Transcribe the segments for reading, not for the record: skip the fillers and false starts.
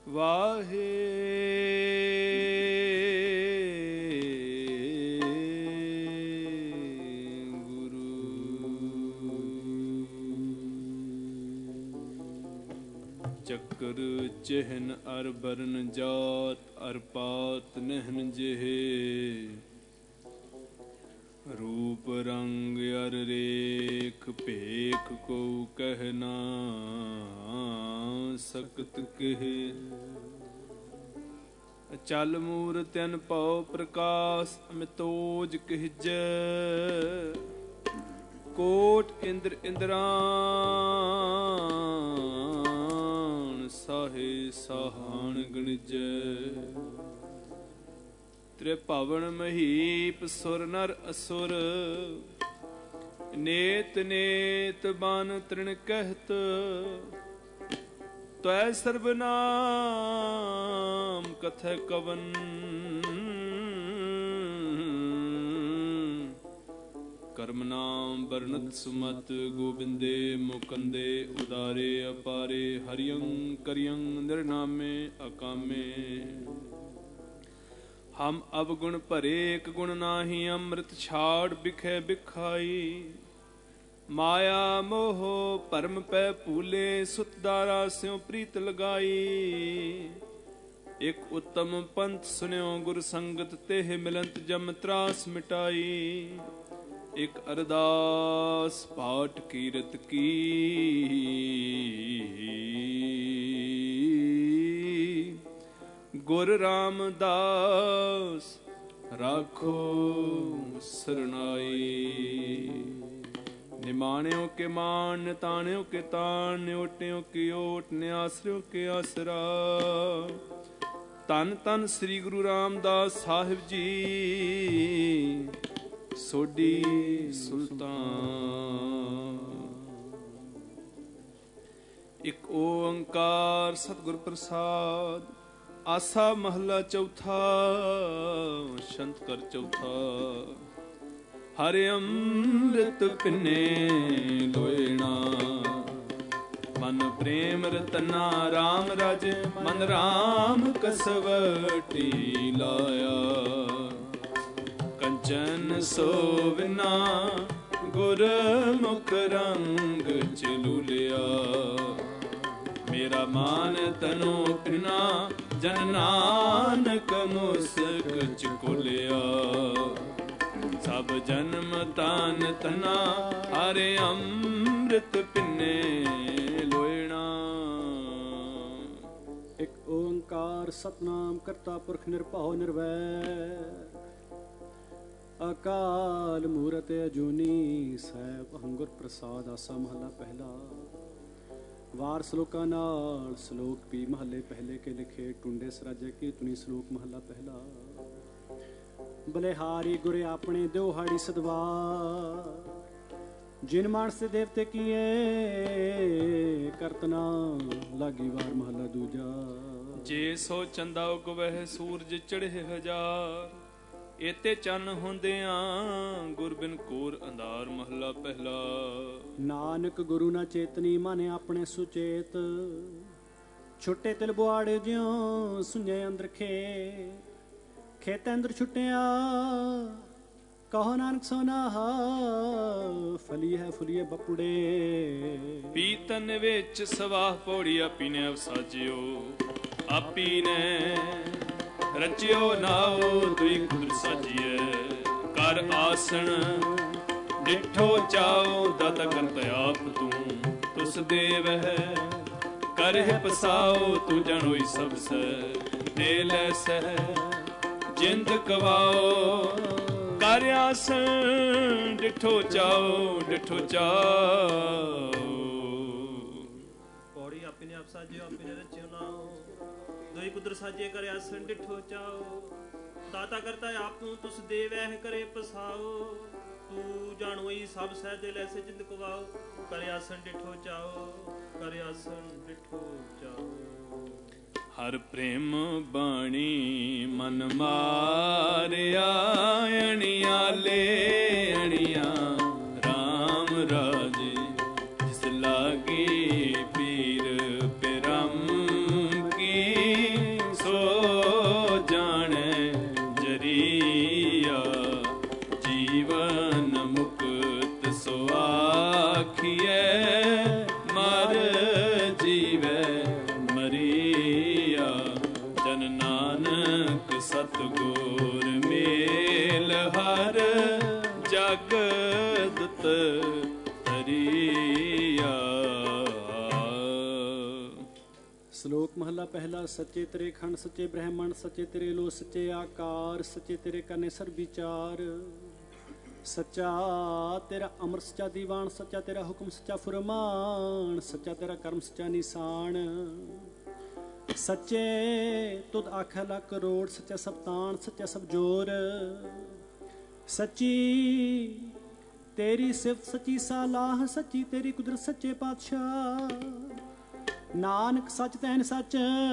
ਵਾਹੇ ਚੱਕਰ ਚਿਹਨ ਅਰ ਬਰਨ ਜਾਤ ਅਰ ਪਾਤ ਨਹਿਨ ਜਿਹੇ ਰੂਪ ਰੰਗ ਅਰ ਰੇਖ ਭੇਖ ਕੋ ਕਹਿ ਨਾ ਸਕਤ ਕਹਿ ਅਚਲ ਮੂਰਤਿ ਅਨਭਉ ਪ੍ਰਕਾਸ਼ ਅਮਿਤੋਜ ਕਹਿਜੈ ਕੋਟ ਇੰਦਰ ਇੰਦਰਾਨ ਸਾਹੇ ਸਾਹਾਨ ਗਣਿਜੈ ਤ੍ਰਿਭਵਨ ਮਹੀਪ ਸੁਰ ਨਰ ਅਸੁਰ ਨੇਤ ਨੇਤ ਬਨ ਤ੍ਰਿਣ ਕਹਿਤ ਤੈ ਸਰਬ ਨਾਮ ਕਥੈ ਕਵਨ ਕਰਮ ਨਾਮ ਵਰਨਤ ਸੁਮਤ ਗੋਬਿੰਦੇ ਮੁਕੰਦੇ ਉਦਾਰੇ ਅਪਾਰੇ ਹਰਿਯੰ ਕਰਿਯੰ ਨਿਰਨਾਮੇ ਅਕਾਮੇ ਹਮ ਅਵਗੁਣ ਭਰੇ ਇਕ ਗੁਣ ਨਾਹੀ ਅੰਮ੍ਰਿਤ ਛਾੜ ਬਿਖੈ ਬਿਖਾਈ ਮਾਇਆ ਮੋਹ ਭਰਮ ਪੈ ਭੂਲੇ ਸੁਤਦਾਰਾ ਸਿਉ ਪ੍ਰੀਤ ਲਗਾਈ ਇਕ ਉਤਮ ਪੰਥ ਸੁਨਿਓ ਗੁਰ ਸੰਗਤ ਤੇਹ ਮਿਲੰਤ ਜਮ ਤਰਾਸ ਮਿਟਾਈ ਇਕ ਅਰਦਾਸ ਪਾਠ ਕੀਰਤ ਕੀ ਗੁਰ ਰਾਮਦਾਸ ਰਾਖੋ ਸਰਨਾਈ ਨਿਮਾਣਿਓ ਕੇ ਮਾਨ ਨਿਤਾਣਿਓ ਕੇ ਤਾਣ ਨਿਓਟਿਓ ਕੀ ਓਟ ਨਿਆਸਰਿਓ ਕੇ ਆਸਰਾ ਧੰਨ ਧੰਨ ਸ੍ਰੀ ਗੁਰੂ ਰਾਮਦਾਸ ਸਾਹਿਬ ਜੀ ਸੋਢੀ ਸੁਲਤਾਨ। ਇੱਕ ਓੰਕਾਰ ਸਤਿਗੁਰ ਪ੍ਰਸਾਦ। ਆਸਾ ਮਹੱਲਾ ਚੌਥਾ। ਸ਼ੰਤ ਕਰ ਚੌਥਾ। ਹਰਿ ਅੰਮ੍ਰਿਤ ਪਿੰਨੇ ਲੋਇਣਾ ਮਨ ਪ੍ਰੇਮ ਰਤਨਾ ਰਾਮ ਰਾਜ ਮਨ ਰਾਮ ਕਸਵਟੀ ਲਾਇਆ ਕੰਚਨ ਸੋਵਨਾ ਗੁਰ ਮੁਖ ਰੰਗ ਚਲੂਲਿਆ ਮੇਰਾ ਮਾਨ ਤਨੋ ਪਿਨਾ ਜਨ ਨਾਨਕ ਮੁਸਕ ਚੁਕਲਿਆ ਸਭ ਜਨਮ ਤਾਨ ਤਨਾ ਹਰਿ ਅੰਮ੍ਰਿਤ ਪਿੰਨੇ ਲੋਇਣਾ। ਇੱਕ ਓੰਕਾਰ ਸਤਨਾਮ ਕਰਤਾ ਪੁਰਖ ਨਿਰਭਉ ਨਿਰਵੈਰ ਅਕਾਲ ਮੂਰਤਿ ਅਜੂਨੀ ਸੈਭ ਅੰਗੁਰ ਪ੍ਰਸਾਦ। ਆਸਾ ਮਹੱਲਾ ਪਹਿਲਾ। ਵਾਰ ਸਲੋਕਾਂ ਨਾਲ ਸਲੋਕ ਵੀ ਮਹੱਲੇ ਪਹਿਲੇ ਕੇ ਲਿਖੇ ਟੁੰਡੇ ਸਰਾਜੇ ਕੀ ਤੁਨੀ ਸਲੋਕ ਮਹੱਲਾ ਪਹਿਲਾ। ਬਲਿਹਾਰੀ ਗੁਰੇ ਆਪਣੇ ਦਿਉਹਾੜੀ ਸਦਵਾਰ ਜਿਨ ਮਾਨਸ ਦੇਵਤੇ ਕੀਏ ਕਰਤਨਾ ਲਾਗੀ ਵਾਰ ਮਹੱਲਾ ਦੂਜਾ। ਜੇ ਸੋ ਚੰਦਾ ਉਗਵਹਿ ਸੂਰਜ ਚੜ੍ਹੇ ਹਜ਼ਾਰ ਏਤੇ ਚੰਨ ਹੁੰਦਿਆਂ ਗੁਰ ਬਿਨ ਕੋਰ ਅੰਧਾਰ ਮਹੱਲਾ ਪਹਿਲਾ। ਨਾਨਕ ਗੁਰੂ ਨਾ ਚੇਤਨੀ ਮਨ ਆਪਣੇ ਸੁਚੇਤ ਛੁੱਟੇ ਤਿਲ ਬੁਆੜੇ ਜਿਉ ਸੁਝੇ ਅੰਦਰ ਖੇ ਖੇਤ ਅੰਦਰ ਛੁੱਟਿਆ ਕਹੋ ਨਾਨਕ ਸੋਨਾ ਫਲੀ ਹੈ ਫੁਲੀਏ ਬਪੁੜੇ ਪੀਤਨ ਵਿੱਚ ਸਵਾਹ ਪੌੜੀ ਆਪੀ ਨੇ ਅਵਸਾਜਿਓ ਆਪੀ ਨੇ ਰਚਿਓ ਨਾਉ ਤੁਈ ਕੁਦਰ ਸਾਜੀਏ ਕਰ ਆਸਣ ਡਿਠੋ ਚਾਉ ਦਾਤਾ ਕਰਤ ਆਪ ਤੂੰ ਤੁਸ ਦੇਵਹਿ ਕਰਹਿ ਪਸਾਉ ਤੂੰ ਜਣੋਈ ਸਭ ਸੈ ਦੇ ਲੈ ਸਹਿ ਜਿੰਦ ਕਵਾਓ ਕਰ ਆਸਣ ਡਿਠੋ ਚਾਉ ਡਿਠੋ ਚਾਉ ਪੌੜੀ ਆਪੀ ਨੇ ਆਪ ਸਾਜਿਓ ਆਪੀ ਨੇ ਰਚਿਓ ਨਾਉ ਦੋਈ ਕੁਦਰ ਸਾਜੇ ਕਰੇ ਆਸਣ ਡਿਠੋ ਚਾਓ ਦਾਤਾ ਕਰਤਾ ਆਪ ਨੂੰ ਤੁਸ ਦੇ ਵਹਿ ਕਰੇ ਪਸਾਓ ਤੂੰ ਜਾਣੋਈ ਸਭ ਸਹਿ ਦੇ ਲੈ ਸੇ ਜਿੰਦ ਕਵਾਓ ਕਰੇ ਆਸਣ ਡਿਠੋ ਚਾਓ ਕਰੇ ਆਸਣ ਡਿਠੋ ਚਾਓ। ਹਰ ਪ੍ਰੇਮ ਬਾਣੀ ਮਨ ਮਾਰਿਆ ਅਣਿਆਲੇ ਅਣਿਆ ਰਾਮ ਰਾਜੇ ਜਿਸ ਲਾਗੀ ਪੀਰ ਪਿਰਮ ਕੀ ਦੁੱਤ ਤਰੀਆ। ਸ਼ਲੋਕ ਮਹਲਾ ਪਹਿਲਾ। ਸੱਚੇ ਤੇਰੇ ਖੰਡ ਸੱਚੇ ਬ੍ਰਹਮੰਡ, ਸੱਚੇ ਤੇਰੇ ਲੋ ਸੱਚੇ ਆਕਾਰ, ਸੱਚੇ ਤੇਰੇ ਕਰਨੇ ਸਰ ਵਿਚਾਰ। ਸੱਚਾ ਤੇਰਾ ਅਮਰ ਸੱਚਾ ਦੀਵਾਨ, ਸੱਚਾ ਤੇਰਾ ਹੁਕਮ ਸੱਚਾ ਫੁਰਮਾਨ, ਸੱਚਾ ਤੇਰਾ ਕਰਮ ਸੱਚਾ ਨਿਸ਼ਾਨ। ਸੱਚੇ ਤੁਧ ਆਖੈ ਲੱਖ ਕਰੋੜ, ਸੱਚਾ ਸਭ ਤਾਣ ਸੱਚਾ ਸਭ ਜੋਰ। ਸੱਚੀ ਤੇਰੀ ਸਿਫਤ ਸੱਚੀ ਸਾਲਾਹ, ਸੱਚੀ ਤੇਰੀ ਕੁਦਰਤ ਸੱਚੇ ਪਾਤਸ਼ਾਹ। ਨਾਨਕ ਸੱਚ ਤੈਨ ਸੱਚ,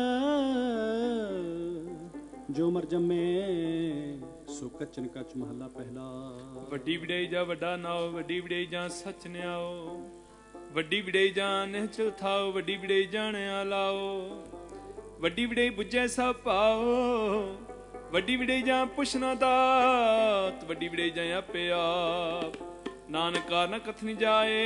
ਜੋ ਮਰ ਜੰਮੇ ਸੋ ਕਚਨ ਕਚ। ਮਹਲਾ ਪਹਿਲਾ। ਵੱਡੀ ਵਡਿਆਈ ਜਾ ਵੱਡਾ ਨਾਓ, ਵੱਡੀ ਵਡਿਆਈ ਜਾਂ ਸੱਚ ਨਿਆਓ, ਵੱਡੀ ਵਡਿਆਈ ਜਾਂ ਨਿਹਚਲ ਥਾਓ, ਵੱਡੀ ਵਡਿਆਈ ਜਾਣਿਆ ਲਾਓ, ਵੱਡੀ ਵਡਿਆਈ ਬੁੱਝੈ ਸਭ ਪਾਓ, ਵੱਡੀ ਵਡਿਆਈ ਜਾਂ ਪੁੱਛਣਾ ਦਾਤ, ਵੱਡੀ ਵਡਿਆਈ ਜਾਂ ਆਪੇ ਆਪ। ਨਾਨਕ ਕਾਰਨ ਕਥਨੀ ਜਾਏ,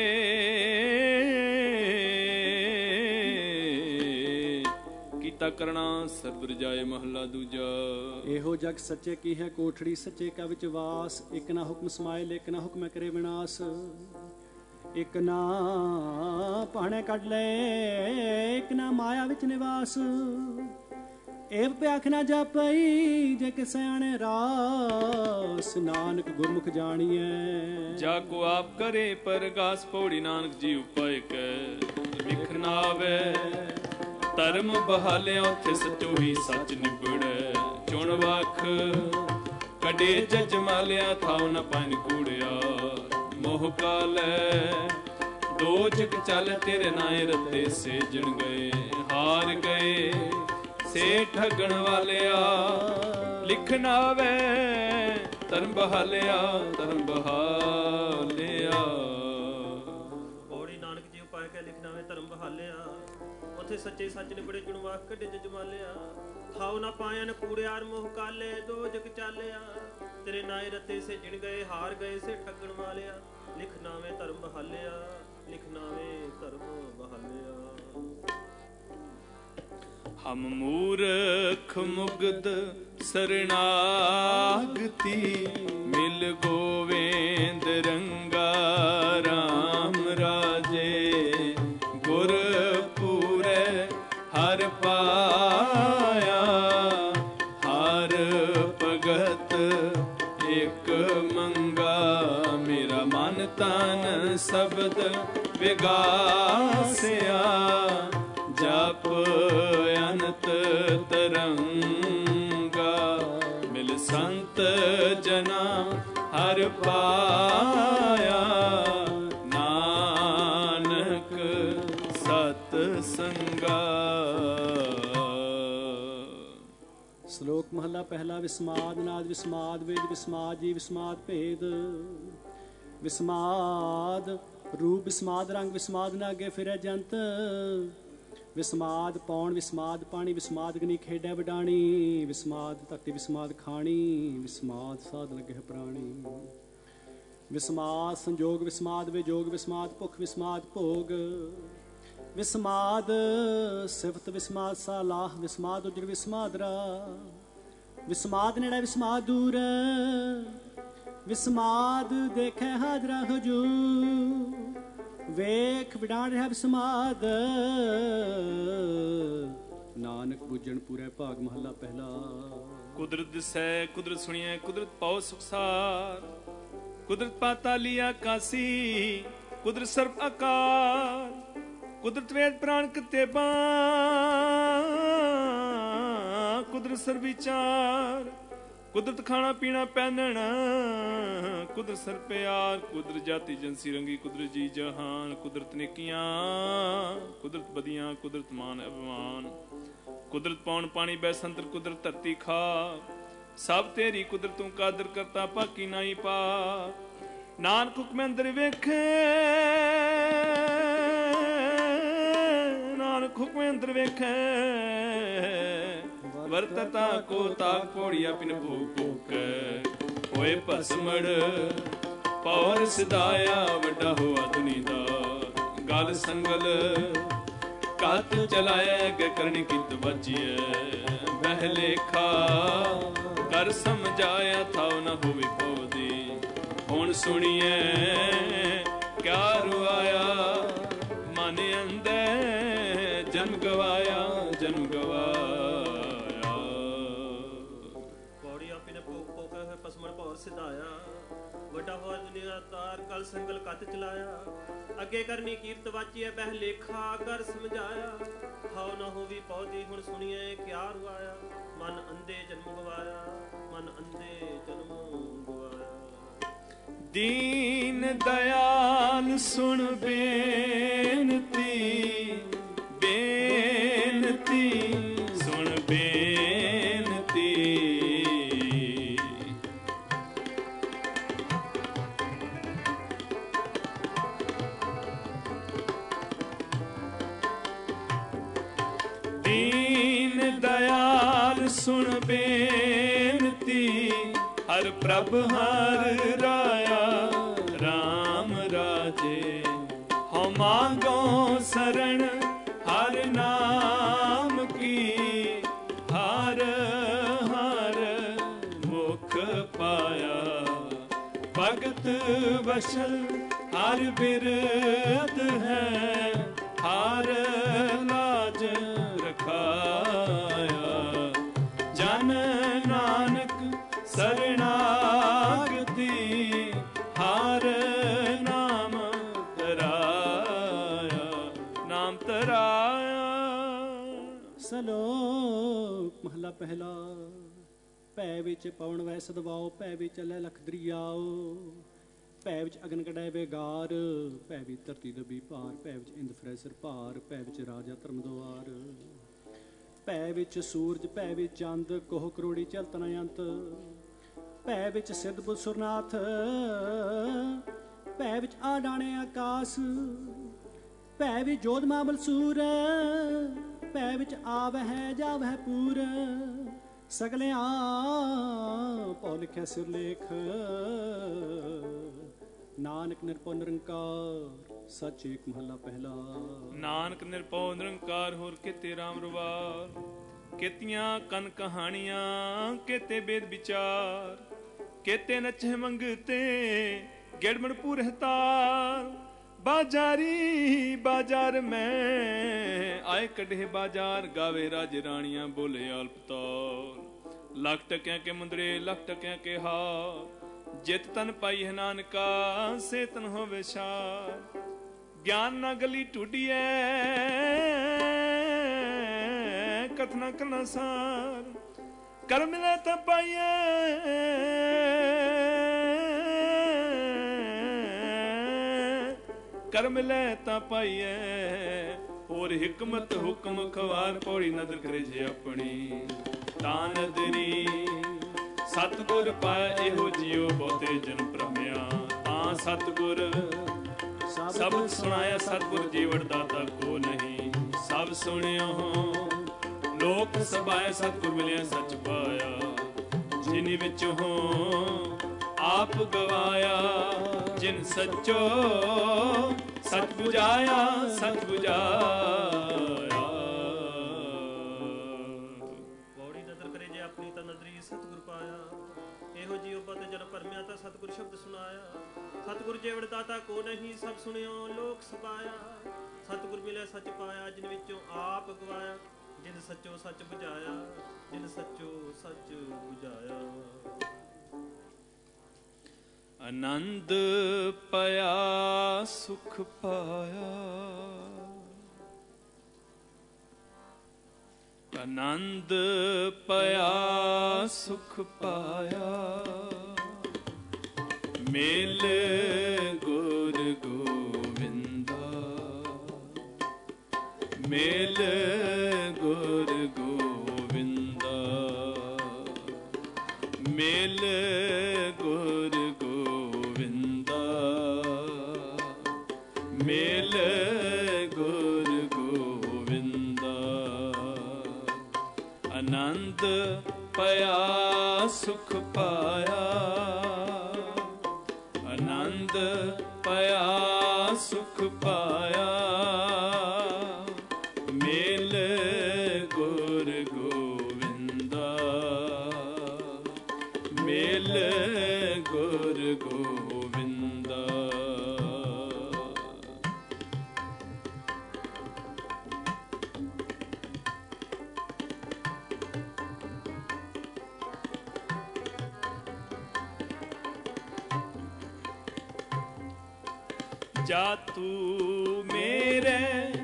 ਕੀਤਾ ਕਰਣਾ ਸਰਬ ਰਜਾਏ। ਮਹਲਾ ਦੂਜਾ। ਇਹੋ ਜਗ ਸੱਚੇ ਕੀ ਹੈ ਕੋਠੜੀ, ਸੱਚੇ ਕਾ ਵਿੱਚ ਵਾਸ। ਇੱਕ ਨਾ ਹੁਕਮ ਸਮਾਏ, ਲੇਕ ਨਾ ਹੁਕਮ ਕਰੇ ਵਿਨਾਸ਼। ਇੱਕ ਨਾ ਪਾਣੇ ਕੱਢ ਲੈ, ਇੱਕ ਨਾ ਮਾਇਆ ਵਿੱਚ ਨਿਵਾਸ। ਏਵ ਭਿਆਖ ਨਾ ਜਾਪਈ, ਜੇ ਕਿ ਸਿਆਣੇ ਰਾਸ। ਨਾਨਕ ਗੁਰਮੁਖ ਜਾਣੀਐ, ਜਾ ਕੋ ਆਪ ਕਰੇ ਪਰਗਾਸ। ਪੌੜੀ ਨਾਨਕ ਜੀ ਉਪਾਇ ਕੈ, ਲਿਖ ਨਾ ਆਵੇ ਧਰਮ ਬਹਾਲਿਆ। ਉੱਥੇ ਸੱਚੋ ਹੀ ਸੱਚ ਨਿਬੜੈ, ਚੁਣ ਵਖ ਕਡੇ ਜਜ ਮਾਲਿਆ। ਥਾਉ ਨ ਪਾਇਨ ਕੂੜਿਆ, ਮੋਹ ਕਾਲੈ ਦੋ ਜਗ ਚੱਲ। ਤੇਰੇ ਨਾਏ ਰੱਤੇ ਸੇਜਣ ਗਏ, ਹਾਰ ਗਏ ਸੇ ਠਗਣ ਵਾਲਿਆ। ਲਿਖ ਨਾ ਆਵੇ ਧਰਮ ਬਹਾਲਿਆ, ਧਰਮ ਬਹਾਲਿਆ। ਪੌੜੀ ਨਾਨਕ ਜੀ ਉਪਾਇ ਕੈ, ਲਿਖ ਨਾ ਆਵੇ ਧਰਮ ਬਹਾਲਿਆ। ਉੱਥੇ ਸੱਚੇ ਸੱਚ ਨਿਬੜੇ, ਚੁਣ ਵਾਕ ਕੱਢੇ ਜਜ ਮਾਲਿਆ। ਥਾਉ ਨਾ ਪਾਇਨ ਕੂੜਿਆਰ, ਮੋਹ ਕਾਲੇ ਦੋ ਜਗ ਚਾਲਿਆ। ਤੇਰੇ ਨਾਏ ਰੱਤੇ ਸੇਜਣ ਗਏ, ਹਾਰ ਗਏ ਸੇ ਠੱਗਣ ਵਾਲਿਆ। ਲਿਖ ਨਾ ਆਵੇ ਧਰਮ ਬਹਾਲਿਆ, ਲਿਖ ਨਾ ਆਵੇ ਧਰਮ ਬਹਾਲਿਆ। ਹਮ ਮੂਰਖ ਮੁਗਧ ਸਰਣਾਗਤੀ, ਮਿਲ ਗੋਵਿੰਦ ਰੰਗਾ ਰਾਮ ਰਾਜੇ। ਗੁਰ ਪੂਰੇ ਹਰ ਪਾਇਆ, ਹਰ ਭਗਤ ਇਕ ਮੰਗਾ। ਮੇਰਾ ਮਨ ਤਨ ਸ਼ਬਦ ਵਿਗਾਸਿਆ, ਜਪ ਅਨੰਤ ਤਰੰਗਾ। ਮਿਲ ਸੰਤ ਜਨਾ ਹਰ ਪਾਇਆ, ਨਾਨਕ ਸਤ ਸੰਗਾ। ਸ਼ਲੋਕ ਮਹਲਾ ਪਹਿਲਾ। ਵਿਸਮਾਦ ਨਾਦ ਵਿਸਮਾਦ ਵੇਦ, ਵਿਸਮਾਦ ਜੀ ਵਿਸਮਾਦ ਭੇਦ। ਵਿਸਮਾਦ ਰੂਪ ਵਿਸਮਾਦ ਰੰਗ, ਵਿਸਮਾਦ ਨਾ ਅੱਗੇ ਫਿਰੈ ਜੰਤ। ਵਿਸਮਾਦ ਪੌਣ ਵਿਸਮਾਦ ਪਾਣੀ, ਵਿਸਮਾਦ ਗਨੀ ਖੇਡੈ ਵਡਾਣੀ। ਵਿਸਮਾਦ ਧਰਤੀ ਵਿਸਮਾਦ ਖਾਣੀ, ਵਿਸਮਾਦ ਸਾਧ ਲੱਗੇ ਪ੍ਰਾਣੀ। ਵਿਸਮਾਦ ਸੰਜੋਗ ਵਿਸਮਾਦ ਵਿਜੋਗ, ਵਿਸਮਾਦ ਭੁੱਖ ਵਿਸਮਾਦ ਭੋਗ। ਵਿਸਮਾਦ ਸਿਫਤ ਵਿਸਮਾਦ ਸਾਲਾਹ, ਵਿਸਮਾਦ ਉਜਰ ਵਿਸਮਾਦ ਰਾ। ਵਿਸਮਾਦ ਨੇੜੇ ਵਿਸਮਾਦ ਦੂਰ, ਵਿਸਮਾਦ ਦੇਖੈ ਹਾਜ਼ਰਾ ਹਜੂਰ। ਵੇਖ ਵਿਡਾਣ ਰਿਹਾ ਵਿਸਮਾਦ, ਨਾਨਕ ਬੁੱਝਣ ਪੂਰੇ ਭਾਗ। ਮਹਲਾ ਪਹਿਲਾ। ਕੁਦਰਤ ਦਿਸੈ ਕੁਦਰਤ ਸੁਣੀਐ, ਕੁਦਰਤ ਪਾਉ ਸੁਖਸਾਰ। ਕੁਦਰਤ ਪਾਤਾਲੀ ਆਕਾਸੀ, ਕੁਦਰਤ ਸਰਬ ਆਕਾਰ। ਕੁਦਰਤ ਵੇਦ ਪ੍ਰਾਣ ਕਿਤੇਬਾਂ, ਕੁਦਰਤ ਸਰਬ ਵਿਚਾਰ। ਕੁਦਰਤ ਖਾਣਾ ਪੀਣਾ ਪਹਿਨਣਾ, ਕੁਦਰਤ ਸਰ ਪਿਆਰ। ਕੁਦਰਤ ਜਾਤੀ ਜੰਸੀ ਰੰਗੀ, ਕੁਦਰਤ ਜੀ ਜਹਾਨ। ਕੁਦਰਤ ਨੇਕੀਆਂ, ਕੁਦਰਤ ਬਦੀਆਂ, ਕੁਦਰਤ ਮਾਨ ਅਭਿਮਾਨ। ਕੁਦਰਤ ਪੌਣ ਪਾਣੀ ਬੈਸੰਤਰ, ਕੁਦਰਤ ਧਰਤੀ ਖਾ। ਸਭ ਤੇਰੀ ਕੁਦਰਤ ਤੂੰ ਕਾਦਰ ਕਰਤਾ, ਪਾਕੀ ਨਾਹੀ ਪਾ। ਨਾਨਕ ਹੁਕਮ ਅੰਦਰ ਵੇਖੇ, ਨਾਨਕ ਹੁਕਮ ਅੰਦਰ ਵੇਖੇ। ਵਰਤਤਾ ਕੋ ਤਾਕ ਪੌੜੀਆ ਪਿਨ ਭੂਕ ਭੂਕੈ। ਹੋਏ ਭਸਮੜ ਪੌਰ ਸਿਧਾਇਆ, ਵੱਡਾ ਹੋਆ ਦੁਨੀ ਦਾ। ਗਲ ਸੰਗਲ ਕਤ ਚਲਾਇਆ, ਅੱਗੇ ਕਰਨੀ ਕਿਤ ਬਚੀਐ। ਬਹਿ ਲੇਖਾ ਕਰ ਸਮਝਾਇਆ, ਥਾਉ ਨ ਹੋਵੇ ਪਉਦੀ। ਹੁਣ ਸੁਣੀਐ ਸੰਗਲ ਕਤ ਚਲਾਇਆ। ਅੱਗੇ ਕਰਨੀ ਕੀਰਤ ਵਾਚੀਐ ਬਹਿ ਲੇਖਾ ਕਰ ਸਮਝਾਇਆ। ਹਾਉ ਨਾ ਹੋਵੀ ਪੌਦੀ ਹੁਣ ਸੁਣੀਐ ਕਿਆ ਰੁਆਇਆ। ਮਨ ਅੰਧੇ ਜਨਮ ਗਵਾਇਆ, ਮਨ ਅੰਧੇ ਜਨਮ ਗਵਾਇਆ। ਦੀਨ ਦਇਆਲ ਸੁਣ ਬੇਨਤੀ, ਬੇਨਤੀ ਸੁਣ ਬੇਨਤੀ। ਦੀਨ ਦਇਆਲ ਸੁਣ ਬੇਨਤੀ। ਹਰ ਪ੍ਰਭ ਹਰ ਰਾਇਆ ਰਾਮ ਰਾਜੇ। ਹਉ ਮਾਂਗੋ ਸਰਣ ਹਰ ਨਾਮ ਕੀ। ਹਰ ਹਰ ਮੁਖ ਪਾਇਆ। ਭਗਤ ਵਸ਼ਲ ਹਰ ਬਿਰਧ ਹੈ। ਹਰ ਲਾਜ ਰਖਾਇਆ। ਜਨ ਨਾਨਕ ਸਰਣਾਗਤੀ। ਹਰ ਨਾਮ ਧਰਾਇਆ, ਨਾਮ ਧਰਾਇਆ। ਸਲੋਕ ਮਹਲਾ ਪਹਿਲਾ। ਭੈ ਵਿੱਚ ਪਵਨ ਵੈ ਸਦਵਾਓ, ਭੈ ਵਿੱਚ ਚੱਲੇ ਲਖ ਦਰਿਆਓ। ਭੈ ਵਿੱਚ ਅਗਨ ਕਢੈ ਬੇਗਾਰ, ਭੈ ਵਿੱਚ ਧਰਤੀ ਦਬੀ ਭਾਰ। ਭੈ ਵਿੱਚ ਇੰਦ ਫਿਰੈ ਸਿਰ ਭਾਰ, ਭੈ ਵਿੱਚ ਰਾਜਾ ਧਰਮ ਦੁਆਰ। ਭੈ ਵਿੱਚ ਸੂਰਜ, ਭੈ ਵਿੱਚ ਚੰਦ, ਕੋਹ ਕਰੋੜੀ ਚਲਤ ਨ ਅੰਤ। ਭੈ ਵਿੱਚ ਸਿੱਧ ਬੁੱਧ ਸੁਰਨਾਥ, ਭੈ ਵਿੱਚ ਆ ਡਾਣੇ ਆਕਾਸ। ਭੈ ਵਿੱਚ ਜੋਧ ਮਾਮਲ ਸੂਰ, ਭੈ ਵਿੱਚ ਆਵਹਿ ਜਾਵਹਿ ਪੂਰ। ਸਗਲਿਆਂ ਭਉ ਲਿਖਿਆ ਸਿਰ ਲੇਖ, ਨਾਨਕ ਨਿਰਭਉ ਨਿਰੰਕਾਰ ਸੱਚ ਏਕ ਮਹੱਲਾ ਪਹਿਲਾ। ਨਾਨਕ ਨਿਰਭਉ ਨਿਰੰਕਾਰ ਹੋਰ ਕਿਤੇ ਰਾਮ ਰਵਾਰ। ਕਿਤੀਆਂ ਕਨ ਕਹਾਣੀਆਂ ਕਿਤੇ ਬੇਦ ਵਿਚਾਰ। ਕਿਤੇ ਨਚੇ ਮੰਗਤੇ ਗਿੜਮਣ ਪੂਰੇ ਤਾਰ। ਬਾਜਾਰੀ ਬਾਜ਼ਾਰ ਮੈਂ ਆਏ ਕੱਢੇ ਬਾਜ਼ਾਰ। ਗਾਵੇ ਰਾਜ ਰਾਣੀਆਂ ਬੋਲੇ ਆਲਪ ਤੌਰ। ਲੱਖ ਟਕਿਆਂ ਕੇ ਮੁੰਦਰੇ ਲੱਖ ਟਕਿਆਂ ਕੇ ਹਾਰ। ਜਿਤ ਤਨ ਪਾਈ ਹੈ ਨਾਨਕਾ ਸੇ ਤਨ ਹੋਵੇ ਛਾਰ। ਗਿਆਨ ਨਾ ਗਲੀ ਟੁੱਟੀਐ ਕਥਨਾ ਕਰਨਾ ਸਾਰ। ਕਰ ਮਿਲੇ ਤਾਂ ਪਾਈਐ ਕਰ ਮਿਲੇ ਤਾਂ ਪਾਈਐ। ਹੋਰ ਹਿਕਮਤ ਹੁਕਮ ਖਵਾਰ। ਪੌੜੀ ਨਦਰ ਕਰੇ ਜੇ ਆਪਣੀ ਤਾਂ ਨਦਰੀ। ਸਤਿਗੁਰ ਪਾਇਆ ਇਹੋ ਜਿਉ ਬਹੁਤੇ ਜਨਮ ਭ੍ਰਮਿਆ। ਤਾਂ ਸਤਿਗੁਰ ਸਭ ਸੁਣਾਇਆ। ਸਤਿਗੁਰ ਜੀਵਨ ਦਾਤਾ ਕੋ ਨਹੀਂ। ਸਭ ਸੁਣਿਓ ਲੋਕ ਸਭਾਇਆ। ਸਤਿਗੁਰ ਮਿਲਿਆ ਸੱਚ ਪਾਇਆ। ਜਿਨ ਵਿੱਚ ਹੋ ਆਪ ਗਵਾਇਆ। ਜਿਨ ਸੱਚੋ ਸੱਚ 부ਝਾਇਆ ਸੱਚ 부ਝਾਇਆ। ਪੌੜੀ ਨਦਰ ਕਰੇ ਜੇ ਆਪਣੀ ਤਾਂ ਨਦਰੀ ਸਤਿਗੁਰ ਪਾਇਆ। ਇਹੋ ਜਿਹੀ ਉਪਤ ਜਨ ਭਰਮਿਆ ਤਾਂ ਸਤਿਗੁਰ ਸ਼ਬਦ ਸੁਣਾਇਆ। ਸਤਿਗੁਰ ਜੀਵਨ ਦਾਤਾ ਕੋ ਨਹੀਂ। ਸਭ ਸੁਣਿਓ ਲੋਕ ਸਭਾਇਆ। ਸਤਿਗੁਰ ਮਿਲਿਆ ਸੱਚ ਪਾਇਆ। ਜਿਨ ਵਿੱਚੋਂ ਆਪ ਗਵਾਇਆ। ਜਿਨ ਸੱਚੋ ਸੱਚ 부ਝਾਇਆ। ਜਿਨ ਸੱਚੋ ਸੱਚ 부ਝਾਇਆ। ਆਨੰਦ ਪਿਆ ਸੁਖ ਪਾਇਆ। ਆਨੰਦ ਪਿਆ ਸੁਖ ਪਾਇਆ। ਮਿਲ ਗੁਰ ਗੋਵਿੰਦਾ। ਮਿਲ ਗੁਰ ਗੋਵਿੰਦਾ। ਮਿਲ ਗੁਰ ਗੋਵਿੰਦਾ। ਮਿਲ ਗੁਰ ਗੋਵਿੰਦਾ। ਆਨੰਦ ਪਿਆ ਸੁਖ ਪਾਇਆ। ਆਨੰਦ ਪਿਆ ਸੁਖ ਪਾਇਆ। ਮਿਲ ਗੁਰ ਗੋਵਿੰਦਾ। ਮਿਲ ਗੁਰ ਗੋਵਿੰਦਾ। ਜਾ ਤੂੰ ਮੇਰੇ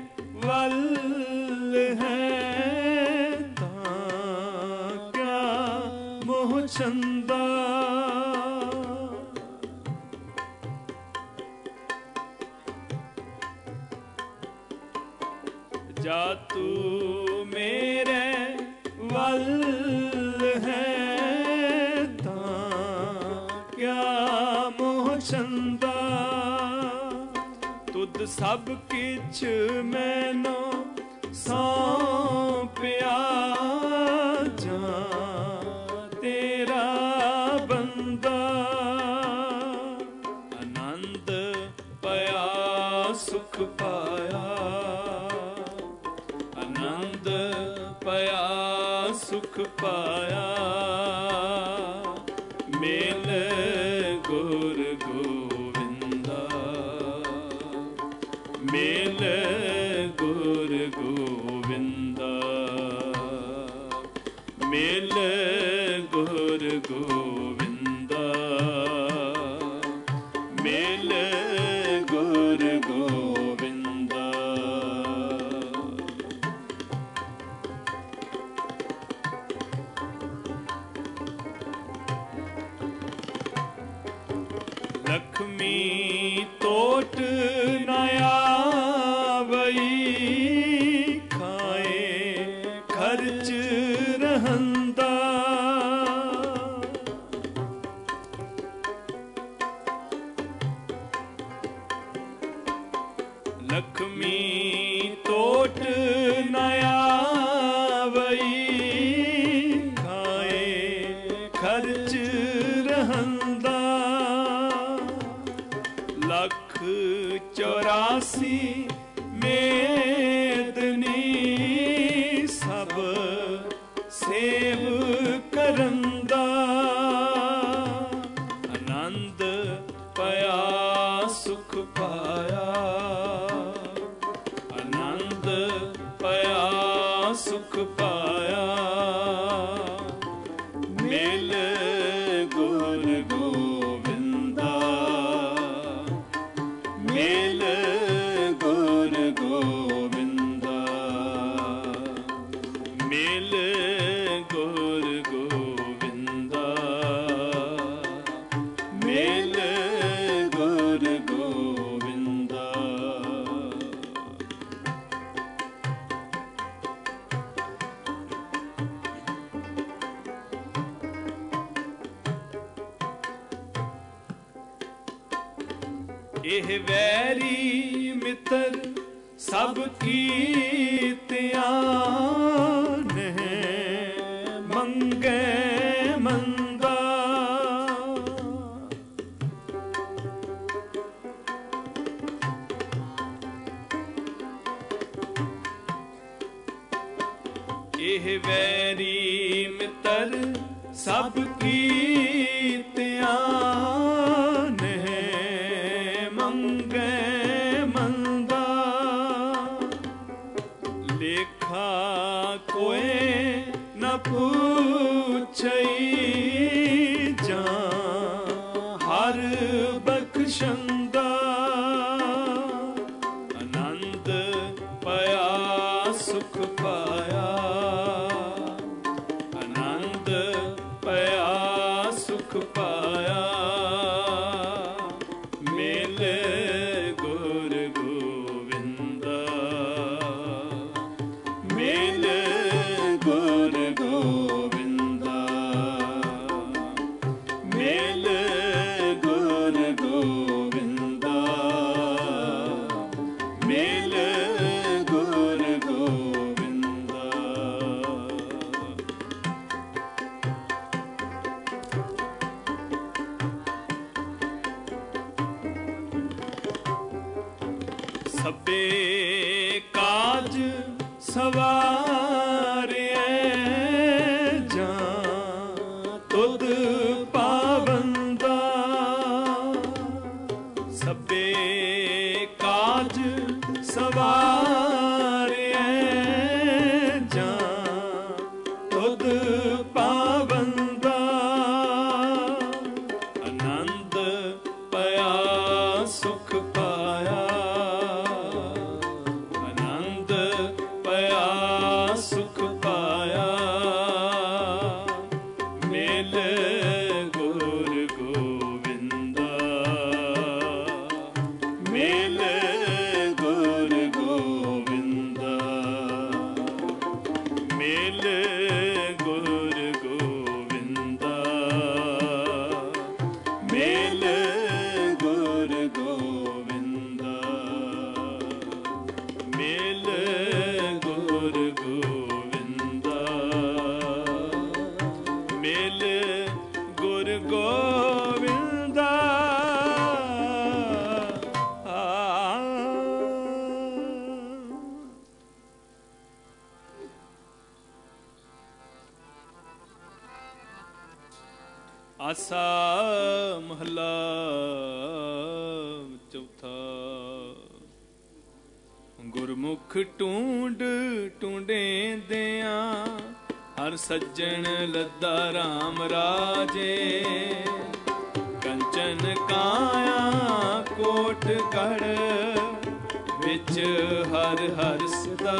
ਵੱਲ ਹੈ ਤਾਂ ਕਿਆ ਮੋਹ ਚੰਦਾ। ਜਾ ਤੂੰ ਮੇਰੇ ਵੱਲ ਹੈ ਤਾਂ ਕਿਆ ਮੋਹ ਚੰਦਾ। ਤੁਧ ਸਭ ਕਿਛ ਮੈਨੋ ਸੌਂਪਿਆ ਜਾਂ ਤੇਰਾ ਬੰਦਾ। ਆਨੰਦ ਪਿਆ ਸੁਖ ਪਾਇਆ, ਆਨੰਦ ਪਿਆ ਸੁਖ ਪਾਇਆ। ਮੇਲ ਗੁਰ ਗੋਵਿੰਦਾ, ਮੇਲ ਗੁਰ ਗੋਵਿੰਦਾ, ਮੇਲ ਗੁਰ ਗੋਵਿੰਦਾ, ਮੇਲ ਗੁਰ ਗੋਵਿੰਦਾ। ਲਖਮੀ ਤੋਟ ਨ ਆਵਈ, ਖਾਏ ਖਰਚ ਰਹੰਦਾ। ਲਖਮੀ ਤੋਟ ਨ ਆਵਈ, ਖਾਏ ਖਰਚ ਰਹੰਦਾ। ਲੱਖ 84 ਮੇਦਨੀ, ਸਭ ਸੇਵ ਕਰੰਦਾ। ਆਨੰਦ ਪਿਆ ਸੁਖ ਪਾਇਆ, ਆਨੰਦ ਪਿਆ ਸੁਖ ਪਾਇਆ। ਮੇਲ ਗੁਰ ਗੋਵਿੰਦਾ, ਮੇਲ ਗੁਰ ਗੋਵਿੰਦਾ, ਮੇਲ ਗੁਰ ਗੋਵਿੰਦਾ, ਮੇਲ ਗੁਰ ਗੋਵਿੰਦਾ। ਇਹ ਵੈਰੀ ਮਿੱਤਰ ਸਭ ਕੀਤਿਆਂ ਨੇ ਮੰਗੇ ਮੰਦਾ। ਇਹ ਵੈਰੀ ਮਿੱਤਰ ਸਭ ਕੀਤਿਆਂ ਨੇ ਮੰਗੇ ਮੰਦਾ। ਲੇਖਾ ਕੋਏ ਨ ਪੁੱਛਈ, ਜਾਂ ਹਰ ਬਖਸ਼ੰਦਾ। ਆਨੰਦ ਪਿਆ ਸੁਖ ਪਾਇਆ, ਆਨੰਦ ਪਿਆ ਸੁਖ ਪਾਇਆ। ਮੇਲ ਗੁਰ ਗੋਵਿੰਦਾ, ਮੇਲ ਗੁਰ ਗੋਵਿੰਦਾ, ਮੇਲ ਗੁਰ ਗੋਵਿੰਦਾ, ਮੇਲ ਗੁਰ ਗੋਵਿੰਦਾ। ਸਭੇ ਕਾਜ ਸਵਾਰਿਐ, ਜਾਂ ਤੁਧ ਪਾਵੰਦਾ। ਸਭੇ ਕਾਜ ਸਵਾਰਿਐ, ਜਾਂ ਤੁਧ ਪਾਵੰਦਾ। ਆਨੰਦ ਪਿਆ ਸੁਖ ਪਾਇਆ, ਪਾਇਆ, ਆਨੰਦ ਪਿਆ ਸੁਖ ਪਾਇਆ। ਮਿਲ ਗੁਰ ਗੋਬਿੰਦਾ, ਮਿਲ ਗੁਰ ਗੋਬਿੰਦਾ, ਮਿਲ ਗੁਰ ਗੋਬਿੰਦਾ, ਮਿਲ ਗੁਰ ਗੋਬਿੰਦਾ, ਮਿਲ ਗੁਰ ਗੋਬਿੰਦਾ, ਮਿਲ ਗੁਰ ਗੋਬਿੰਦਾ। ਆਸਾ ਮਹਲਾ ਚੌਥਾ। ਗੁਰਮੁਖ ਟੂੰਡ ਟੂੰਡੇਂਦਿਆਂ, ਹਰ ਸੱਜਣ ਲੱਦਾ ਰਾਮ ਰਾਜੇ। ਕੰਚਨ ਕਾਇਆ ਕੋਟ ਕੜ, ਵਿੱਚ ਹਰ ਹਰ ਸਦਾ।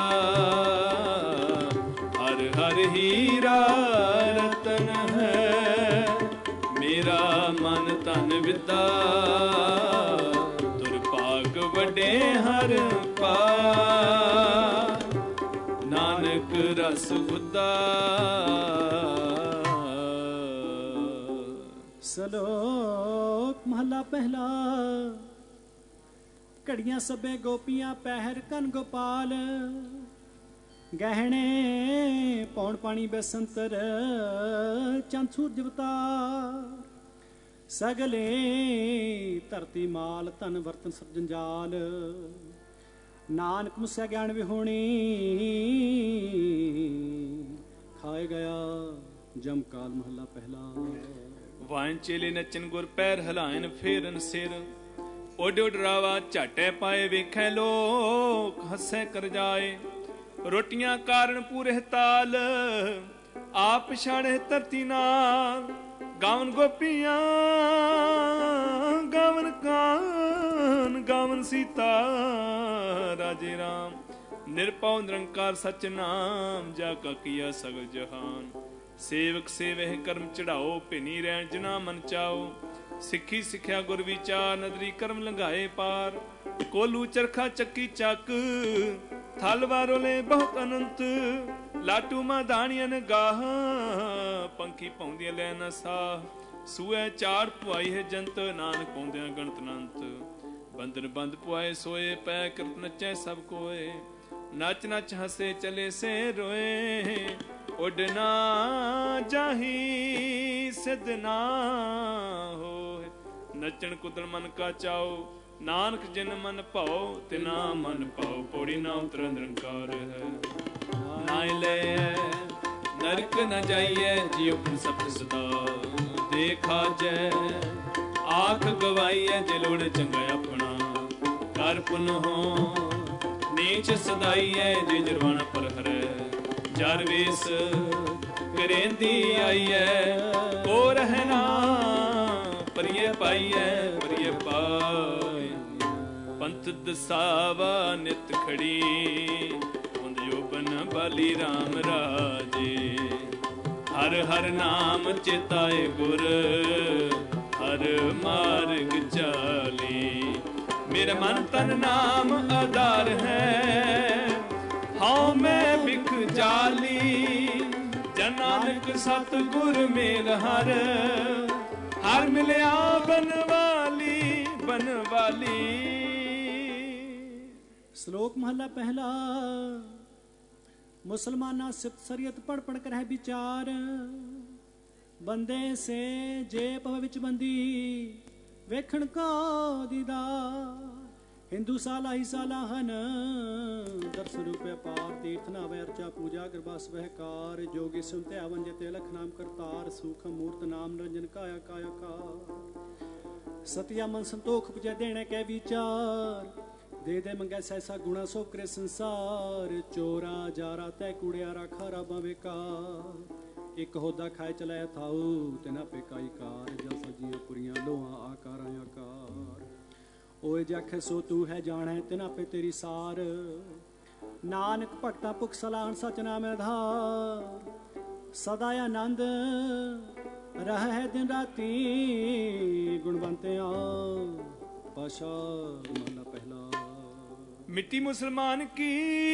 ਹਰ ਹਰ ਹੀਰਾ ਰਤਨ ਹੈ, ਮੇਰਾ ਮਨ ਤਨ ਵਿਦਾ। ਤੁਰ ਭਾਗ ਵੱਡੇ ਹਰ ਪਾਇਆ, ਨਾਨਕ ਰਸ ਬੁੱਧਾ। ਸਲੋਕ ਮਹਲਾ ਪਹਿਲਾ। ਘੜੀਆਂ ਸਭੇ ਗੋਪੀਆਂ ਪਹਿਰ ਕਨ ਗੋਪਾਲ। ਗਹਿਣੇ ਪੌਣ ਪਾਣੀ ਬੈਸੰਤਰ, ਚੰਦ ਸੂਰਜ ਅਵਤਾਰ। ਸਗਲੇ ਧਰਤੀ ਮਾਲ, ਧਨ ਵਰਤਨ ਸਭ ਜੰਜਾਲ। ਨਾਨਕ ਮੁਸਿਆ ਗਿਆਨ ਵਿਹੋਣੀ, ਖਾਏ ਗਿਆ ਜਮ ਕਾਲ। ਮਹੱਲਾ ਪਹਿਲਾ। ਵਾਇਨ ਚੇਲੇ ਨੱਚਨ ਗੁਰ ਪੈਰ ਹਲਾਇਨ ਫੇਰਨ ਸਿਰ। ਉੱਡ ਉੱਡ ਰਾਵਾ ਝਾਟੇ ਪਾਏ ਵੇਖੈ ਲੋਕ, ਹੱਸੇ ਕਰ ਜਾਏ। ਰੋਟੀਆਂ ਕਾਰਨ ਪੂਰੇ ਤਾਲ, ਆਪ ਛਾੜੇ ਧਰਤੀ ਨਾਲ। ਗਾਵਨ ਗੋਪੀਆਂ ਗਾਵਨ ਕਾਨ, ਗਾਵਨ ਸੀਤਾ ਰਾਜੇ ਰਾਮ। ਨਿਰਭਉ ਨਿਰੰਕਾਰ ਸਚ ਨਾਮ, ਜਾ ਕਾ ਕੀਆ ਸਗਲ ਜਹਾਨ। ਸੇਵਕ ਸੇਵਹਿ ਕਰਮ ਚੜਾਓ, ਭਿਨੀ ਰਹਿਣ ਜਿਨਾ ਮਨ ਚਾਓ। ਸਿੱਖੀ ਸਿੱਖਿਆ ਗੁਰ ਵਿਚਾਰ, ਨਦਰੀ ਕਰਮ ਲੰਘਾਏ ਪਾਰ। ਕੋਲੂ ਚਰਖਾ ਚੱਕੀ ਚੱਕ, ਥਲ ਵਾਰੋਲੇ ਬਹੁਤ ਅਨੰਤ। ਲਾਟੂ ਮਾਂ ਦਾਣੀਆਂ ਗਾਹ, ਪੰਖੀ ਪਾਉਂਦੀਆਂ ਲੈ ਨਾ ਸਾਹ। ਸੂਏ ਚਾੜ ਪੁਆਈ ਹੈ ਜੰਤ, ਨਾਨਕ ਪਾਉਂਦਿਆਂ ਗਣਤ ਅਨੰਤ। ਬੰਧਨ ਬੰਦ ਪੁਆਏ ਸੋਏ, ਪੈ ਕਿਰਤ ਨੱਚੈ ਸਭ ਕੋਏ। ਨੱਚ ਨੱਚ ਹੱਸੇ ਚਲੇ ਸੇ ਰੋਏ। ਉੱਡ ਨਾ ਜਾਹੀ ਸਿੱਧ ਨਾ ਹੋਏ। ਨੱਚਣ ਕੁਦਣ ਮਨ ਕਾ ਚਾਓ, ਨਾਨਕ ਜਿਨ ਮਨ ਭਾਉ ਤਿਨਾ ਮਨ ਭਾਉ। ਪੌੜੀ ਨਾ ਉਤਰੈ ਨਿਰੰਕਾਰ ਹੈ, ਨਾ ਲੈ ਨਰਕ ਨ ਜਾਈਐ। ਜਿਉ ਸਭ ਸਦਾ ਦੇਖਾ ਜੈ, ਆਖ ਗਵਾਈਐ। ਜੇ ਲੋੜ ਚੰਗਾ ਆਪਣਾ, ਕਰ ਪੁਨ ਹੋ ਨੀਚ ਸਦਾਈਐ। ਜੇ ਜਰਵਾਣਾ ਪਰ ਹਰੈ, ਜਰ ਵੇਸ ਕਰੇਂਦੀ ਆਈਐ। ਕੋ ਰਹਿਣਾ ਪਰਿਏ ਪਾਈਐ, ਪਰਿਏ ਪਾਈ। ਪੰਥ ਦਸਾਵਾ ਨਿਤ ਖੜੀ, ਹੁੰਦ ਜੋਬਨ ਬਾਲੀ ਰਾਮ ਰਾਜੇ। ਹਰ ਹਰ ਨਾਮ ਚੇਤਾਏ ਗੁਰ, ਹਰ ਮਾਰਗ ਚਾਲੀ। ਮੇਰੇ ਮਨ ਤਨ ਨਾਮ ਆਧਾਰ ਹੈ, ਹਉ ਮੈਂ ਬਿਖ ਜਾਲੀ। ਜਨ ਨਾਨਕ ਸਤ ਗੁਰ ਮੇਲ ਹਰ, ਹਰ ਮਿਲਿਆ ਬਨਵਾਲੀ ਬਨਵਾਲੀ। ਸ਼ਲੋਕ ਮਹਲਾ ਪਹਿਲਾ। ਮੁਸਲਮਾਨਾ ਸਿਫਤ ਸਰੀਅਤ ਪੜ ਪੜ ਕਰਹਿ ਵਿਚਾਰ। ਬੰਦੇ ਸੇ ਜੇ ਪਵ ਵਿੱਚ ਬੰਦੀ, ਵੇਖਣ ਕੋ ਦੀਦਾਰ। ਹਿੰਦੂ ਸਾਲਾ ਹੀ ਸਾਲਾ ਹਨ, ਦਰਸ ਰੂਪੇ ਪਾਰ। ਤੀਰਥ ਨਾਵੇ ਅਰਚਾ ਪੂਜਾ, ਗਰਬਾਸ ਵਹਿਕਾਰ। ਜੋਗੀ ਸੁਨਤੇ ਆਵਨ ਜਤੇ ਲਖ ਨਾਮ ਕਰਤਾਰ। ਸੂਖਮ ਮੂਰਤ ਨਾਮ ਨਿਰੰਜਨ ਕਾਇਆ ਕਾਇਆ ਕਾਰ। ਸਤਿਆ ਮਨ ਸੰਤੋਖ ਪੁਜੈ ਦੇਣੇ ਕੈ ਵਿਚਾਰ। ਦੇ ਦੇ ਮੰਗੈ ਸੈਸਾ ਗੁਣਾ ਸੋ ਕਰੇ ਸੰਸਾਰ। ਚੋਰਾ ਜਾਰਾ ਤੈ ਕੁੜਿਆਰਾ ਖਾਰਾ ਬਵੇਕਾਰ। ਇੱਕ ਹੋਦਾ ਖਾਏ ਚਲਾਇ ਥਾਉ, ਤਿਨਾ ਪੇਕਾਈ ਕਾਰ। ਜਲ ਸਜੀਆਂ ਪੁਰੀਆਂ ਲੋਹਾਂ ਆਕਾਰਾਂ ਆਕਾਰ। ओए जाखे सो तू है जाने तिना पे तेरी सार। नानक भगता भुख सलाहन सच नाम आधार। सदा आनंद रह है दिन राती गुणवंतिया पाशा महला पहला। मिट्टी मुसलमान की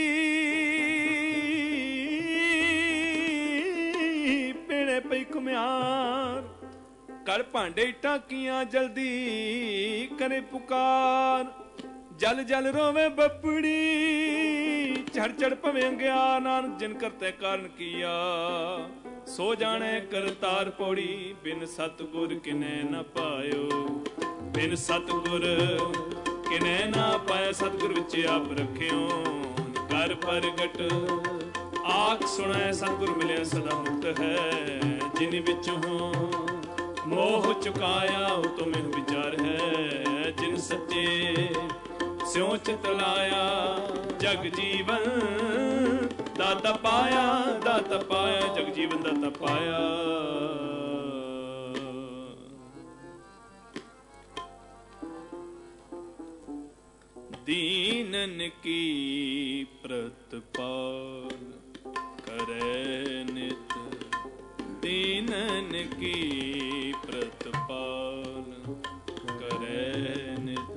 पेड़े पई कुम्यार। कर भांडे टाकियां जल्दी करे पुकार। जल जल रोवे बपड़ी चढ़ चढ़ पवे अंग्या। नानक जिन करते कारण किया सो जाने करतार पौड़ी। बिन सतगुर किने न पायो बिन सतगुर किने ना पाया। सतगुर विच आप रखियो कर प्रगट आख सुनै। सतगुर मिले सदा मुक्त है जिन विच हो मोह चुकाया। तो में विचार है जिन सच्चे स्यों चित लाया। जग जीवन दाता पाया दाता पाया। जग जीवन दाता पाया। दीनन की प्रतिपाल करे नित। दीनन की प्रतिपाल करे नित।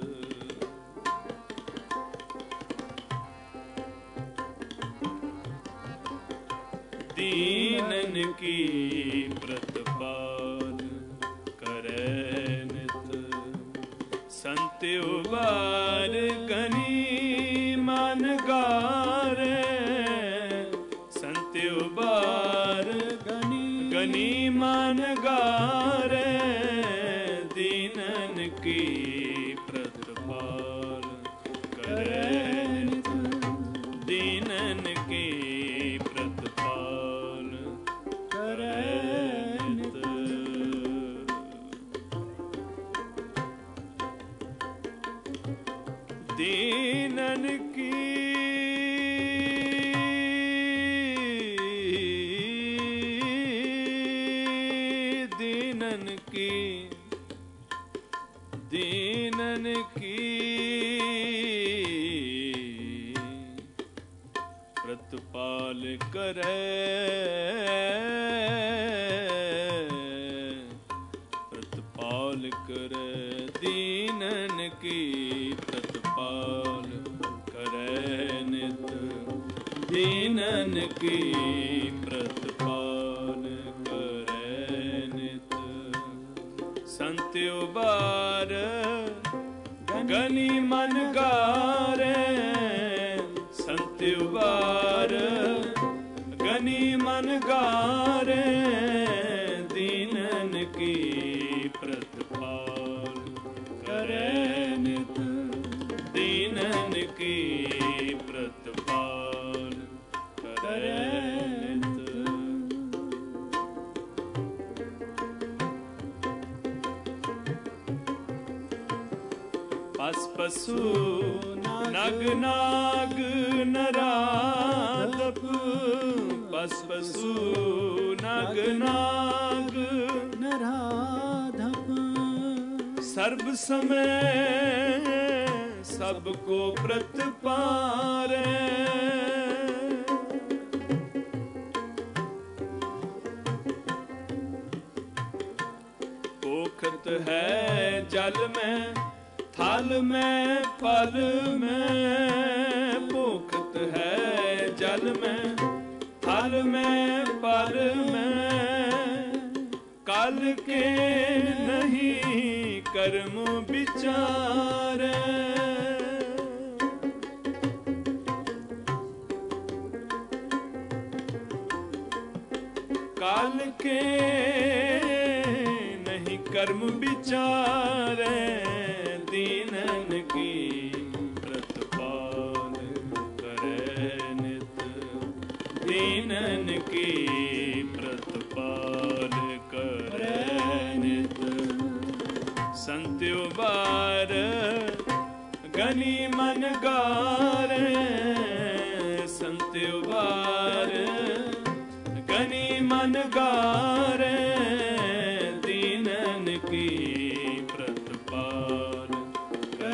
दीनन की प्रतिपाल करे नित। संत उबार गनी मन गारे। संत उबार गनी मन गारे। दीनन की प्रतिपाल करे नित। दीनन की प्रतिपाल करे नित। दीनन की दीनन की दीनन की प्रतिपाल करे। प्रतिपाल करे। दीनन की प्रतिपाल करे नित। दीनन की प्रतिपाल करे नित। संत उबार गनी मन गारे। संत उबार गनी मन गारे। दीनन की प्रतिपाल करे नित। दीनन की प्रतिपाल करे नित। पस पशु नग नाग नराधप। पस पशु नग नाग नराधप। सर्व समय सबको प्रतिपारे। पोखत है जल में थल में फल में। पोखत है जल में थल में फल में। काल के नहीं कर्म विचार। काल के नहीं कर्म विचार। दीनन की प्रतिपाल करे नित। दीनन की प्रतिपाल करे नित। संत उबार गनी मन गारे। संत उबार गनी मन गारे। दीनन की प्रतिपाल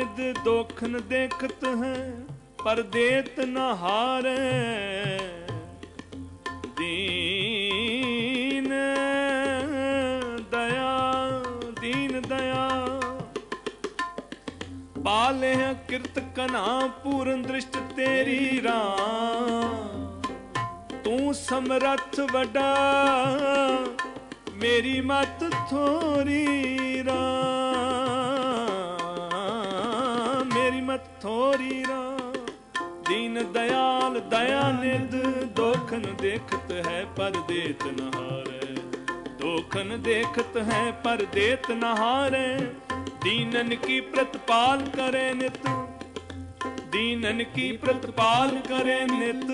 निद दोखन देखत है पर देत न हारे। दीन दया दीन दया पाले कृत कना पूर्ण दृष्ट तेरी राम। तू समरथ वडा मेरी मत थोरी राम, मेरी मत थोरी राम। दीन दयाल दया निध दोखन देखत है पर देत न हारे। दोखन देखत है पर देत न हारे। दीनन की प्रतिपाल करे नित, दीनन की प्रतिपाल करे नित।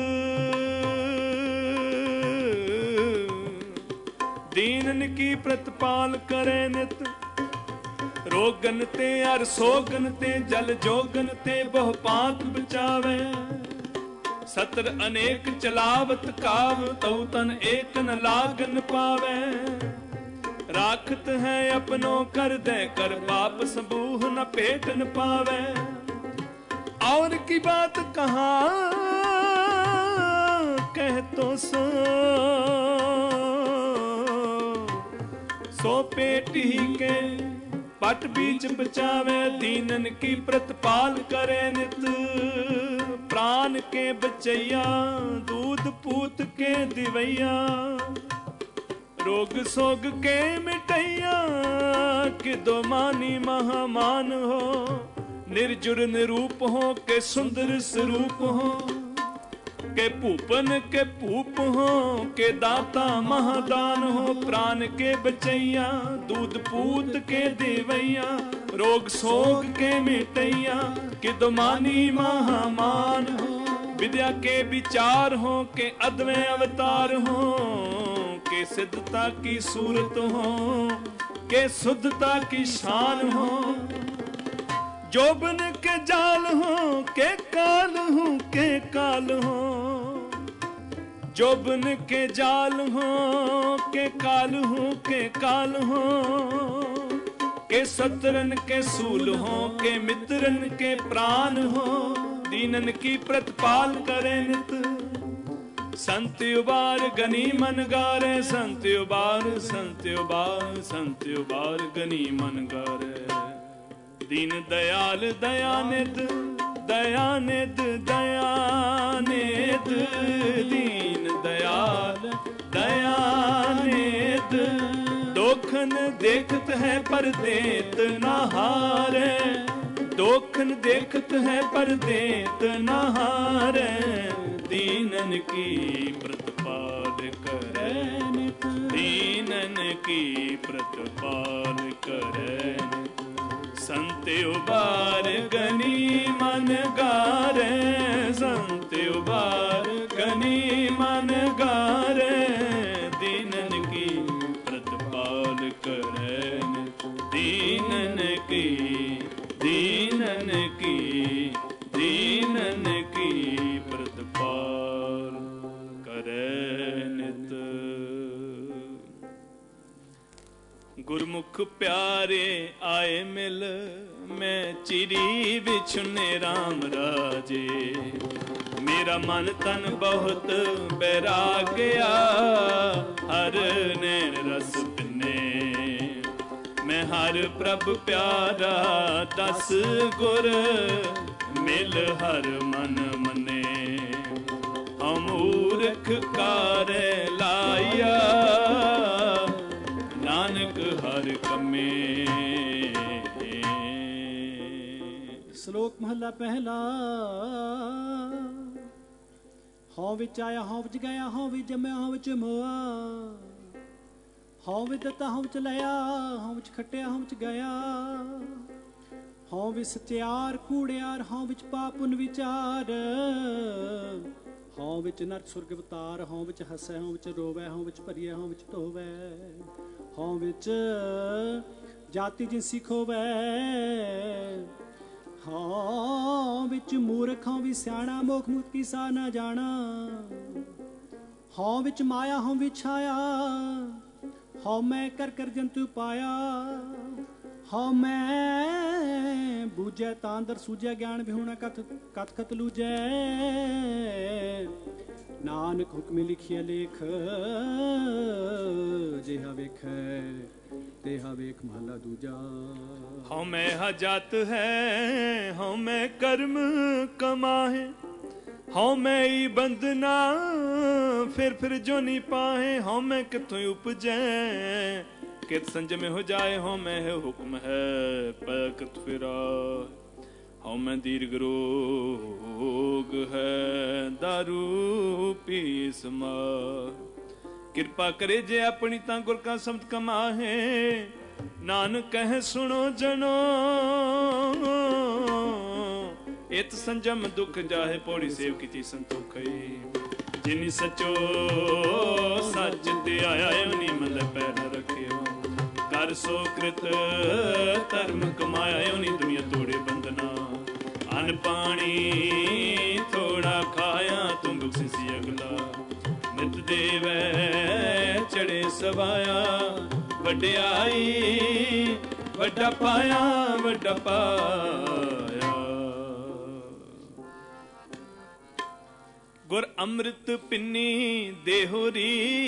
दीनन की प्रतिपाल करे नित। रोगन ते अर सोगन ते जल जोगन ते बहु पात बचावे। सतर अनेक चलावत काव तौ तन एक न लागन पावे। राखत है अपनों कर दे कर पाप सबूह न पेट न पावे। और की बात कहा कह तो सो पेट ही के पट बीच बचावे। दीनन की प्रतिपाल करे नित। प्राण के बचैया दूध पूत के दिवैया। रोग सोग के मिटैया कि दो मानी महामान हो। निर्जुर निरूप हो के सुंदर स्वरूप हो। के पूपन के पूप हो के दाता महादान हो। प्राण के बचैया दूध पूत के देवैया। रोग सोग के मिटैया कि दुमानी महामान हो। विद्या के विचार हो के अद्वै अवतार हो। के सिद्धता की सूरत हो के शुद्धता की शान हो। जोबन के जाल हो के काल हो के काल हो। जोबन के जाल हो के काल हो के काल हो। के सतरन के सूल हो के मित्रन के प्राण हो। दीनन की प्रतिपाल करे नित। संत उबार गनी मन गारे। संत उबार गनी मन गारे। दीन दयाल दयानिध दयानिध दयानिध। दीन दयाल दयानिध दोखन देखत है पर देत न हारे। दोखन देखत है पर देत न हारे। दीनन की प्रतिपाल करे नित। दीनन की प्रतिपाल करे नित। संत उबार गनी मन गारे। संत उबार गनी मन गारे। दीनन की प्रतिपाल करे दीनन की दीनन की दीनन की प्रतिपाल करे नित। गुरमुख प्यारे आए मिल मैं चिरी बिछुने राम राजे। मेरा मन तन बहुत बैराग्या हर नैन रस पिने। मैं हर प्रभ प्यारा दस गुर मिल हर मन मने। अमूर्ख कार्य लाया नानक हर कमे। श्लोक महला पहला। हौ विच आया हौ विच गया हौ विच जमया हौ विच मोआ। हौ विच दता हौ विच लया हौ विच खटिया हौ विच गया। हौ विच सत्यार कूड़ियार हौ विच पापुन विचार। हौ विच नरक सुर्ग अवतार हौ विच हसै हौ विच रोवै हौ विच भरिए हौ विच धोवै। हौ विच जाति जिनसी खोवै। हौ विच मूर्ख हौ विच सियाणा मोख मुक्ति सा न जाना। हौ विच माया हौ विच छाया हौ मैं कर कर जंतु पाया। ਹਉ ਮੈਂ ਬੂਝੈ ਤਾਂ ਅੰਦਰ ਸੂਝੈ ਗਿਆਨ ਵਿਹੂਣਾ ਕਥ ਲੂਜੈ ਨਾਨਕ ਹੁਕਮੇ ਲਿਖਿਆ ਲੇਖ ਜਿਹਾ ਵੇਖੈ तेहा वेख महला दूजा। हौ मैं हा जात है हौ मैं कर्म कमाहे हौ मैं ई बंदना फिर जो नहीं पाहे हौ मैं किथों उपजै कित संजम हो जाए हौ मैं है हुक्म है पैकत फिरा हौ मैं दीर्घ रोग है दारू पी समार किरपा करे जे अपनी ता गुर का समत कमाहे नानक कह सुनो जनो इत संजम दुख जाहे पौड़ी सेव की संतोख जिनी सचो सच ते आया उनी मल पैर रखे कर सो कृत धर्म कमाया उनी दुनिया तोड़े बंधना अन पानी थोड़ा खाया तुम दुख सी अगला नित देवै चढ़े सवाया वड्याई वड्डा पाया गुर अमृत पिन्नी देहोरी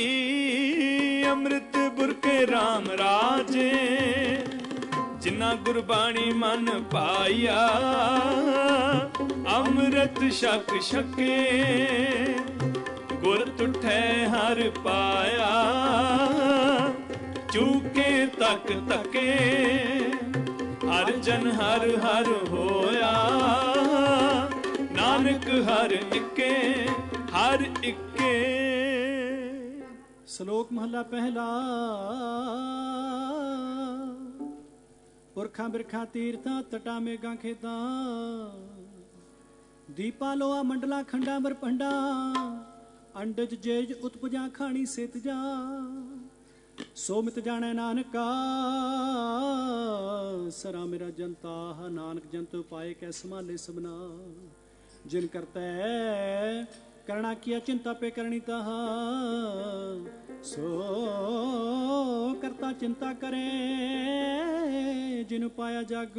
अमृत बुरके राम राजे जिन्ना गुरबाणी मन पाया अमृत शक शके गुर तुठै हर पाया चूके तक तके हर जन हर हर होया नानक हर इक्के हर इक्के। श्लोक महला पहला। पुरखा बिरखा तीर्थां तटा मेघां खेतां दीपा लोआ मंडला खंडा मर पंडा अंडज जेज उत्पजा खानी सेत जा सो मित जाने नानका सरा मेरा जनता नानक जंतु पाए कै संभाले सबना जिन करता करना किया चिंता पे करनी ताहा सो करता चिंता करे जिनु पाया जग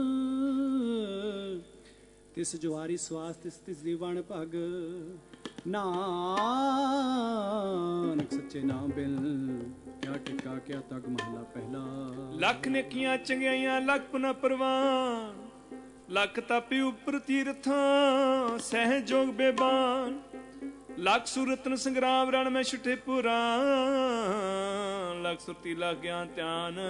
तिस जुआरी स्वास तिस दीवान पग नानक सच्चे नाम बिल क्या टिका क्या तग महला पहला। लख नेकियां चंगियां लख पुना परवान लख तापी उपर तीर्थां सहजोग बेबान लख सुरतन संग्राम रण में छुटे पुराण लख सुरती लख ज्ञान ध्यान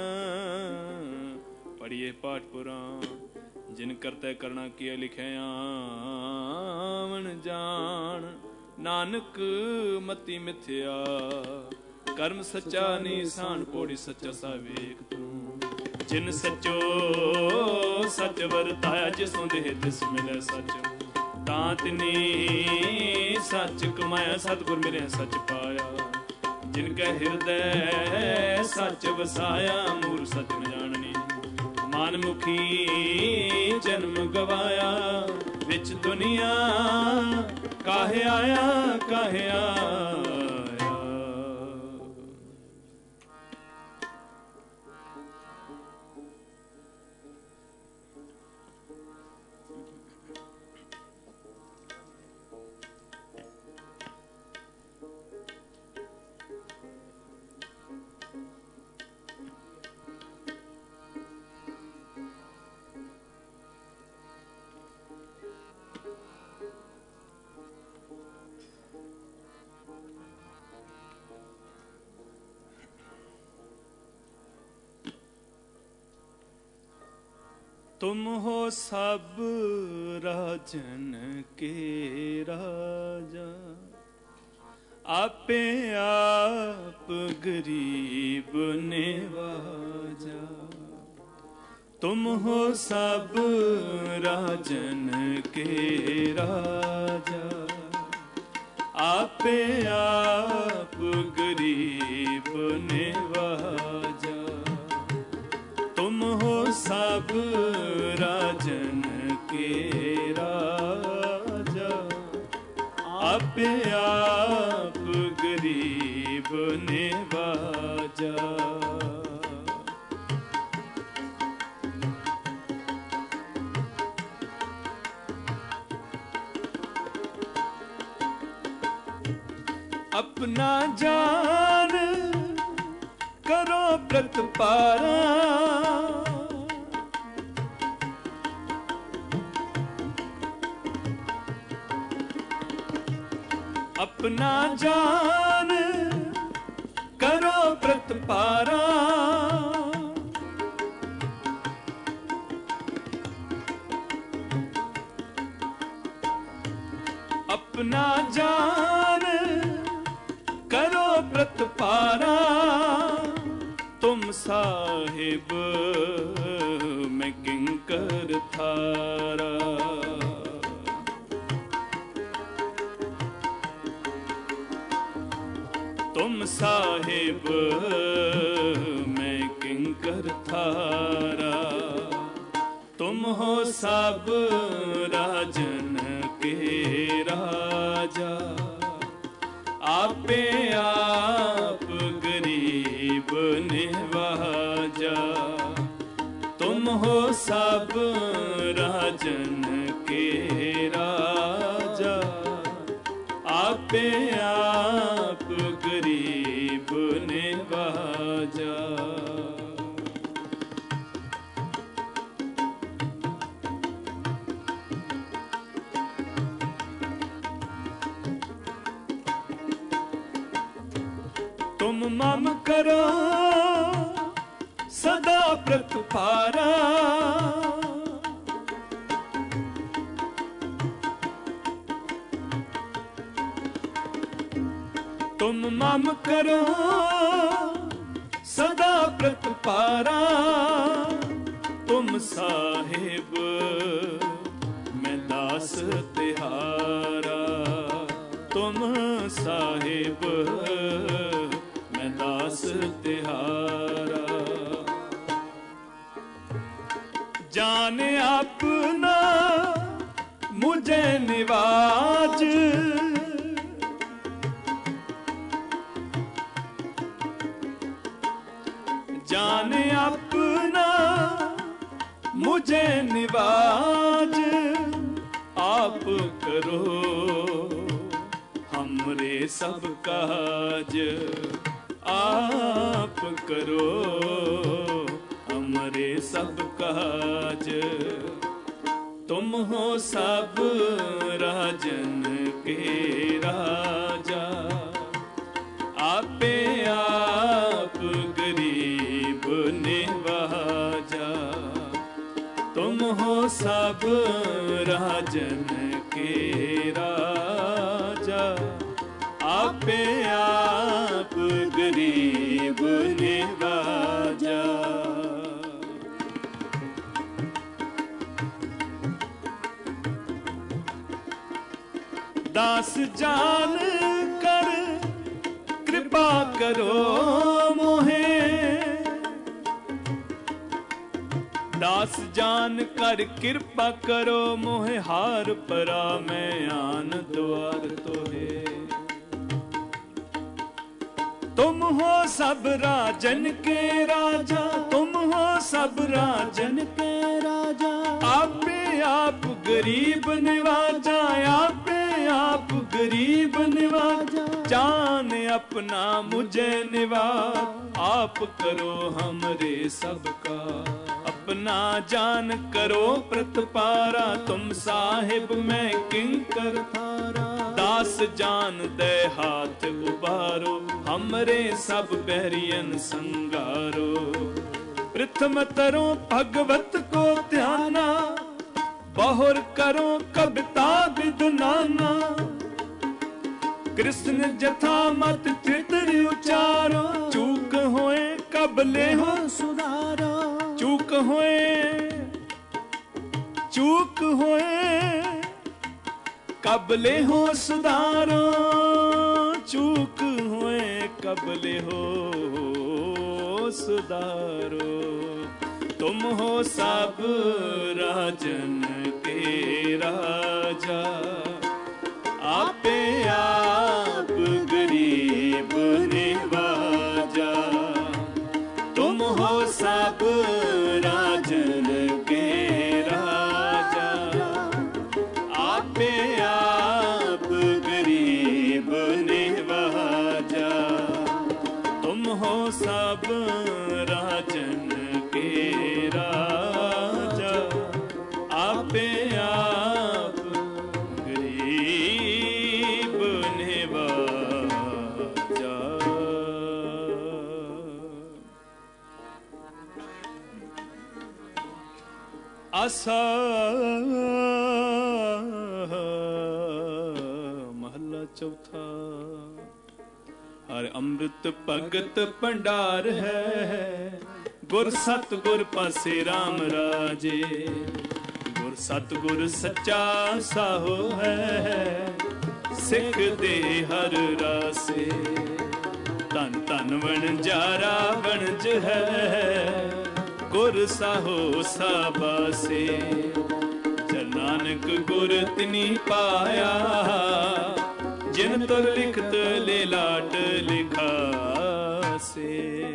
पढ़िए पाठ पुराण जिन करते करना किया लिखे आवन जान नानक मति मिथ्या कर्म सच्चा निशान पौड़ी सच्चा सा वेख तू जिन सचो सच वरताया जिसों देह तिस मिले सच तांतनी सच कमाया सतगुर मिले सच पाया जिनके हृदय सच वसाया मूर सच न जाननी मानमुखी जन्म गवाया विच दुनिया काहे आया काहे आया। तुम हो सब राजन के राजा आपे आप गरीब नेवाजा तुम हो सब राजन के राजा आपे आप गरीब नेवाजा तुम हो सब राजन के राजा आपे आप गरीब नेवाजा अपना जान करो प्रतिपारा, अपना जान करो प्रतिपारा, अपना जान करो प्रतिपारा, तुम साहिब मैं किंकर थारा। तुम साहिब मैं किंकर थारा, तुम हो सब राजन के राजा, आपे आप गरीब निवाजा। तुम हो सब राजन के राजा, आपे आप गरीब निवाजा। तुम मम करो सदा प्रतिपारा, तुम मम करो सदा प्रतिपारा, तुम साहिब मैं दास तिहारा। तुम साहिब मैं दास तिहारा, जाने अपना मुझे निवाज, जाने अपना मुझे निवाज। आप करो हमरे सब काज, आप करो हमरे सब काज। तुम हो सब राजन के राजा, आपे आप गरीब निवाजा। तुम हो सब राजन के राजा, आपे आप गरीब निवाजा। दास जान कर कृपा करो मोहे, दास जान कर कृपा करो मोहे। हार परा मैं आन द्वार तोहे, तुम हो सब राजन के राजा, तुम हो सब राजन के राजा। आपे आप गरीब निवाजा, आपे आप गरीब निवाजा। जान अपना मुझे निवाज, आप करो हमरे सबका। अपना जान करो प्रतिपारा, तुम साहिब मैं किंकर थारा। दास जान दे हाथ उबारो, हमरे सब बैरियन संगारो। प्रथम तरो भगवत को ध्याना, बहुर करो कविता विदुनाना। कृष्ण जथा मत चित्र उचारो, चूक होए कबले हो सुधारो। चूक होए कबले हो सुधारो, चूक होए कबले हो सुधारो। तुम हो सब राजन के राजा, आपे आप गरीब निवाजा। तुम हो सब राजन के राजा, आपे आप गरीब निवाजा। तुम हो सब राजन के राजा, आपे आप गरीब निवाजा। आसा महला चौथा। हर अमृत भगत भंडार है, गुर सतगुर पासे राम राजे। गुर सतगुर सच्चा साहो है, सिख दे हर रासे। धन धन वणजारा वणज है, गुर साहो साबासे। जन नानक गुर तिनी पाया, जिन तुर लिखत ले लाट लिखासे।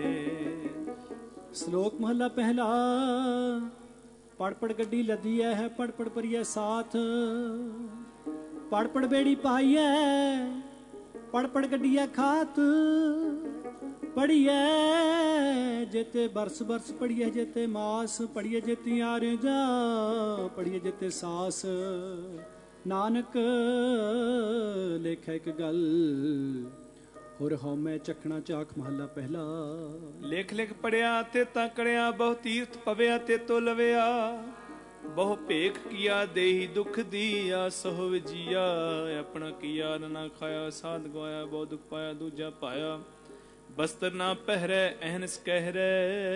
श्लोक महला पहला। पड़ पड़ गड्डी लदी है, पड़ पड़ परिए साथ। पड़ पड़ बेड़ी पाई है, पड़ पड़ गड्डी खात। पढ़िए जेते बरस बरस, पढ़िए जेते मास। पढ़िए जेती आर जा, पढ़िए जेते सास। नानक लेखा एक गल, होर हौमै चखना चाख महला पहला। लेख लिख पढ़िया ते ताकड़िया, बहु तीर्थ पविया ते तो लविया। बहु भेख किया देही दुख दिया, सहो जिया अपना किया ना खाया। साध गवाया बहु दुख पाया, दूजा पाया। बस्तर ना पहरे अहनस कहरे,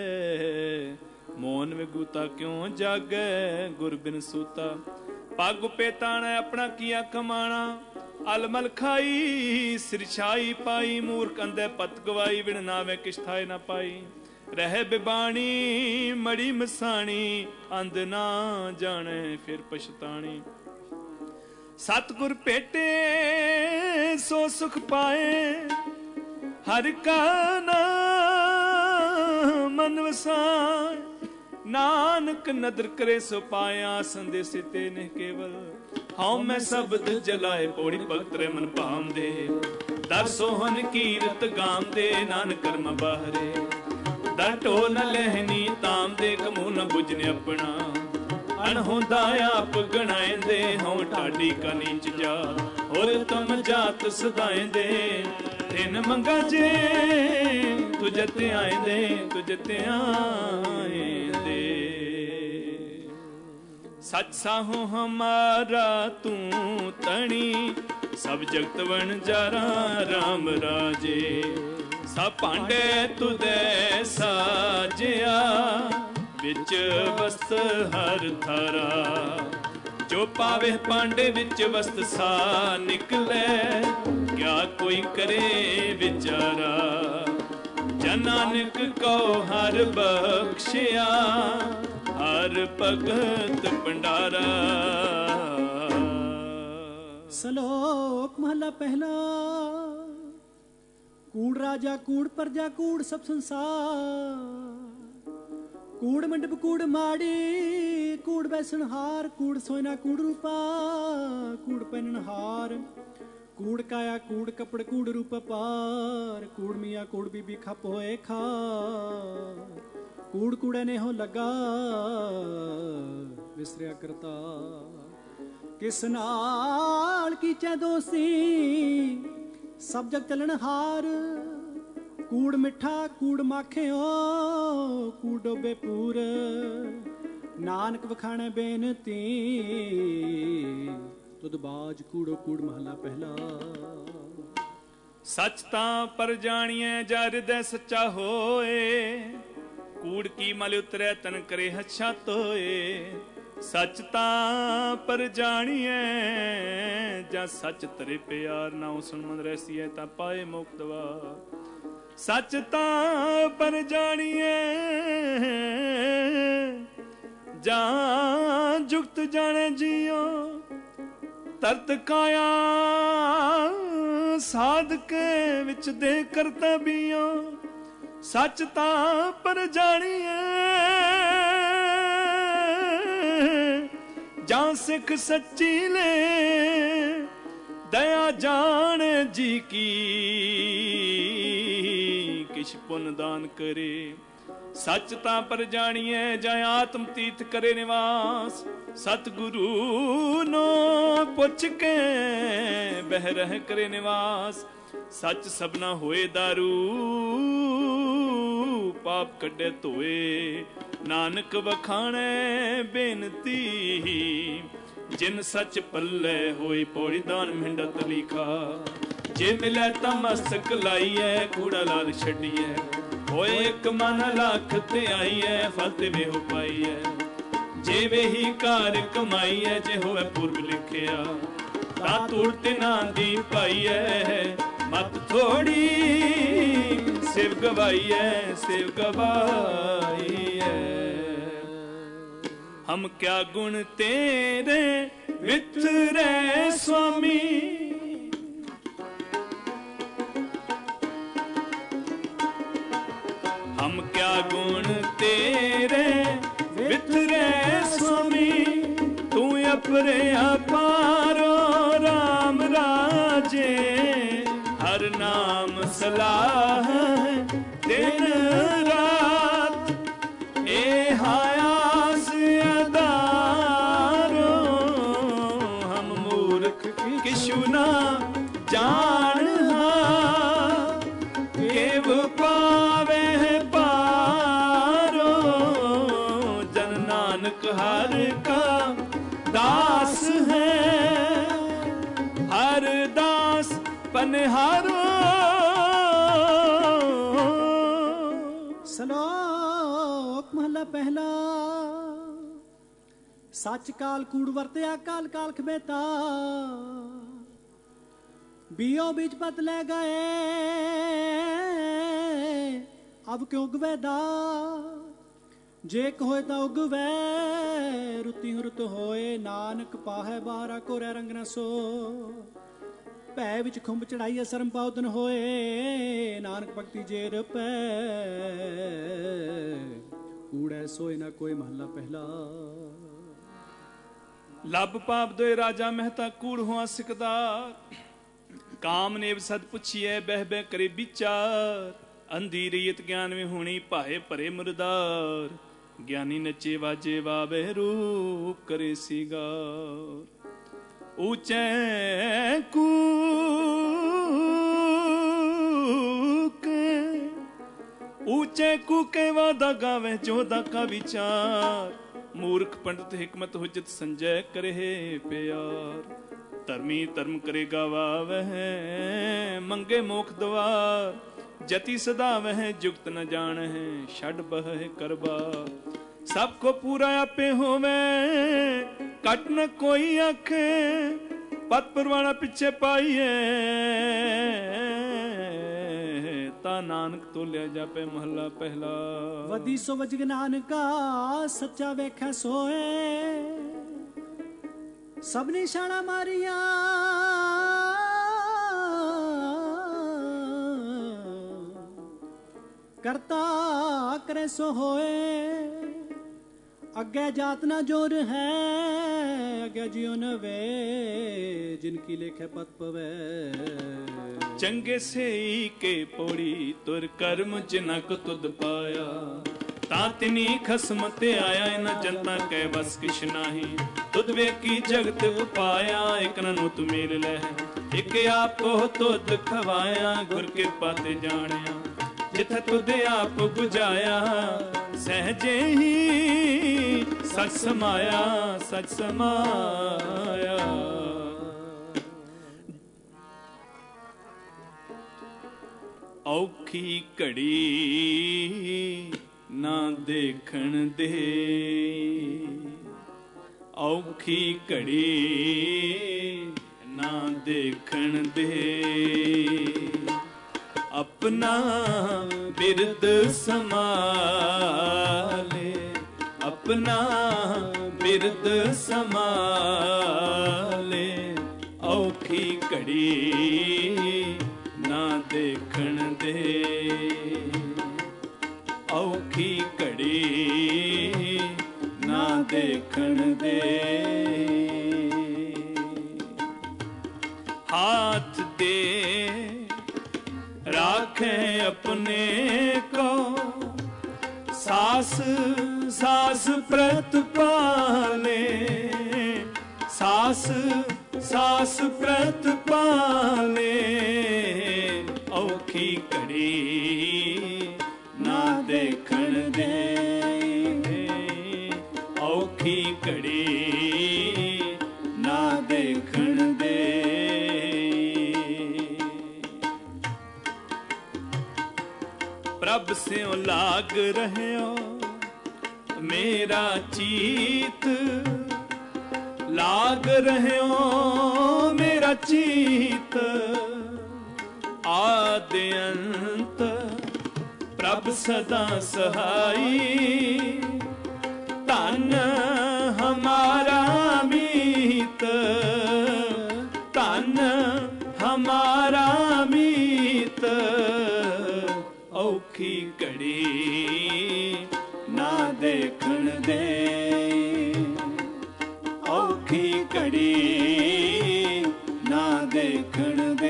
मोहन विगूता क्यों जागे। गुर बिन सूता पग पेताना, अपना किया कमाना। अलमल खाई सिरछाई पाई, मूर्ख अंधे पत गवाई। बिन नावे किश थाए ना पाई, रह बिबाणी मड़ी मसाणी। अंध ना जाने फिर पछताणी। सतगुर भेटे सो सुख पाए, हर का नाम मन वसाए। नानक नदर करे सो पाया, संदेश तेने केवल। हाँ मैं शब्द जलाए, पौड़ी भगत रे मन भाम दे। दर सोहन कीरत गाम दे, नानक कर्म बाहरे। दर टो न लहनी ताम दे, कमू न बुझने अपना। अनहोंदा आप गणाए दे, हों ठाडी का नीच जा। और तुम जात सदाए दे, तिन मंगा जे तुझ ते आए दे। तुझ ते आए दे। सच साहू हमारा तू तणी, सब जगत वणजारा राम राजे। सब भांडे तुदे साजिया, विच वस्त हर थारा। जो पावे पांडे विच वस्त सा निकले, क्या कोई करे विचारा। जन नानक को हर बख्शिया, हर भगत भंडारा। श्लोक महला पहला। कूड़ राजा कूड़ प्रजा कूड़ सब संसार। कूड़ मंडप कूड़ माड़ी, कूड़ बैसनहार। कूड़ सोना कूड़ रूपा, कूड़ पहननहार। कूड़ काया कूड़ कपड़ कूड़ रूप पार। कूड़ मियाँ कूड़ बीबी खप होए खा। कूड़ कूड़े ने हो लगा विसरिया करता। किस नाल कीचे दोस्ती, सब जग चलन हार। कूड़ मिठा कूड़ माखियो, कूड़ डोबे पूर। नानक वखाणे बेनती, तुद बाज कूड़ो कूड़ महला पहला। सच तां पर जानिए जा हृदय सच्चा होए। कूड़ की मल उतरे तन करे हच्छा तोए। सच तां पर जानिए जा सच तरे प्यार। ना सुन मन रहसिए ता पाए मोक्ष दवा। सच तां पर जानिए जा जुगत जाने जियो। तरत काया साधके विच दे करता बियो। सच तां पर जानिए जां सिख सच्ची ले। दया जान जी की कि ਈਸ਼ ਪੁੰਨ ਦਾਨ ਕਰੇ। ਸੱਚ ਤਾਂ ਪਰ ਜਾਣੀਐ ਜਾਂ ਆਤਮ ਤੀਰਥ ਕਰੇ ਨਿਵਾਸ। ਸਤਿਗੁਰੂ ਨੂੰ ਪੁੱਛ ਕੇ ਬਹਿ ਰਹਿ ਕਰੇ ਨਿਵਾਸ। ਸੱਚ ਸਭਨਾ ਹੋਏ ਦਾਰੂ ਪਾਪ ਕੱਢੇ ਧੋਏ। ਨਾਨਕ ਵਖਾਣੈ ਬੇਨਤੀ ਜਿਨ ਸੱਚ ਪੱਲੇ ਹੋਈ। ਪੌੜੀ ਦਾਨ ਮਿੰਡਤ ਲੀਖਾ ਜੇ ਮਿਲੈ ਤਾਂ ਮਸਤਕ ਲਾਈਐ। ਕੂੜਾ ਲਾਲ ਛੱਡੀਐ ਹੋਏ ਇੱਕ ਮਨ ਲੱਖ ਤੇ ਆਈਐ। ਫਲ ਤੇ ਵੇਹੋ ਪਾਈਐ ਜੇ ਵੇਹੀ ਕਾਰ ਕਮਾਈਐ। ਜੇ ਹੋਵੇ ਪੁਰਬ ਲਿਖਿਆ ਤਾਂ ਤੁਰ ਤੇ ਨਾ ਦੀ ਪਾਈਐ। ਮਤ ਥੋੜੀ ਸਿਵ ਗਵਾਈਐ ਸਿਵ ਗਵਾਈਐ। ਹਮ ਕਿਆ ਗੁਣ ਤੇਰੇ ਵਿਤਰੇ ਸੁਆਮੀ। ਹਮ ਕਿਆ ਗੁਣ ਤੇਰੇ ਵਿਤਰੇ ਸੁਆਮੀ। ਤੂੰ ਅਪਰੇ ਅਪਾਰੋ ਰਾਮ ਰਾਜੇ। ਹਰ ਨਾਮ ਸਲਾਹ ਦਿਨ ਰਾਤ। ਇਹ ਆਸ ਅਦਾਰੋ ਹਮ ਮੂਰਖ ਕਿਛੁ ਨਾ ਜਾਣ ਹਾਂ। ਕੇਵ ਪਾਵੇ ਪਾਰੋ ਜਨ ਨਾਨਕ ਹਰ ਕਾ ਦਾਸ ਹੈ। ਹਰ ਦਾਸ ਪਨਿਹਾਰੋ। ਸ਼ਲੋਕ ਮਹਲਾ ਪਹਿਲਾ। ਸੱਚ ਕਾਲ ਕੂੜ ਵਰਤਿਆ ਕਾਲ ਕਾਲ ਖਬੇਤਾ। बीओ बीच पत ले गए अब क्यों गवेदा। जे होए ता उगवे रुती रुत होए। नानक पाहे बाहरा कोरै रंग न सो। भै विच खुंब चढ़ाइए शर्म पाउदन होए। नानक भगति जेर पै कूड़ै सोए ना कोई। महला पहला। ਲੱਭ ਪਾਪ ਦੋਏ ਰਾਜਾ ਮਹਿਤਾ ਕੂੜ ਹੋਆ ਸਿਕਦਾਰ। ਕਾਮ ਨੇਵ ਸਦ ਪੁੱਛੀਐ ਬਹਿ ਬਹਿ ਕਰੇ ਵਿਚਾਰ। ਅੰਧੀ ਰੀਤ ਗਿਆਨ ਵਿੱਚ ਹੋਣੀ ਭਾਏ ਭਰੇ ਮੁਰਦਾਰ। ਗਿਆਨੀ ਨੱਚੇ ਵਾਜੇ ਵਾਵੇ ਰੂਪ ਕਰੇ ਸੀਗਾਰ। ਊਚੈ ਊਚੇ ਕੂਕੇ ਵਾਦਾ ਗਾਵੇ ਜੋਦਾ ਕਾ ਵਿਚਾਰ। ਮੂਰਖ ਪੰਡਤ ਹਿਕਮਤ ਹੁਜਤ ਸੰਜੈ ਕਰੇ ਪਿਆਰ। ਧਰਮੀ ਧਰਮ ਕਰੇ ਗਾਵਾਵਹਿ ਮੰਗੇ ਮੋਖ ਦਵਾਰ। ਜਤੀ ਸਦਾ ਵਹਿ ਜੁਗਤ ਨ ਜਾਣਹਿ ਛੱਡ ਬਹਿ ਕਰਬਾ। ਸਭ ਕੋ ਪੂਰਾ ਆਪੇ ਹੋਵੇ ਘਟ ਨ ਕੋਈ ਆਖੇ। ਪਤ ਪਰਵਾਣਾ ਪਿੱਛੇ ਪਾਈਏ ਤਾਂ ਨਾਨਕ ਤੋਲਿਆ ਜਾਪੇ। ਮਹੱਲਾ ਪਹਿਲਾ। ਵਦੀ ਸੋ ਵਜਗ ਨਾਨਕਾ ਸੱਚਾ ਵੇਖੈ ਸੋਏ। ਸਭ ਨਿਸ਼ਾਨਾ ਮਾਰੀਆਂ ਕਰਤਾ ਕਰੇ ਸੋ ਹੋਏ। ਅੱਗੇ ਜਾਤ ਨਾ ਜੋਰ ਹੈ ਅੱਗੇ ਜਿਉ ਨਵੇ। ਜਿਨਕੀ ਲੇਖੇ ਪਤ ਪਵੇ ਚੰਗੇ ਸੇਈ ਕੇ ਪੌੜੀ ਤੁਰ ਕਰਮ ਜਿਨਕ ਤੁਧ ਪਾਇਆ। ਤਾਂ ਤਿਨੀ ਖਸਮ ਤੇ ਆਇਆ ਇਨ ਜਨਤਾ ਕੈ ਵਸ ਕਿਛ ਨਾਹੀ। ਤੁਧ ਵੇਖੀ ਜਗਤ ਉਪਾਇਆ ਇਕ ਨੂੰ ਤੂੰ ਮੇਲ ਲੈ। ਇਕ ਆਪੋ ਤੁਧ ਖਵਾਇਆ ਗੁਰ ਕਿਰਪਾ ਤੇ ਜਾਣਿਆ। ਜਿਥੇ ਤੁਧ ਆਪ 부ਝਾਇਆ ਸਹਜੇ ਹੀ ਸਚ ਸਮਾਇਆ ਸਚ ਸਮਾਇਆ। ਔਖੀ ਘੜੀ ਨਾ ਦੇਖਣ ਦੇ। ਔਖੀ ਘੜੀ ਨਾ ਦੇਖਣ ਦੇ। ਆਪਣਾ ਬਿਰਦ ਸੰਭਾਲੇ ਆਪਣਾ ਬਿਰਦ ਸੰਭਾਲੇ। ਔਖੀ ਘੜੀ ਨਾ ਦੇਖਣ ਦੇ। ਔਖੀ ਘੜੀ ਨਾ ਦੇਖਣ ਦੇ। ਹਾਥ ਦੇ ਰਾਖੇ ਆਪਣੇ सास सास प्रतपाले, सास सास प्रतपाले, औखी घड़ी ना देखण दे, औखी घड़ी ना देखण दे। प्रभ स्यों लाग रह्यो मेरा चीत, लाग रह्यो मेरा चीत, आदि अंत प्रभ सदा सहाई, धन हमारा मीत, धन हमारा मीत, औखी घड़ी ना देखण दे, औखी घड़ी ना देखण दे।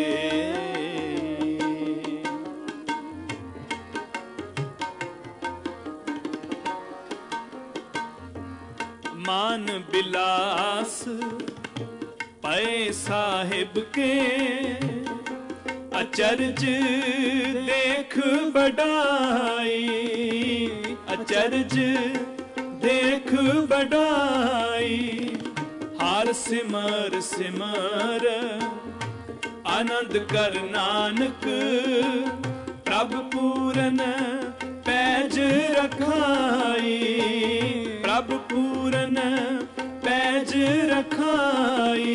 मान बिलास पए साहिब के, अचरज देख बढ़ाई, अचरज देख बढ़ाई, हार सिमर सिमर आनंद कर नानक, प्रभ पूरन पैज रखाई, प्रभ पूरन पैज रखाई,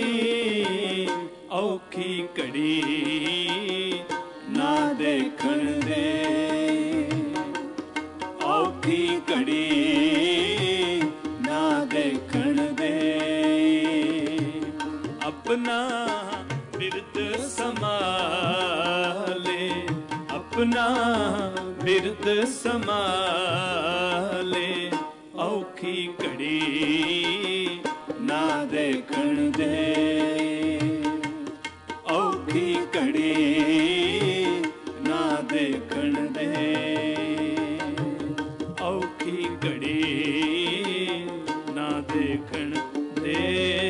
औखी घड़ी ना देखण दे, औखी घड़ी ना देखण दे। अपना बिरद संभाले, अपना बिरद संभाले, औखी घड़ी ना देखण दे, औखी घड़ी ना देखण दे, औखी घड़ी ना देखण दे।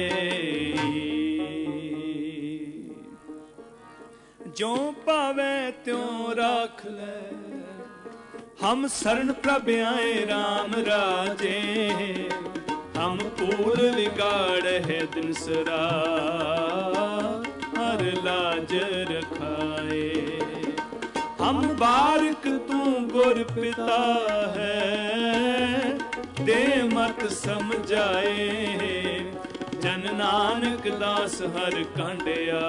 जो पावे त्यों राख ले, हम शरण प्रभ आए राम राजे, हम पूर विगाड़ है दिन सरा, हर लाज रखाए। हम बारिक तू गुर पिता है, दे मत समझाए, जन नानक दास हर कांडिया,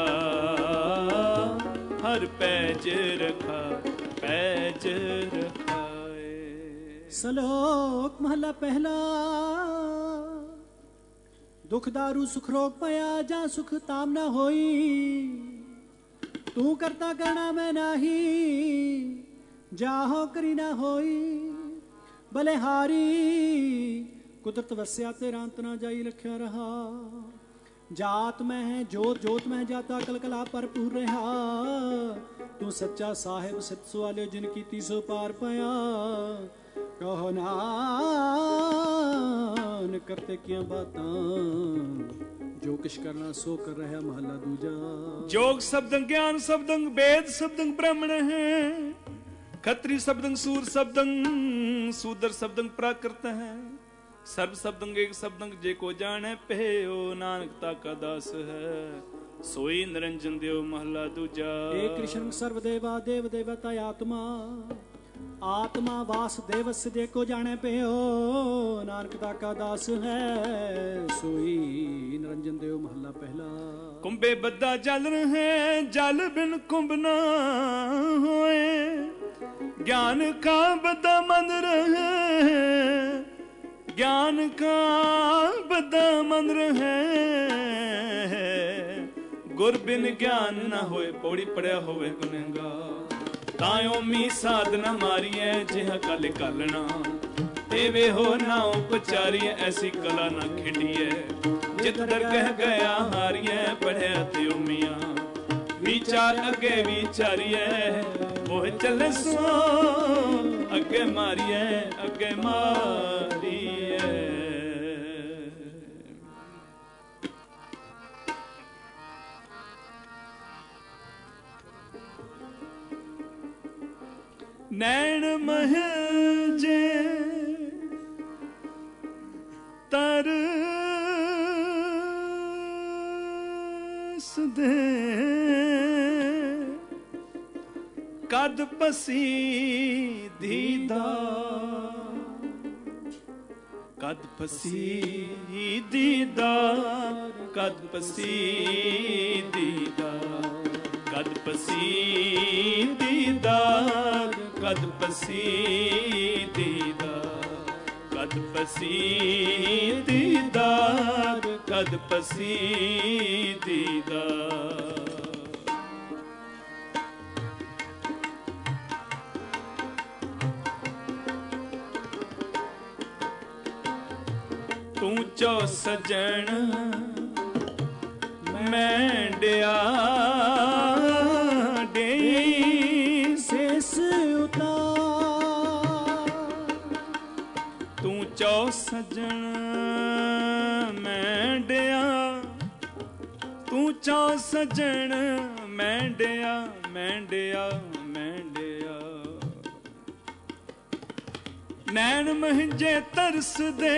हर पैज रखा पैज रखाए। सलोक महला पहला। दुख दारू सुख रोग पाया, जा सुख ताम ना होई, तू करता करना मैं नाही, जाहो करी ना होई। बलिहारी कुदरत वस्या तेरा अंत ना जाई, रखा रहा जात में है जोत, जोत में जाता कलकला भरपूर रहा। तू सच्चा साहिब सत सुआले जिनकी तीसो पार पाया, कहो नान करते क्या बातां, जो किश करना सो कर रहा महला दूजा। जोग शब्दंग ज्ञान शब्दंग वेद शब्दंग ब्राह्मण है, खत्री शब्दंग सूर शब्दंग शूद्र शब्दंग प्राकृत है। सर्व शब्दंग एक शब्दंग जे को जाने पेयो, नानकता का दास है सोई निरंजन देव महला दूजा। एक कृष्ण सर्वदेवा देव देवता आत्मा, आत्मा वासुदेव दे को जाने पेयो, नानकता का दास है सोई निरंजन देव महला पहला। कुंभे बद्दा जल रहे जल बिन कुंभ ना होए, ज्ञान का बद्दा मन रहे, ज्ञान का बद्दा मन रहे। गुर बिन ज्ञान न होए, पौड़ी पड़िया होवे गुनहगार। तायो मी साधना मारिए जिहा कल कालना, तेवे हो ना उपचारिए ऐसी कला ना खेडिए। जित दरगह गया हारिए पढ़िया ते उमिया, विचार अगे विचारिए वो चले सो अगे ਅੱਗੇ ਮਾਰੀਏ, ਅੱਗੇ ਮਾਰੀਏ। ਨੈਣ ਮਹਿ ਜੇ ਤਰਸ ਦੇ, ਕਦ ਪਸੀ ਦੀਦਾ, ਕਦ ਪਸੀ ਦੀਦਾ, ਕਦ ਪਸੀ ਦੀਦਾ, ਕਦ ਪਸੀ ਦੀਦਾਰ, ਕਦ ਪਸੀ ਦੀਦਾਰ, ਕਦ ਪਸੀ ਦੀਦਾਰ, ਕਦ ਪਸੀ ਦੀਦਾਰ। ਤੂੰ ਚੋ ਸਜਣ ਮੈਂਡਿਆ ਦੇ ਸੇਸ ਉਤਾਰ, ਤੂੰ ਚੋ ਸਜਣ ਮੈਂਡਿਆ, ਤੂੰ ਚੋ ਸਜਣ ਮੈਂਡਿਆ, ਮੈਂਡਿਆ ਮੈਂਡਿਆ। ਨੈਣ ਮਹਿੰਜੇ ਤਰਸਦੇ,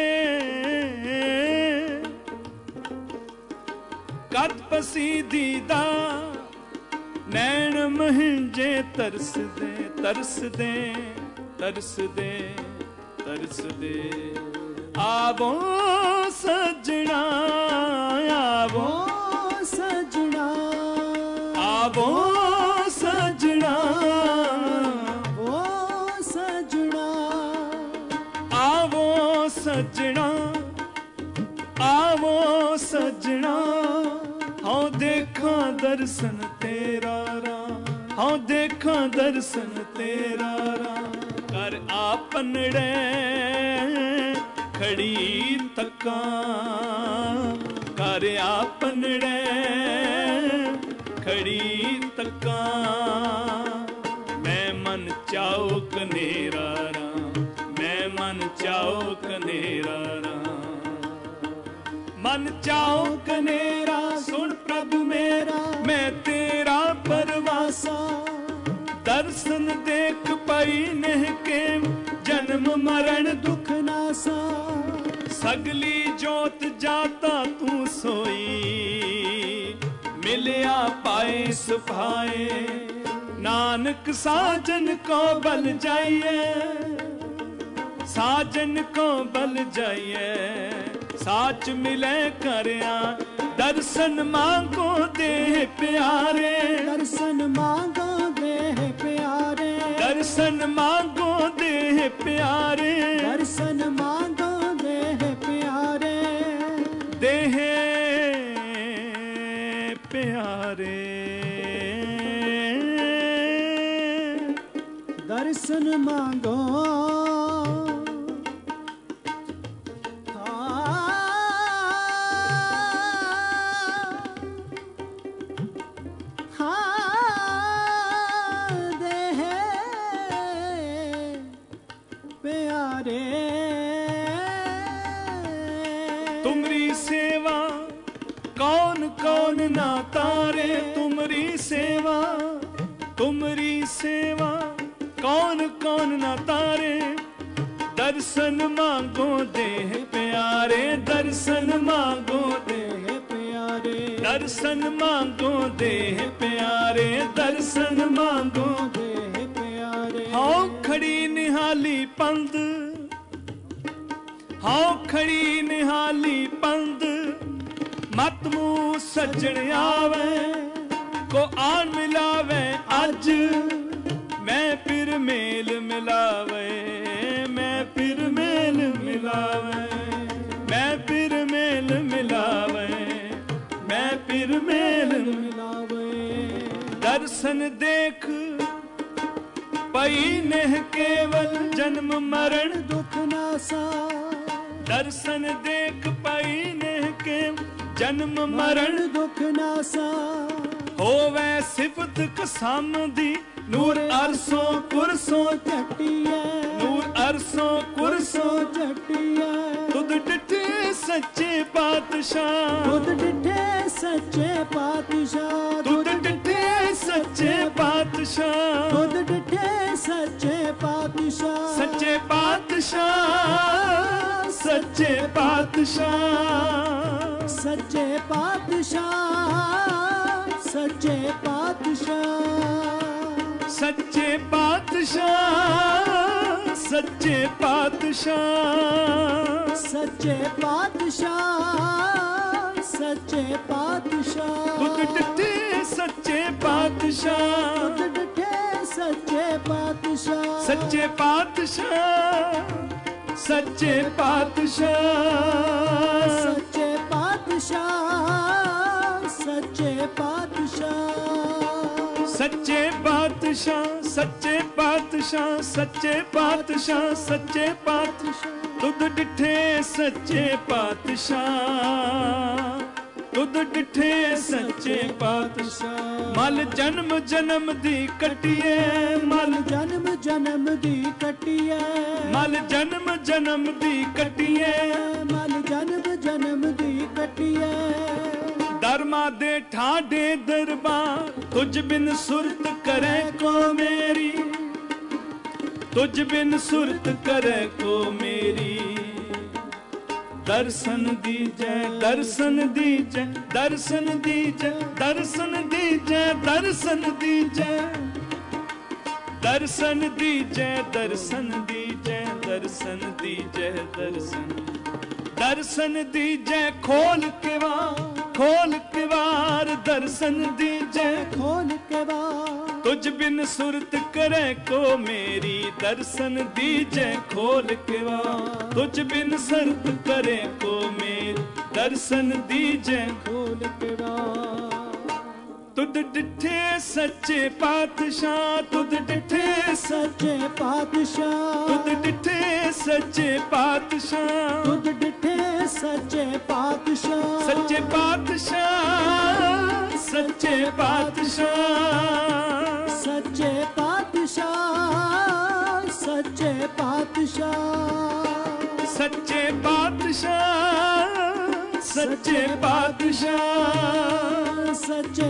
ਕਦ ਪਸੀ ਦੀਦਾ, ਨੈਣ ਮਹਿੰਜੇ ਤਰਸਦੇ, ਤਰਸਦੇ ਤਰਸਦੇ ਤਰਸਦੇ। ਆਵੋ ਸਜਣਾ, ਆਵੋ ਸਜਣਾ, ਆਵੋ ਸਜਣਾ, ਆਵੋ ਸਜਣਾ, ਆਵੋ ਸਜਣਾ, ਆਵੋ ਸਜਣਾ। ਹਾਂ ਦੇਖਾਂ ਦਰਸ਼ਨ ਤੇਰਾ ਰਾਮ, ਹਾਂ ਦੇਖਾਂ ਦਰਸ਼ਨ ਤੇਰਾ ਰਾਮ। ਕਰ ਆਪਨੜੇ ਖੜੀ ਤੱਕਾਂ, ਕਰ ਆਪਨੜੇ ਖੜੀ ਤੱਕਾਂ। ਮੈਂ ਮਨ ਚਾਉ ਕਨੇਰਾ ਰਾਮ, ਮੈਂ ਮਨ ਚਾਉ ਕਨੇਰਾ ਰਾਮ। ਮਨ ਚਾਉ ਕਨੇਰਾ ਸੁਣ ਪ੍ਰਭ ਮੇਰਾ, ਮੈਂ ਤੇਰਾ ਪਰਵਾਸਾ। ਦਰਸ਼ਨ ਦੇਖ ਪਈ ਨਹਿ ਕੇ, ਜਨਮ ਮਰਨ ਦੁਖ ਨਾਸਾ। ਸਗਲੀ ਜੋਤ ਜਾਤਾ ਤੂੰ ਸੋਈ, ਮਿਲਿਆ ਪਾਏ ਸੁਭਾਏ। ਨਾਨਕ ਸਾਜਨ ਕੋ ਬਲ ਜਾਈਏ, ਸਾਜਨ ਕੋ ਬਲ ਜਾਈਏ। ਸਾਚ ਮਿਲੇ ਕਰਿਆ ਦਰਸ਼ਨ ਮੰਗੋ ਦੇਹ ਪਿਆਰੇ, ਦਰਸ਼ਨ ਮੰਗੋ ਦੇਹ ਪਿਆਰੇ, ਦਰਸ਼ਨ ਮੰਗੋ ਦੇਹ ਪਿਆਰੇ, ਦਰਸ਼ਨ ਮੰਗੋ ਦੇਹ ਪਿਆਰੇ, ਦੇਹ ਪਿਆਰੇ। ਦਰਸ਼ਨ ਮੰਗੋ कौन ना तारे। तुमरी सेवा, तुमरी सेवा कौन कौन ना तारे। दर्शन मांगो देह प्यारे, दर्शन मांगो देह प्यारे, दर्शन मांगो देह प्यारे, दर्शन मांगो देह प्यारे। हाँ खड़ी निहाली पंद, हाँ खड़ी निहाली पंद। मत मुँह सजण आवे को आन मिलावे अज। मैं फिर मेल मिलावे, मैं फिर मेल मिलावे, मैं फिर मेल मिलावे, मैं फिर मेल मिलावे। दर्शन देख पई नेह केवल जन्म मरण दुख नासा। दर्शन देख पई नेह केवल जन्म मरण दुख नासा। होवे सिफत कसम दी नूर अरसों पुरसों झटिए, नूर कुरसों कुरसों झटिया तुद डिठे सच्चे पातशाह तुद डिठे सच्चे पातशाह तुद डिठे सच्चे पातशाह तुद डिठे सच्चे पातशाह सच्चे पातशाह सच्चे पातशाह सच्चे पातशाह सच्चे पातशाह सच्चे पातशाह सच्चे पातशाह सच्चे पातशाह सच्चे पातशाह तुद डिठे सच्चे पातशाह तुद डिठे सच्चे पातशाह सच्चे पातशाह सच्चे पातशाह सच्चे पातशाह सच्चे पातशाह सच्चे पातशाह सच्चे पातशाह सच्चे पातशाह सच्चे पातशाह तुद डिठे सच्चे पातशाह तुद डिठे सच्चे पातशाह मल जन्म जन्म दी कटिए मल जन्म जन्म दी कटिए मल जन्म जन्म दी कटिए मल जन्म जन्म दी कटिए धर्मा दे ठाडे दरबार तुझ बिन सुरत करे को मेरी तुझ बिन सुरत करे को मेरी दर्शन दीजै दर्शन दीजै दर्शन दीजै दर्शन दीजै दर्शन दीजै दर्शन दीजै दर्शन दीजै दर्शन दीजै दर्शन दर्शन दीजै खोल के वार दर्शन दीजै खोल के बार तुझ बिन सुरत करे को मेरी दर्शन दीजै खोल के वार तुझ बिन सुरत करे को मेरी दर्शन दीजै खोल के बार तुद डिठे सच्चे पातशाह तुद डिठे सच्चे पातशाह तुद डिठे सच्चे पातशाह तुद डिठे सच्चे पातशाह सच्चे पातशाह सच्चे पातशाह सच्चे पातशाह सच्चे पातशाह सच्चे पातशाह सच्चे पातशाह सच्चे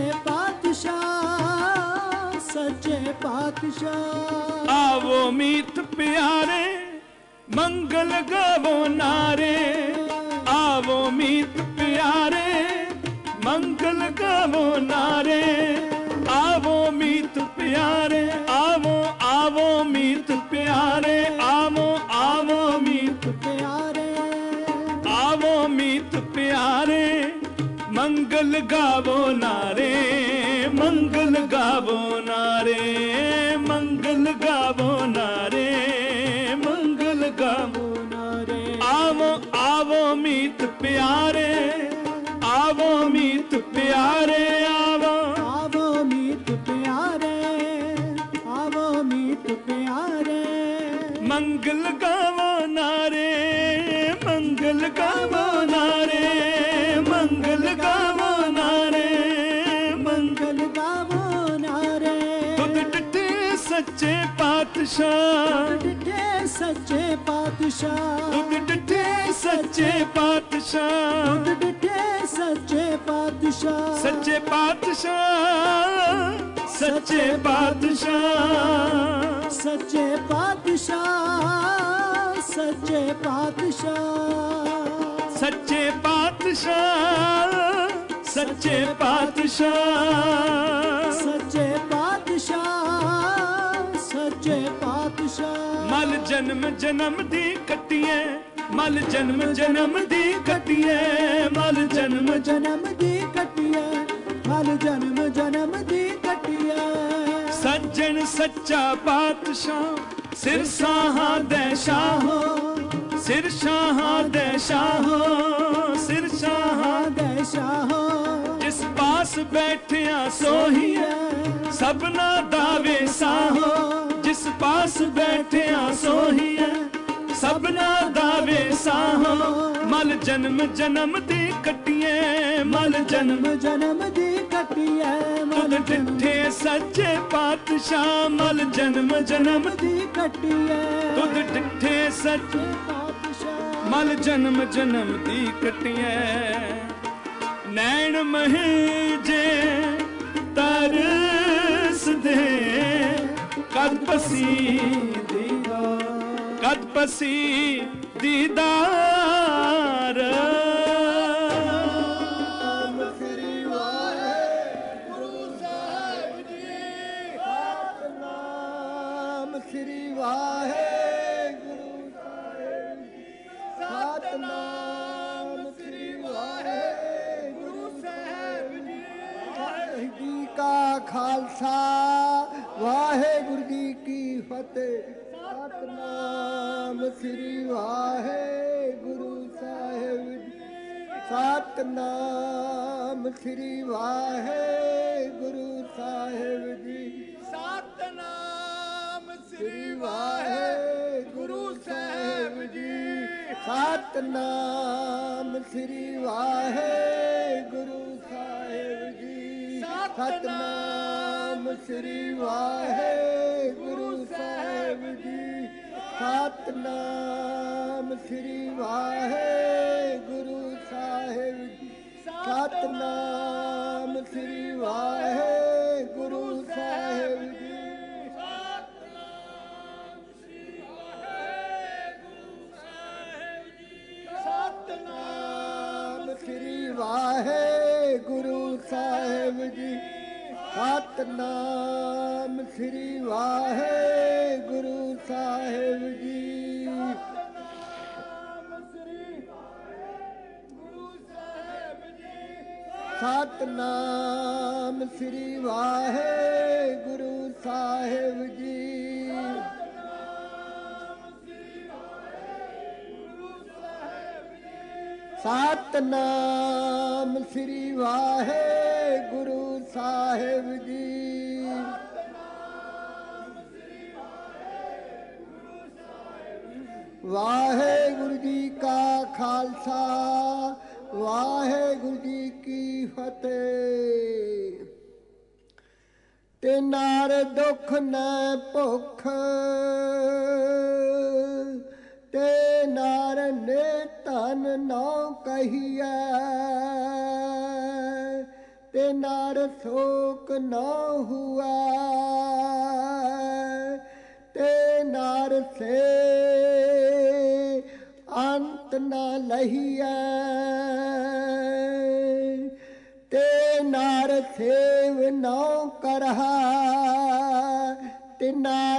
पातशाह सच्चे पातशाह आवो मीत प्यारे मंगल गावो नारे आवो मीत प्यारे मंगल गावो नारे आवो मीत प्यारे आवो आवो मीत प्यारे आवो आवो मीत प्यारे आवो मीत प्यारे मंगल गावो नारे मंगल गावो नारे मंगल गावो नारे मंगल गावो नारे आवो आवो मीत प्यारे आवो मीत प्यारे आवो आवो मीत प्यारे आवो मीत प्यारे मंगल गावो नारे मंगल गावो नारे मंगल गावो नारे मंगल गावो नारे तुद डिठे सच्चे पातशाह डिठे सच्चे पातशाह तुद डिठे सच्चे पातशाह तुद डिठे सच्चे पातशाह सच्चे पातशाह सच्चे पातशाह सच्चे पातशाह सच्चे पातशाह सच्चे पातशाह सच्चे पातशाह सच्चे पातशाह सच्चे पातशाह मल जन्म जन्म दी कटिए मल जन्म जन्म दी कटिए मल जन्म जन्म दी कटिया मल जन्म जन्म दी कटिया सज्जन सच्चा पातशाह सिर साहा दे शाहो सिर शाहा दे शाहो सिर शाहा दे शाहो जिस पास बैठिया सोहिए सबना दावे साहो जिस पास बैठिया सोहिए सबना दावे साहो ਮਲ ਜਨਮ ਜਨਮ ਦੀ ਕੱਟੀਏ, ਮਲ ਜਨਮ ਜਨਮ ਦੀ ਕੱਟੀਏ, ਤੁਧ ਡਿੱਠੇ ਸੱਚੇ ਪਾਤਸ਼ਾਹ, ਮਲ ਜਨਮ ਜਨਮ ਦੀ ਕੱਟੀਏ, ਤੁਧ ਡਿੱਠੇ ਸੱਚੇ ਪਾਤਸ਼ਾਹ, ਮਲ ਜਨਮ ਜਨਮ ਦੀ ਕੱਟੀਏ। ਨੈਣ ਮਹੇ ਜੇ ਤਰਸ ਦੇ, ਕਦ ਪਸੀ ਦੀਦਾਰ, ਕਦ ਪਸੀ ਦੀਦਾਰ। ਸ੍ਰੀ ਵਾਹਿਗੁਰੂ ਸਾਹਿਬ ਜੀ, ਸਤਿਨਾਮ ਸ੍ਰੀ ਵਾਹਿਗੁਰੂ ਸਾਹਿਬ ਜੀ, ਸਤਿਨਾਮ ਸ੍ਰੀ ਵਾਹਿਗੁਰੂ ਸਾਹਿਬ ਜੀ। ਵਾਹਿਗੁਰੂ ਜੀ ਕਾ ਖਾਲਸਾ, ਵਾਹਿਗੁਰੂ ਜੀ ਕੀ ਫਤਿਹ। ਸਤਿਨਾਮ ਸ੍ਰੀ ਵਾਹਿਗੁਰੂ ਸਾਹਿਬ ਜੀ, ਸਤਿਨਾਮ ਸ੍ਰੀ ਵਾਹਿਗੁਰੂ ਸਾਹਿਬ ਜੀ, ਸਤਿਨਾਮ ਸ੍ਰੀ ਵਾਹਿਗੁਰੂ ਸਾਹਿਬ ਜੀ, ਸਤਿਨਾਮ ਸ੍ਰੀ ਵਾਹਿਗੁਰੂ ਸਾਹਿਬ ਜੀ, ਸਤਿਨਾਮ ਸ੍ਰੀ ਵਾਹਿਗੁਰੂ ਸਾਹਿਬ ਜੀ, ਸਤਿਨਾਮ ਸ੍ਰੀ ਵਾਹਿਗੁਰੂ ਸਾਹਿਬ ਜੀ, ਸਤਿਨਾਮ ਸ੍ਰੀ ਵਾਹਿਗੁਰੂ ਸਾਹਿਬ ਜੀ, ਸਤਿਨਾਮ ਸ੍ਰੀ ਵਾਹਿਗੁਰੂ ਸਾਹਿਬ ਜੀ, ਸਤਿਨਾਮ ਸ੍ਰੀ ਵਾਹਿਗੁਰੂ ਸਾਹਿਬ ਜੀ, ਸਤਿਨਾਮ ਸ੍ਰੀ ਵਾਹਿਗੁਰੂ ਸਾਹਿਬ ਜੀ, ਸਤਿਨਾਮ ਸ੍ਰੀ ਵਾਹਿਗੁਰੂ ਸਾਹਿਬ ਜੀ, ਵਾਹਿਗੁਰੂ ਜੀ ਕਾ ਖਾਲਸਾ, ਵਾਹਿਗੁਰੂ ਜੀ ਕੀ ਫਤਿਹ। ਤੇ ਨਾਰ ਦੁੱਖ ਨਾ ਭੁੱਖ, ਤੇ ਨਾਰ ਨੇ ਧਨ ਨਾ ਕਹੀਐ, ਤੇ ਨਾਰ ਸ਼ੋਕ ਨਾ ਹੁਆ, ਤੇ ਨਾਰ ਸੇ ਅੰਤ ਨਾ ਲਹੀਐ, ਤੇ ਨਾਰ ਸੇਵ ਨਾ ਕਰਹਾ, ਤੇ ਨਾਰ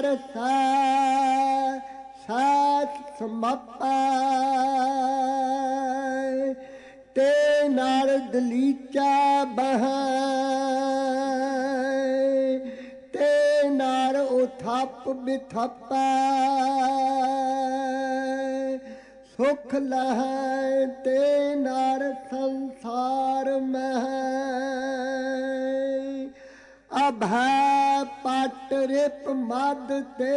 ਸਾਥ ਸਮਪੈ, ਤੇ ਨਾਰ ਦਲੀਚਾ ਬਹੈ, ਤੇ ਨਾਰ ਉਥਪ ਬਿਥਪੈ, ਸੁਖ ਲਹੈ ਤੇ ਨਾਰ ਸੰਸਾਰ ਮਹਿ, ਅਭੈ ਪਟ ਰਿਪ ਮਦ ਤੇ,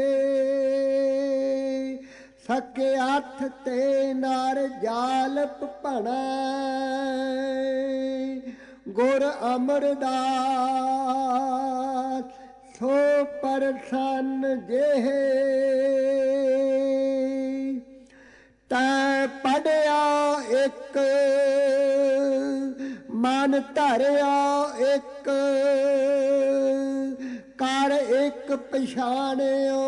ਸਕੇ ਹੱਥ ਤੇ ਨਾਰ ਜਾਲਪ ਭਣੈ, ਗੁਰ ਅਮਰਦਾਸ ਸੋ ਪਰਸਨ ਜਿਹੇ, ਤੈ ਪੜਿਆ ਇੱਕ ਮਨ ਧਰਿਆ ਇੱਕ, ਕਰ ਇੱਕ ਪਛਾਣਿਓ,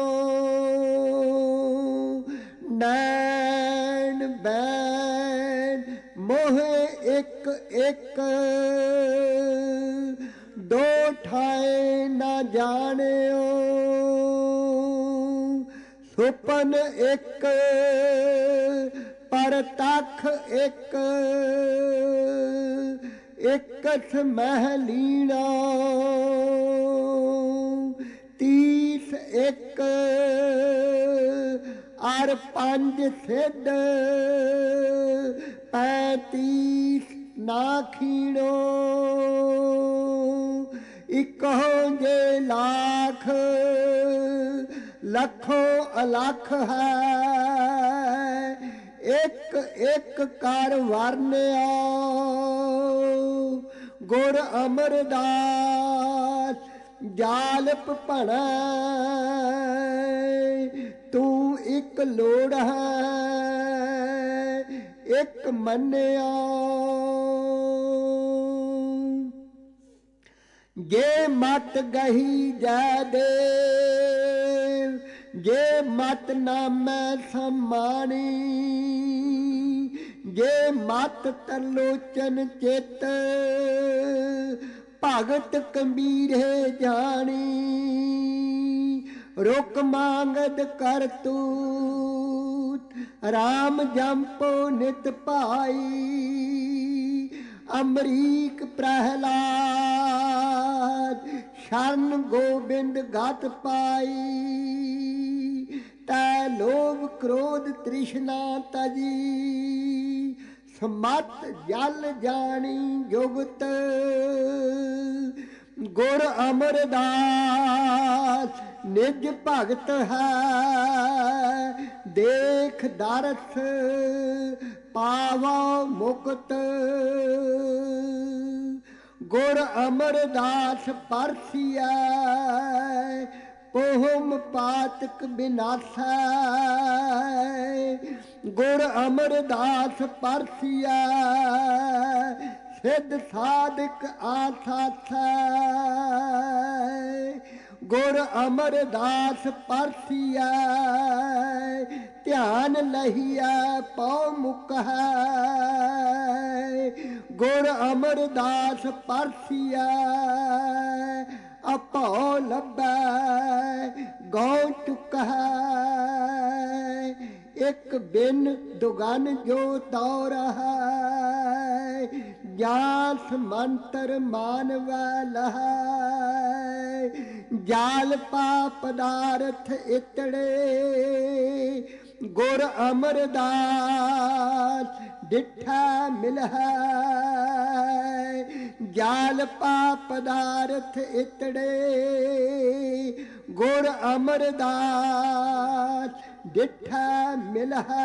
ਨੈਣ ਬੈਣ ਮੋਹੇ ਇੱਕ ਇੱਕ, ਦੋ ਠਾਏ ਨਾ ਜਾਣਿਓ, ਸੁਪਨ ਇੱਕ ਪਰਤੱਖ ਇੱਕ, ਇਕਸ ਮਹਿਲੀਣਾ, ਤੀਸ ਇੱਕ ਅਰ ਪੰਜ ਸਿੱਧ, 35 ਨਾ ਖੀਣੋ, ਇਕੋ ਜੇ ਲੱਖ ਲੱਖੋ ਅਲਖ ਹੈ, ਇੱਕ ਇੱਕ ਕਰ ਵਰਨਿਆ ਗੁਰ ਅਮਰਦਾਸ ਜਾਲਪ ਭਣਾ ਤੂੰ ਇੱਕ ਲੋੜ ਹੈ ਇੱਕ ਮੰਨਿਆ ਜੇ ਮਤ ਗਹੀ ਜੈ ਦੇਵ ਜੇ ਮਤ ਨਾਮੈ ਸਮਾਣੀ ਜੇ ਮਤ ਤਰਲੋਚਨ ਚਿਤ ਭਗਤ ਕਬੀਰੇ ਜਾਣੀ ਰੁਕ ਮੰਗਦ ਕਰ ਤੂਤ ਰਾਮ ਜੰਪੋ ਨਿਤ ਭਾਈ ਅਮਰੀਕ ਪ੍ਰਹਿਲਾਦ ਸ਼ਰਨ ਗੋਬਿੰਦ ਗਤ ਪਾਈ ਤੈ ਲੋਭ ਕ੍ਰੋਧ ਤ੍ਰਿਸ਼ਨਾ ਤਜੀ ਸਮਤ ਜਲ ਜਾਣੀ ਜੁਗਤ ਗੁਰ ਅਮਰਦਾਸ ਨਿਜ ਭਗਤ ਹੈ ਦੇਖ ਦਰਸ ਪਾਵਾ ਮੁਕਤ ਗੁਰ ਅਮਰਦਾਸ ਪਰਸੀਐ ਪੋਹਮ ਪਾਤਕ ਬਿਨਾਸੈ ਗੁਰ ਅਮਰਦਾਸ ਪਰਸੀਐ ਸਿੱਧ ਸਾਧਕ ਆਸਾਥੈ ਗੁਰ ਅਮਰਦਾਸ ਪਰਸੀਐ ਧਿਆਨ ਲਹੀਐ ਪਉ ਮੁਕ ਹੈ ਗੁਰ ਅਮਰਦਾਸ ਪਰਸੀਐ ਆਪੋ ਲੱਭੈ ਗਉ ਚੁੱਕ ਹੈ ਇੱਕ ਬਿਨ ਦੁਗਨ ਜੋ ਦੌਰ ਹੈ ਜਾਸ ਮੰਤਰ ਮਾਨਵੈ ਲਹੈ ਜਾਲ ਪਾ ਪਦਾਰਥ ਇਤੜੇ ਗੁਰ ਅਮਰਦਾਸ ਡਿਠਾ ਮਿਲਹੈ ਜਾਲ ਪਾ ਪਦਾਰਥ ਇਤੜੇ ਗੁਰ ਅਮਰਦਾਸ ਡਿਠਾ ਮਿਲਹੈ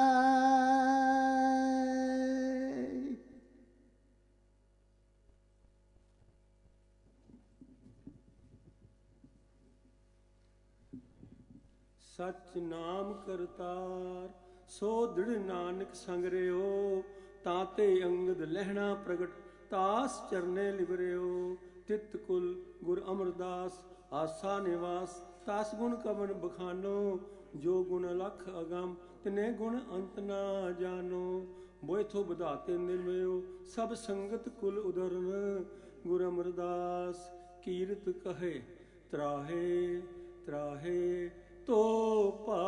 ਸਚ ਨਾਮ ਕਰਤਾਰ ਸੋ ਦ੍ਰਿੜ ਨਾਨਕ ਸੰਗ ਰਿਓ ਤਾਂ ਤੇ ਅੰਗਦ ਲਹਿਣਾ ਪ੍ਰਗਟ ਤਾਸ ਚਰਨੇ ਲਿਵਰਿਓ ਤਿਤ ਕੁਲ ਗੁਰ ਅਮਰਦਾਸ ਆਸਾ ਨਿਵਾਸ ਤਾਸ ਗੁਣ ਕਵਨ ਬਖਾਨੋ ਜੋ ਗੁਣ ਲਖ ਅਗੰਮ ਤਿਨੇ ਗੁਣ ਅੰਤ ਨਾ ਜਾਨੋ ਬੋਇਥੋ ਵਧਾਤੇ ਨਿਰਮਿਓ ਸਭ ਸੰਗਤ ਕੁਲ ਉਦਰਨ ਗੁਰ ਅਮਰਦਾਸ ਕੀਰਤ ਕਹੇ ਤਰਾਹੇ ਤਰਾਹੇ ਤੋ ਪਾ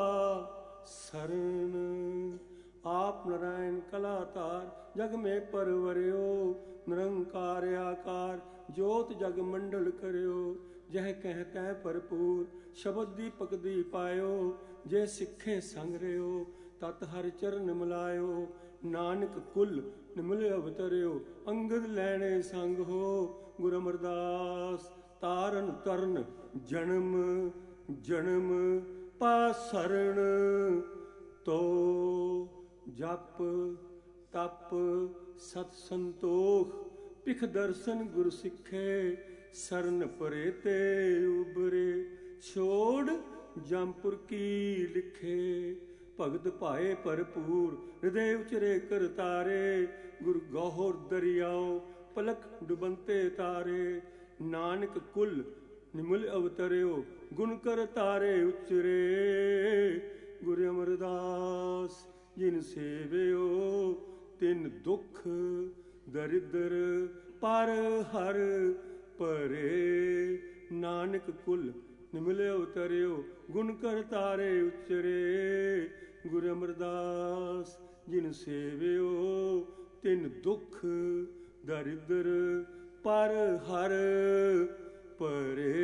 ਸਰਣ ਆਪ ਨਾਰਾਇਣ ਕਲਾਤਾਰ ਜਗ ਮੇ ਪਰਵਰਿਓ ਨਿਰੰਕਾਰ ਆਕਾਰ ਜੋਤ ਜਗ ਮੰਡਲ ਕਰਿਓ ਜਹ ਕਹਿ ਤੈ ਭਰਪੂਰ ਸ਼ਬਦ ਦੀਪਕ ਦੀ ਪਾਇਓ ਜੇ ਸਿੱਖੇ ਸੰਗ ਰਿਓ ਤਤ ਹਰ ਚਰਨ ਮਿਲਾਇਓ ਨਾਨਕ ਕੁਲ ਨਿਮਲ ਅਵਤਰਿਓ ਅੰਗਦ ਲੈਣੇ ਸੰਗ ਹੋ ਗੁਰ ਅਮਰਦਾਸ ਤਾਰਨ ਤਰਨ ਜਨਮ ਜਨਮ ਪਾਸਰਣ ਤੋ ਜਪ ਤਪ ਸਤ ਸੰਤੋਖ ਪਿਖ ਦਰਸ਼ਨ ਗੁਰ ਸਿੱਖੇ ਸਰਨ ਪਰੇ ਤੇ ਉਬਰੇ ਛੋੜ ਜੰਪੁਰ ਕੀ ਲਿਖੇ ਭਗਤ ਭਾਏ ਭਰਪੂਰ ਹਿਰਦੇ ਉਚਰੇ ਕਰ ਤਾਰੇ ਗੁਰ ਗੋਹਰ ਦਰਿਆਓ ਪਲਕ ਡੁਬੰਤੇ ਤਾਰੇ ਨਾਨਕ ਕੁਲ ਨਿਮਲ ਅਵਤਰਿਓ ਗੁਣ ਕਰ ਤਾਰੇ ਉਚਰੇ ਗੁਰ ਅਮਰਦਾਸ ਜਿਨ ਸੇਵਿਓ ਤਿਨ ਦੁਖ ਦਰਿਦਰ ਪਰ ਹਰ ਪਰੇ ਨਾਨਕ ਕੁਲ ਨਿਮਲ ਅਵਤਰਿਓ ਗੁਣ ਕਰ ਤਾਰੇ ਉਚਰੇ ਗੁਰ ਅਮਰਦਾਸ ਜਿਨ ਸੇਵਿਓ ਤਿਨ ਦੁਖ ਦਰਿਦਰ ਪਰ ਹਰ ਪਰੇ।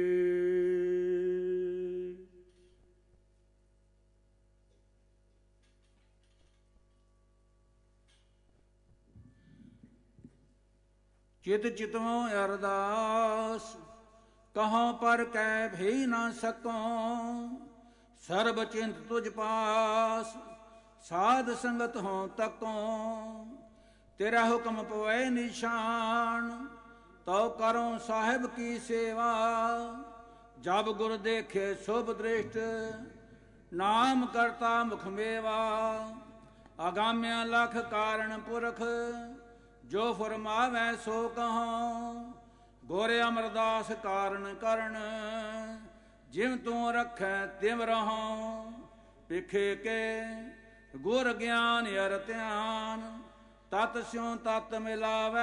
चित चितवों अरदास कहाँ पर कै भई न सकों सर्ब चिंत तुझ पास ਸਾਧ ਸੰਗਤ ਹੋਂ ਤਕੋਂ ਤੇਰਾ ਹੁਕਮ ਪਵੈ ਨਿਸ਼ਾਨ ਤਉ ਕਰੋ ਸਾਹਿਬ ਕੀ ਸੇਵਾ ਜਬ ਗੁਰ ਦੇਖੇ ਸ਼ੁਭ ਦ੍ਰਿਸ਼ਟ ਨਾਮ ਕਰਤਾ ਮੁਖ ਮੇਵਾ ਆਗਾਮਿਆ ਲਖ ਕਾਰਣ ਪੁਰਖ ਜੋ ਫਰਮਾਵੈ ਸੋ ਕਹੋ ਗੁਰ ਅਮਰਦਾਸ ਕਾਰਨ ਕਰਨ ਜਿਵ ਤੂੰ ਰੱਖੈ ਤਿਵ ਰਹੋ ਪਿਖੇ ਕੇ ਗੁਰ ਗਿਆਨ ਅਰ ਧਿਆਨ ਤਤ ਸਿਉ ਤਤ ਮਿਲਾਵੈ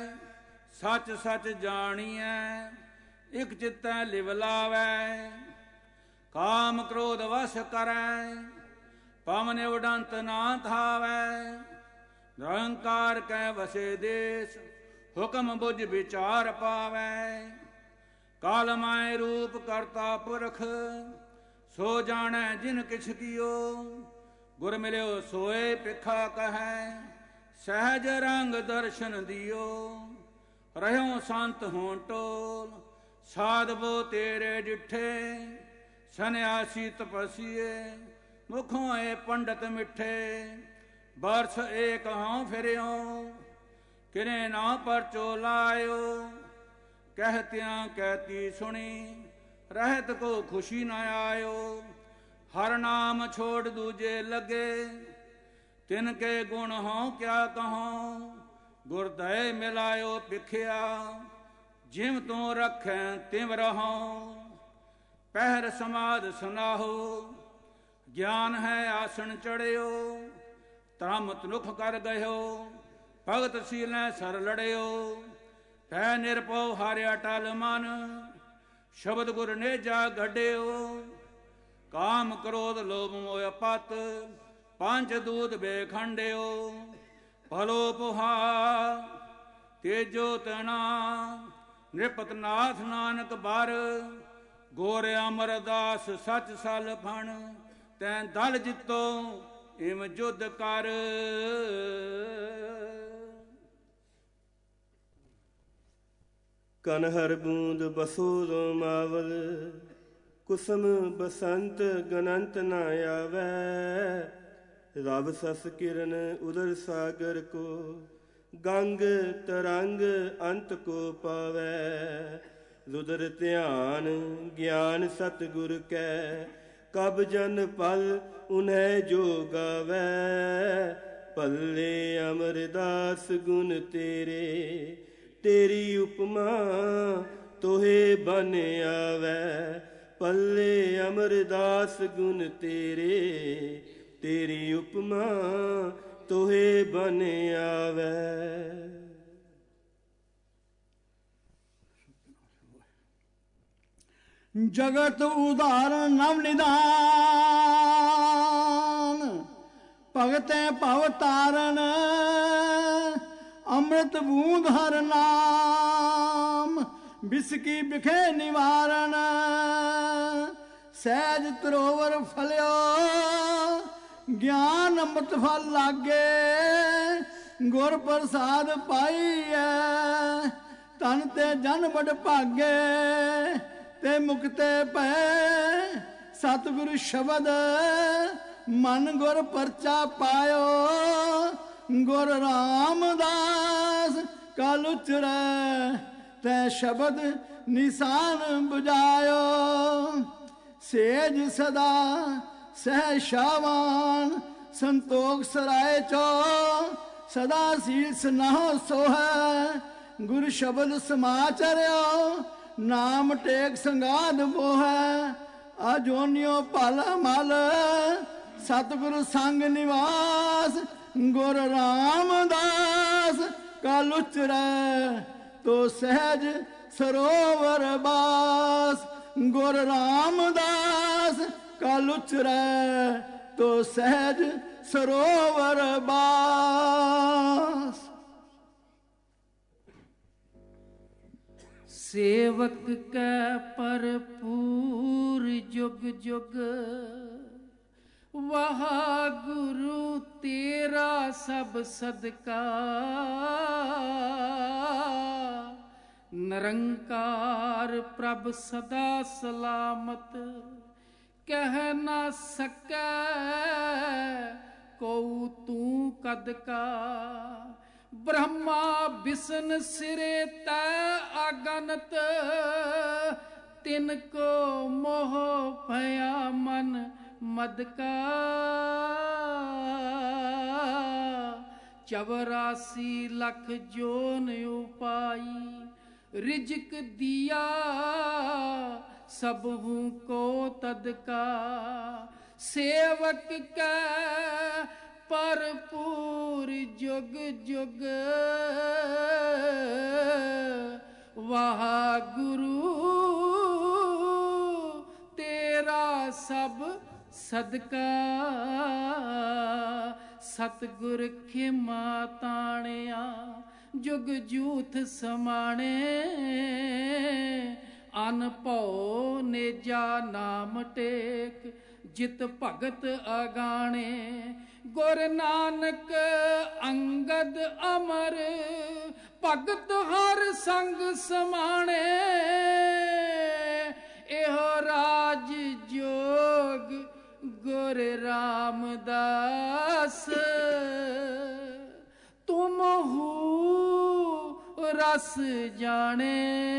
ਸੱਚ ਸੱਚ ਜਾਣੀਐ ਇਕ ਚਿਤੈ ਲਿਵ ਲਾਵੈ ਕਾਮ ਕ੍ਰੋਧ ਵਸ ਕਰੈ ਪਵਨ ਉਡੰਤ ਨਾ ਥਾਵੈ ਨਿਰੰਕਾਰ ਕੈ ਵਸੇ ਦੇਸ ਹੁਕਮ ਬੁਝ ਵਿਚਾਰ ਪਾਵੈ ਕਾਲ ਮਾਇ ਰੂਪ ਕਰਤਾ ਪੁਰਖ ਸੋ ਜਾਣੈ ਜਿਨ ਕਿਛ ਕੀਓ ਗੁਰ ਮਿਲਿਓ ਸੋਏ ਪਿਖਾ ਕਹੈ ਸਹਿਜ ਰੰਗ ਦਰਸ਼ਨ ਦਿਓ ਰਹਿਓ ਸੰਤ ਹੋਂ ਟੋਲ ਸਾਧਵੋ ਤੇਰੇ ਡਿਠੇ ਸੰਨਿਆਸੀ ਤਪਸੀਏ ਮੁਖੋਂ ਏ ਪੰਡਤ ਮਿੱਠੇ ਬਰਸ ਏਕ ਹਾਂ ਫਿਰਿਓ ਕਿਨੇ ਨਾ ਪਰਚੋ ਲਾਇਓ ਕਹਿਤਿਆਂ ਕਹਿਤੀ ਸੁਣੀ ਰਹਿਤ ਕੋ ਖੁਸ਼ੀ ਨ ਆਇਓ ਹਰ ਨਾਮ ਛੋੜ ਦੂਜੇ ਲੱਗੇ ਤਿਨ ਕੇ ਗੁਣ ਹੋਂ ਕਿਆ ਕਹੋ ਗੁਰਦੈ ਮਿਲਾਇਓ ਪਿਖਿਆ ਜਿਵ ਤੂੰ ਰੱਖੈ ਤਿਵ ਰਹੋ ਪਹਿਰ ਸਮਾਦ ਸੁਨਾਹੋ ਗਿਆਨ ਹੈ ਆਸਣ ਚੜਿਓ ਧਰਮ ਤਨੁਖ ਕਰ ਗਇਓ ਭਗਤ ਸੀਲੈ ਸਰ ਲੜਿਓ ਪੈ ਨਿਰਭਉ ਹਰਿ ਅਟਲ ਮਨ ਸ਼ਬਦ ਗੁਰ ਨੇਜਾ ਗੱਡਿਓ ਕਾਮ ਕ੍ਰੋਧ ਲੋਭ ਮੋਹ ਪਤ ਪੰਜ ਦੂਤ ਬੇਖੰਡਿਓ ਭਲੋ ਪੁਹਾ ਤੇਜੋ ਤਣਾ ਨਿਰਪਤ ਨਾਥ ਨਾਨਕ ਬਰ ਗੋਰ ਅਮਰਦਾਸ ਸਚ ਸਲ ਫਣ ਤੈਂ ਦਲ ਜਿੱਤੋ ਇਮ ਜੁਧ ਕਰ ਕਨ ਹਰ ਬੂੰਦ ਬਸੋ ਲੋ ਮਾਵਲ ਕੁਸਮ ਬਸੰਤ ਗਨੰਤ ਨਾ ਆਵੈ ਰਬ ਸਸ ਕਿਰਨ ਉਦਰ ਸਾਗਰ ਕੋ ਗੰਗ ਤਰੰਗ ਅੰਤ ਕੋ ਪਾਵੈ ਰੁਦਰ ਧਿਆਨ ਗਿਆਨ ਸਤਿਗੁਰ ਕੈ ਕਬ ਜਨ ਪਲ ਉਨਹਿ ਜੋ ਗਾਵੈ ਪੱਲੇ ਅਮਰਦਾਸ ਗੁਣ ਤੇਰੇ ਤੇਰੀ ਉਪਮਾ ਤੋਹੇ ਬਨ ਆਵੈ ਪੱਲੇ ਅਮਰਦਾਸ ਗੁਣ ਤੇਰੇ ਤੇਰੀ ਉਪਮਾ ਤੋਹੇ ਬਨ ਆਵੈ। ਜਗਤ ਉਦਾਹਰਨ ਨਵ ਨਿਦਾਨ ਭਗਤੈ ਭਵ ਤਾਰਨ ਅੰਮ੍ਰਿਤ ਬੂੰਦ ਹਰ ਨਾਮ ਬਿਸਕੀ ਬਿਖੇ ਨਿਵਾਰਨ ਸਹਿਜ ਤਰੋਵਰ ਫਲਿਓ ਗਿਆਨ ਅੰਮ੍ਰਿਤ ਫਲ ਲਾਗੇ ਗੁਰ ਪ੍ਰਸਾਦ ਪਾਈਐ ਤਨ ਤੇ ਜਨ ਬੜ ਭਾਗੇ ਤੇ ਮੁਕਤੇ ਪੈ ਸਤਿਗੁਰ ਸ਼ਬਦ ਮਨ ਗੁਰ ਪਰਚਾ ਪਾਇਓ ਗੁਰ ਰਾਮਦਾਸ ਕਲ ਉਚਰੈ ਤੈ ਸ਼ਬਦ ਨਿਸ਼ਾਨ ਬੁਝਾਇਓ ਸੇਜ ਸਦਾ ਸਹਿ ਸ਼ਾਵਾਨ ਸੰਤੋਖ ਸਰਾਏ ਚੋ ਸਦਾ ਸੀਸ ਨਹੁ ਸੋਹੈ ਗੁਰ ਸ਼ਬਦ ਸਮਾਚਰਿਓ ਨਾਮ ਟੇਕ ਸੰਗਾਦ ਬੋਹੈ ਅਜੋਨਿਓ ਭਲ ਮਲ ਸਤਿਗੁਰ ਸੰਗ ਨਿਵਾਸ ਗੁਰ ਰਾਮਦਾਸ ਕਲ ਉਚਰੈ ਤੋ ਸਹਿਜ ਸਰੋਵਰ ਬਾਸ ਗੁਰ ਰਾਮਦਾਸ ਕਲ ਉਚਰੈ ਤੋ ਸਹਿਜ ਸਰੋਵਰ ਬਾਸ। ਸੇਵਕ ਕੈ ਭਰਪੂਰ ਜੁਗ ਜੁਗ ਵਾਹਿਗੁਰੂ ਤੇਰਾ ਸਭ ਸਦਕਾ ਨਿਰੰਕਾਰ ਪ੍ਰਭ ਸਦਾ ਸਲਾਮਤ ਕਹਿ ਨਾ ਸਕੈ ਕਉ ਤੂੰ ਕਦ ਕਾ। ਬ੍ਰਹਮਾ ਬਿਸ਼ਨ ਸਿਰੇ ਤੈ ਅਗਨਤ, ਤਿਨ ਕੋ ਮੋਹ ਭਇਆ ਮਨ ਮਦ ਕਾ। 84 ਲੱਖ ਜੋਨ ਉਪਾਈ, ਰਿਜਕ ਦਿਆ सबहू को तद का। सेवक कै भरपूर जुग जुग, वाह गुरु तेरा सब सदका। सतगुर खिमा ताणिया, जुग जूथ समाणे। अन भौ नेजा नाम टेक, जित भगत अगाणे। गुर नानक अंगद अमर, भगत हर संग समाणे। एहो राज जोग गुर रामदास, तुम हू रस जाने।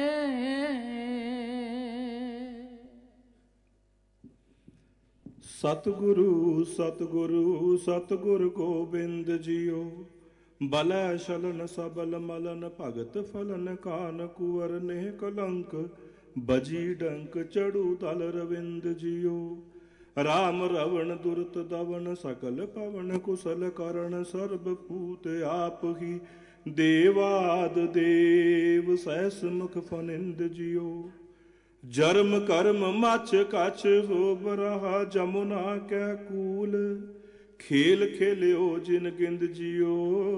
ਸਤਿਗੁਰੂ ਸਤਿਗੁਰੂ ਸਤਿਗੁਰ ਗੋਬਿੰਦ ਜੀਓ। ਬਲੈ ਸ਼ਲਨ ਸਬਲ ਮਲਨ, ਭਗਤ ਫਲਨ ਕਾਨ ਕੁਵਰ ਨੇਹ ਕਲੰਕ। ਬਜੀ ਡੰਕ ਚੜੂ ਤਲ ਰਵਿੰਦ ਜੀਓ। ਰਾਮ ਰਵਣ ਦੁਰਤ ਦਵਨ, ਸਕਲ ਪਵਨ ਕੁਸਲ ਕਰਨ। ਸਰਬ ਭੂਤ ਆਪ ਹੀ ਦੇਵਾਦ ਦੇਵ, ਸਹਿਸ ਮੁਖ ਫਨਿੰਦ ਜੀਓ। ਜਰਮ ਕਰਮ ਮਛ ਕਛ ਹੋਬ ਰਹਾ, ਜਮੁਨਾ ਕੈ ਕੂਲ। ਖੇਲ ਖੇਲਿਓ ਜਿਨ ਗਿੰਦ ਜੀਓ।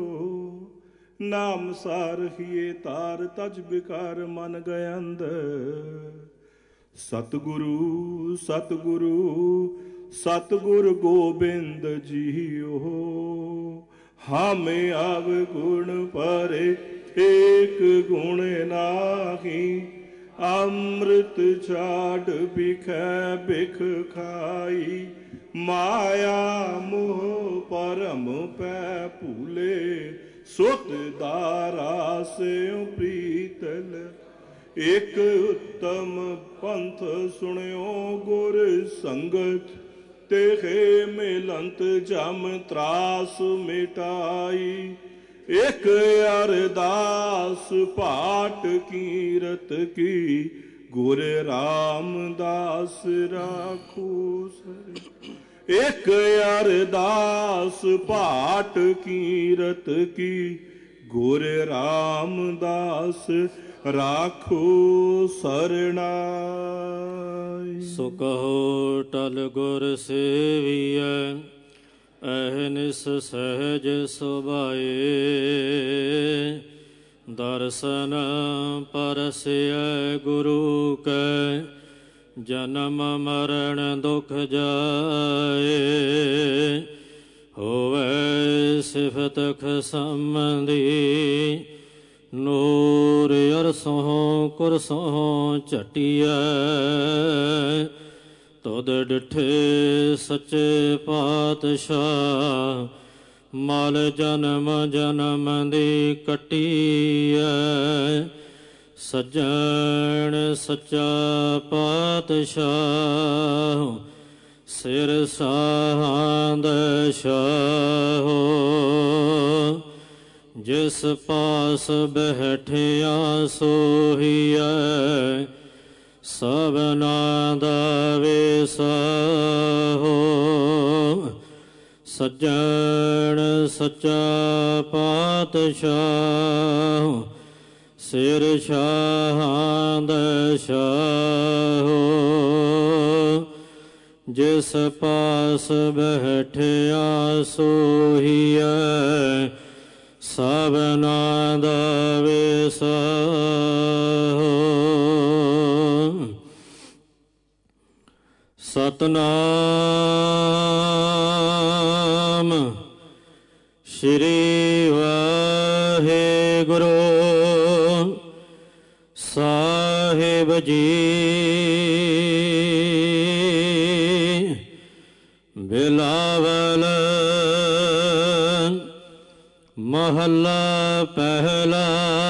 ਨਾਮ ਸਾਰਹੀਏ ਤਾਰ, ਤਜ ਬਿਕਾਰ ਮਨ ਗਇੰਦ। ਸਤਿਗੁਰੂ ਸਤਿਗੁਰੂ ਸਤਿਗੁਰ ਗੋਬਿੰਦ ਜੀਓ। ਹਾਮੇ ਆਵ ਗੁਣ ਪਰੇ, ਏਕ ਗੁਣ ਨਾਹੀ। ਅੰਮ੍ਰਿਤ ਛਾੜ ਬਿਖੈ ਬਿਖ ਖਾਈ। ਮਾਇਆ ਮੋਹ ਪਰਮ ਪੈ ਭੂਲੇ, ਸੁਤ ਦਾਰਾ ਸਿਉ ਪ੍ਰੀਤਲ। ਇਕ ਉੱਤਮ ਪੰਥ ਸੁਣਿਓ ਗੁਰ ਸੰਗਤ, ਤੇਹੇ ਮਿਲੰਤ ਜਮ ਤਰਾਸ ਮਿਟਾਈ। ਇਕ ਅਰਦਾਸ ਪਾਟ ਕੀਰਤ ਕੀ, ਗੁਰ ਰਾਮਦਾਸ ਰਾਖੂ ਸਰ। ਇਕ ਅਰਦਾਸ ਪਾਟ ਕੀਰਤ ਕੀ, ਗੁਰ ਰਾਮਦਾਸ ਰਾਖੋ ਸਰਣਾਈ। ਸੋ ਕਹੋ ਟਲ ਗੁਰ ਸੇਵੀਐ, ਅਹਨਿਸ ਸਹਿਜ ਸੁਭਾਏ। ਦਰਸ਼ਨ ਪਰਸਿਐ ਗੁਰੂ ਕੈ, ਜਨਮ ਮਰਨ ਦੁਖ ਜਾਏ। ਹੋਵੇ ਸਿਫਤ ਖਸਮਦੀ, ਨੂਰ ਅਰਸੋਂ ਕੁਰਸੋਂ ਝਟੀਐ। ਤੁਧ ਡਿਠੇ ਸੱਚੇ ਪਾਤਸ਼ਾਹ, ਮਲ ਜਨਮ ਜਨਮ ਦੀ ਕੱਟੀਐ। ਸੱਜਣ ਸੱਚਾ ਪਾਤਸ਼ਾਹ, ਸਿਰ ਸਾਹੰਦ ਸ਼ਾਹੋ। ਜਿਸ ਪਾਸ ਬੈਠਿਆ ਸੋਹੀਐ, ਸਭਨਾ ਦਾ ਵੇਸਾਹੋ। ਸੱਜਣ ਸੱਚਾ ਪਾਤਸ਼ਾਹ, ਸਿਰ ਸਾਹੰਦ ਸ਼ਾਹੋ। ਜਿਸ ਪਾਸ ਬੈਠਿਆ ਸੋਹੀਐ, ਸਭਨਾ ਦਾ ਵੇਸਾਹੋ। ਸਤਨਾਮ ਸ਼੍ਰੀ ਵਾਹਿਗੁਰੂ ਸਾਹਿਬ ਜੀ। ਬਿਲਾਵਲ ਮਹੱਲਾ ਪਹਿਲਾ।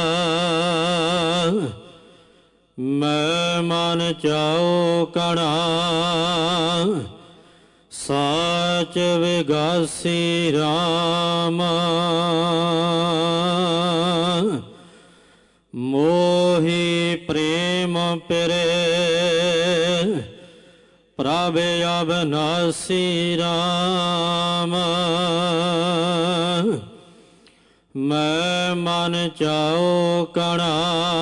ਮੈਂ ਮਨ ਚਾਉ ਕਣਾ ਸਾਚ ਵਿਗਾਸੀ ਰਾਮ। ਮੋਹੀ ਪ੍ਰੇਮ ਪਿਰੇ ਪ੍ਰਭ ਅਬਨਾਸੀ ਰਾਮ। ਮੈਂ ਮਨ ਚਾਉ ਕਣਾ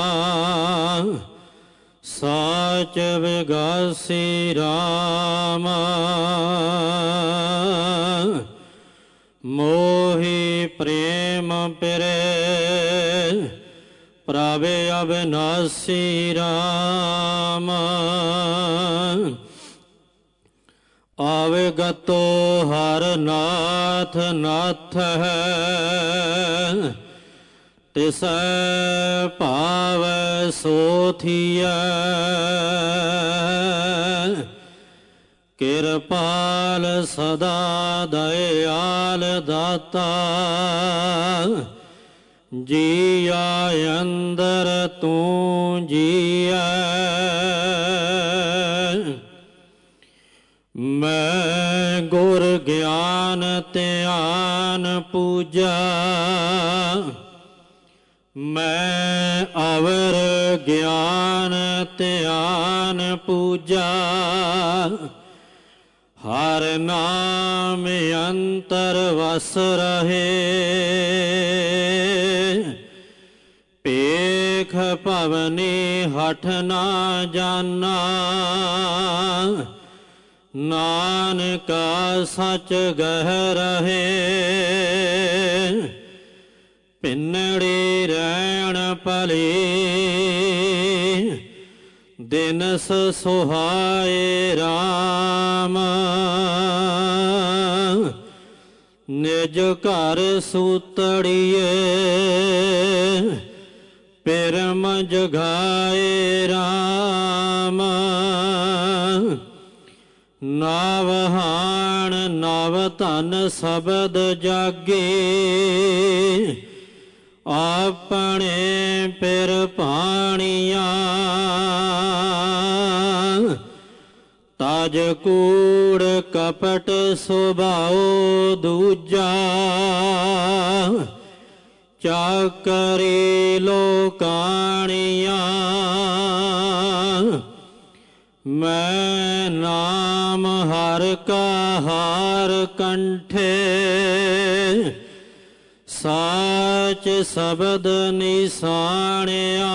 ਸਾਚ ਵਿਗਾਸੀ ਰਾਮ। ਮੋਹੀ ਪ੍ਰੇਮ ਪਿਰੇ ਪ੍ਰਭ ਅਬਨਾਸੀ ਰਾਮ। ਆਵਗਤੋ ਹਰ ਨਾਥ ਨਾਥ ਹੈ ਤਿਸੈ ਭਾਵੈ ਸੋ ਥੀਐ। ਕਿਰਪਾਲ ਸਦਾ ਦਇਆਲ ਦਾਤਾ ਜੀਆ ਅੰਦਰ ਤੂੰ ਜੀਐ। ਮੈਂ ਗੁਰ ਗਿਆਨ ਧਿਆਨ ਪੂਜਾ ਮੈਂ ਅਵਰ ਗਿਆਨ ਧਿਆਨ ਪੂਜਾ। ਹਰ ਨਾਮ ਅੰਤਰ ਵਸ ਰਹੇ ਭੇਖ ਭਵਨੀ ਹਠ ਨਾ ਜਾਨਾ। ਨਾਨਕਾ ਸਚ ਗਹਿ ਰਹੇ ਪਿੰਨੜੀ ਰਹਿਣ ਭਲੀ ਦਿਨਸ ਸੁਹਾਏ ਰਾਮ। ਨਿਜ ਘਰ ਸੂਤੜੀਏ ਪਿਰਮ ਜਗਾਏ ਰਾਮ। ਨਵਹਾਣ ਨਵ ਧਨ ਸਬਦ ਜਾਗੇ ਆਪਣੇ ਪਿਰ ਪਾਣੀਆਂ। ਤਜ ਕੂੜ ਕਪਟ ਸੁਭਾਉ ਦੂਜਾ ਚਾਕਰੀ ਲੋਕਾਣੀਆਂ। ਮੈਂ ਨਾਮ ਹਰ ਕਾ ਹਾਰ ਕੰਠੇ ਸਾਚ ਸ਼ਬਦ ਨਿਸਾਣਿਆ।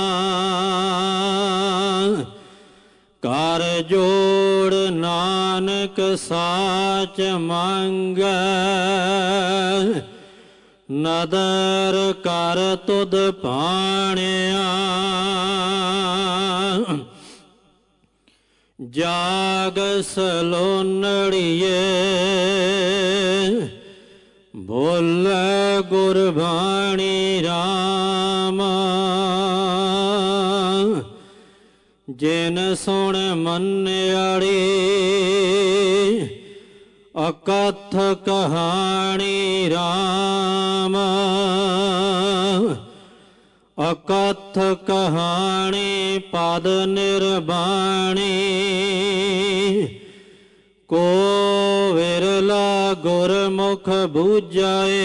ਕਰ ਜੋੜ ਨਾਨਕ ਸਾਚ ਮੰਗੈ ਨਦਰ ਕਰ ਤੁਧ ਪਾਣਿਆ। ਜਾਗ ਸਲੋਨੜੀਏ ਬੋਲੇ ਗੁਰਬਾਣੀ ਰਾਮ। ਜਿਨ ਸੁਣ ਮੰਨਿਆੜੀ ਅਕਥ ਕਹਾਣੀ ਰਾਮ। ਅਕਥ ਕਹਾਣੀ ਪਦ ਨਿਰਬਾਣੀ ਕੋ ਵਿਰਲਾ ਗੁਰਮੁਖ ਬੂਝਾਏ।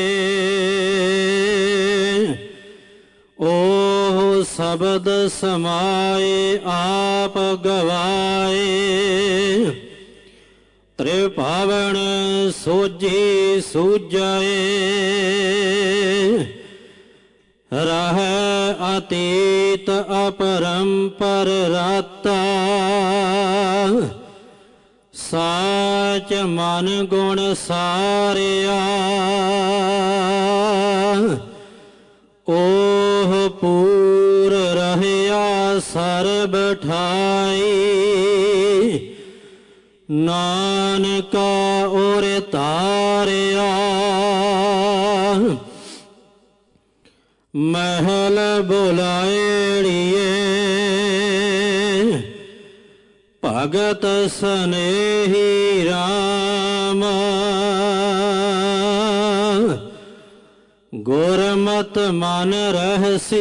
ਓਹ ਸ਼ਬਦ ਸਮਾਏ ਆਪ ਗਵਾਏ ਤ੍ਰਿਭਾਵਨ ਸੋਝੀ ਸੂਝਾਏ। ਰਹਿ ਅਤੀਤ ਅਪਰੰਪਰ ਰਾਤਾ ਸਾਚ ਮਨ ਗੁਣ ਸਾਰਿਆ। ਓਹ ਪੂਰ ਰਹਿਆ ਸਰਬ ਠਾਈ ਨਾਨਕਾ ਔਰ ਤਾਰਿਆ। ਮਹਿਲ ਬੁਲਾਏੜੀਏ ਭਗਤ ਸਨੇਹੀ ਰਾਮ। ਗੁਰਮਤਿ ਮਨ ਰਹਿਸੀ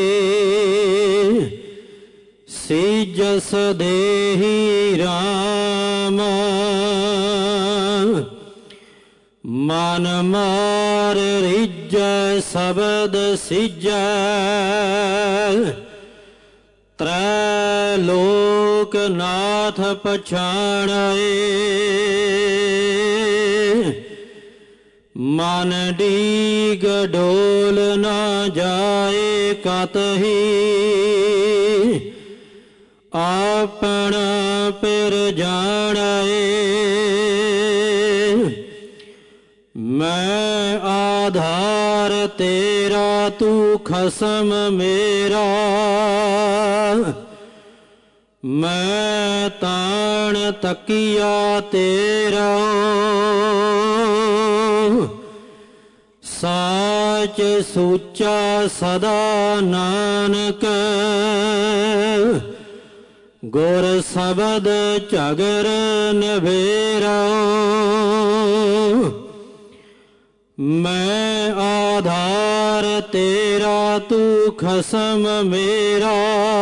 ਸੀਜਸ ਦੇਹੀ ਰਾਮ ਮਨ ਮਾਰ ਰਿਜੈ ਸ਼ਬਦ ਸਿਜੈ ਤ੍ਰੈ ਲੋਕ ਨਾਥ ਪਛਾਣੈ ਮਨ ਡੀਗ ਡੋਲ ਨਾ ਜਾਏ ਕਤਹੀ ਆਪਣਾ ਪਿਰ ਜਾਣੈ ਮੈਂ ਆਧਾਰ ਤੇਰਾ ਤੂੰ ਖਸਮ ਮੇਰਾ ਮੈਂ ਤਾਣ ਤਕੀਆ ਤੇਰਾ ਸਾਚ ਸੁੱਚਾ ਸਦਾ ਨਾਨਕ ਗੁਰ ਸ਼ਬਦ ਝਗਰ ਨਵੇਰਾ ਮੈਂ ਆਧਾਰ ਤੇਰਾ ਤੂੰ ਖਸਮ ਮੇਰਾ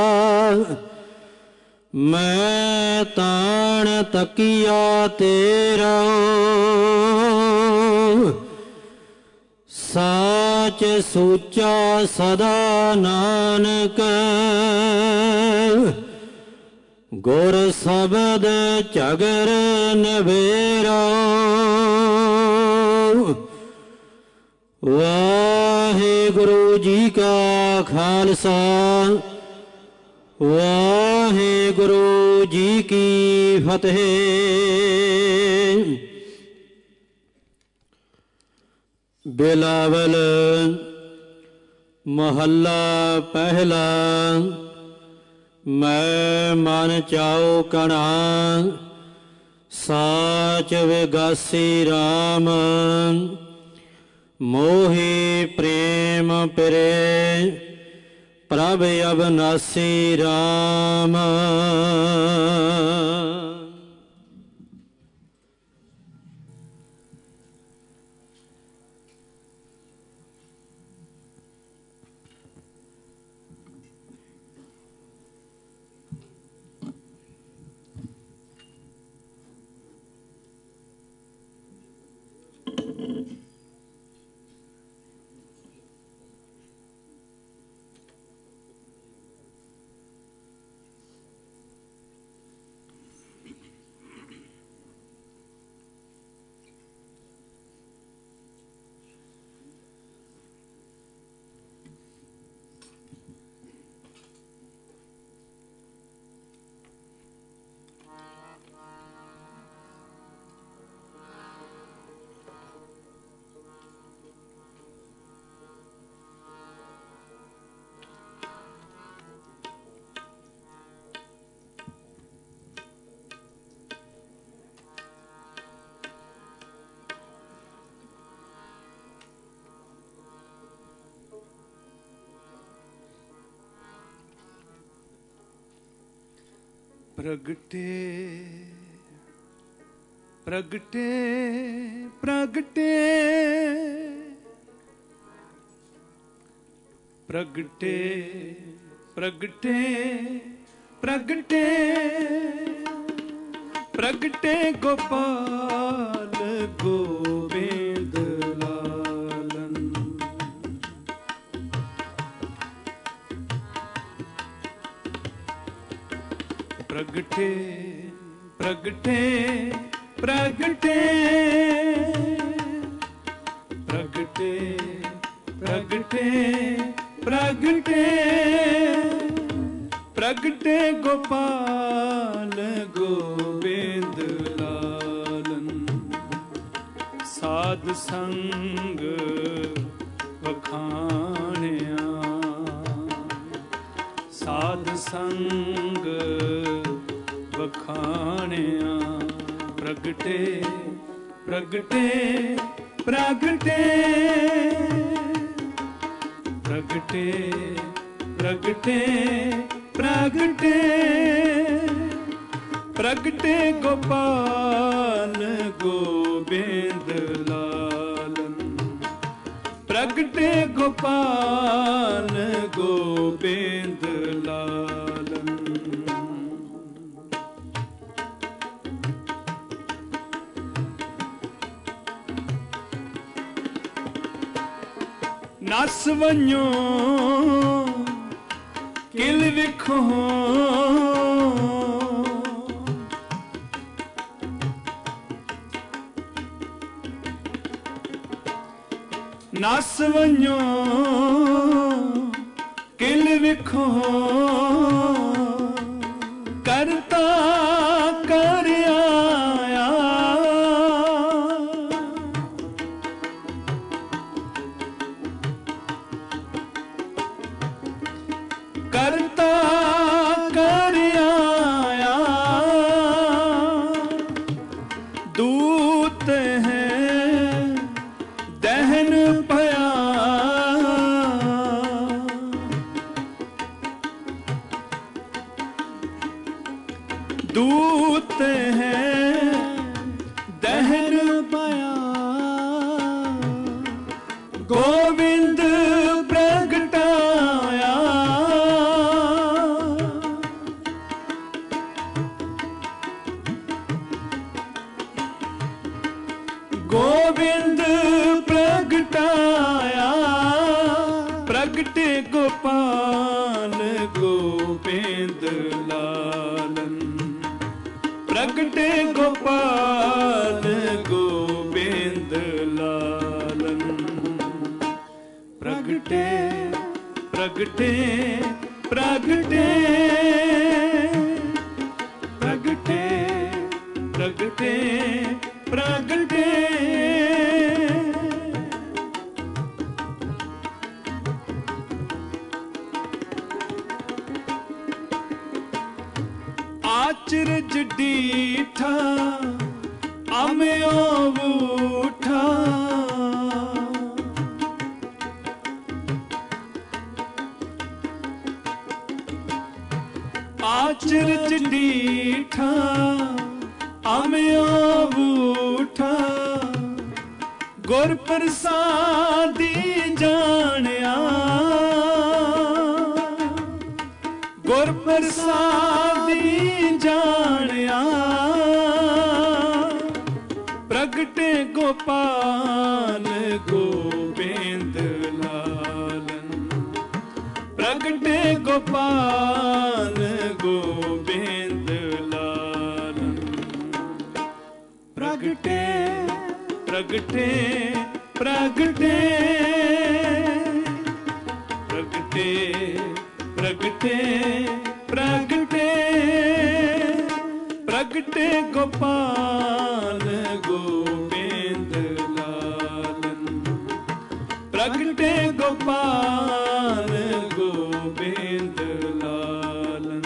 ਮੈਂ ਤਾਣ ਤਕੀਆ ਤੇਰਾ ਸਾਚ ਸੁੱਚਾ ਸਦਾ ਨਾਨਕ ਗੁਰ ਸ਼ਬਦ ਝਗਰ ਨਵੇਰਾ ਵਾਹਿਗੁਰੂ ਜੀ ਕਾ ਖਾਲਸਾ ਵਾਹਿਗੁਰੂ ਜੀ ਕੀ ਫਤਿਹ। ਬਿਲਾਵਲ ਮਹੱਲਾ ਪਹਿਲਾ। ਮੈਂ ਮਨ ਚਾਉ ਕਣਾ ਸਾਚ ਵਿਗਾਸੀ ਰਾਮ ਮੋਹਿ ਪ੍ਰੇਮ ਪਿਰੇ ਪ੍ਰਭ ਅਬਨਾਸੀ ਰਾਮ। ਪ੍ਰਗਟੇ ਪ੍ਰਗਟੇ ਪ੍ਰਗਟੇ ਪ੍ਰਗਟੇ ਪ੍ਰਗਟੇ ਪ੍ਰਗਟੇ ਪ੍ਰਗਟੇ ਗੋਪਾਲ ਗੋਬਿੰਦ ਲਾਲਨ। ਪ੍ਰਗਟੇ ਪ੍ਰਗਟੇ ਪ੍ਰਗਟੇ ਪ੍ਰਗਟੇ ਪ੍ਰਗਟੇ ਪ੍ਰਗਟੇ ਪ੍ਰਗਟੇ ਗੋਪਾਲ ਗੋਬਿੰਦ ਲਾਲਨ। ਸਾਧ ਸੰਗ ਵਖਾਣਿਆ ਸਾਧ ਸੰਗ ਵਖਾਣਿਆ। ਪ੍ਰਗਟੇ ਪ੍ਰਗਟੇ ਪ੍ਰਗਟੇ ਪ੍ਰਗਟੇ ਪ੍ਰਗਟੇ ਪ੍ਰਗਟੇ ਪ੍ਰਗਟੇ ਗੋਪਾਲ ਗੋਬਿੰਦ ਲਾਲਨ। प्रगटे गोपाल गोविंद लालन। नस वञो किल विखो नस वञो किल विखो करता कर आया करता कर आया दूत है दहन पया दूत है दहन पया गोविंद प्रगटाया गोविंद प्रगटाया प्रगटे गोपाल गोविंद लालन प्रगटे गोपाल गोविंद लालन प्रगटे प्रगटे प्रगटे प्रगटे प्रगटे प्रगटे आचरज डीठा अम्यो बूठा आचरज डीठा अम्यो बूठा गुर प्रसादी जानिया गुर प्रसादी जानिया प्रगटे गोपाल गोविंद लालन प्रगटे गोपाल गोविंद लालन प्रगटे प्रगटे प्रगटे प्रगटे प्रगटे प्रगटे प्रगटे गोपाल गोविंद लालन प्रगटे गोपाल गोविंद लालन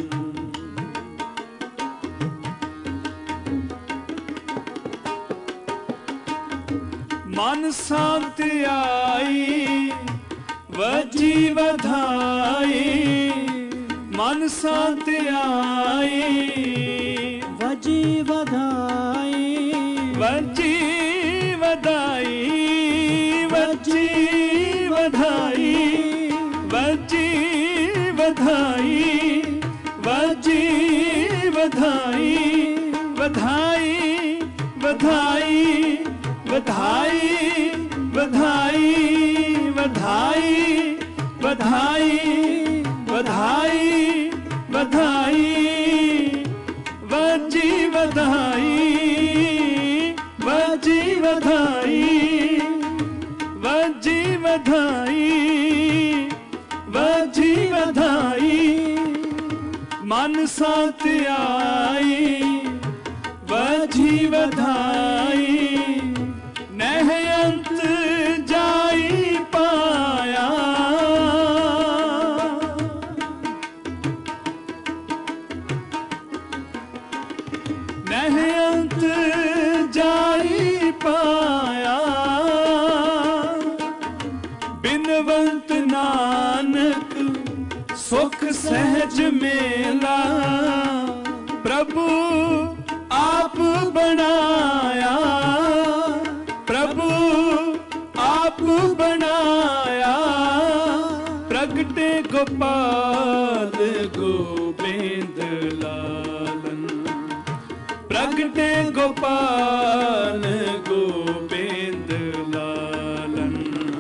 मन शांत आई वजी वधाई मन शांत आई वजी वधाई वजी वधाई वजी वधाई वजी वधाई वजी वधाई वधाई वधाई वधाई वधाई वधाई वधाई वधाई वधाई वजी वधाई वजी वधाई वजी वधाई वजी वधाई मन शांत आई वजी वधाई नह अंत जाई पाया नह अंत जाई पाया बिनवंत नानक सुख सहज मेला प्रभु आप बनाया प्रभु आप बना ਗੋਪਾਲ ਗੋਬਿੰਦ ਲਾਲਨ ਪ੍ਰਗਟੇ ਗੋਪਾਲ ਗੋਬਿੰਦ ਲਾਲਨ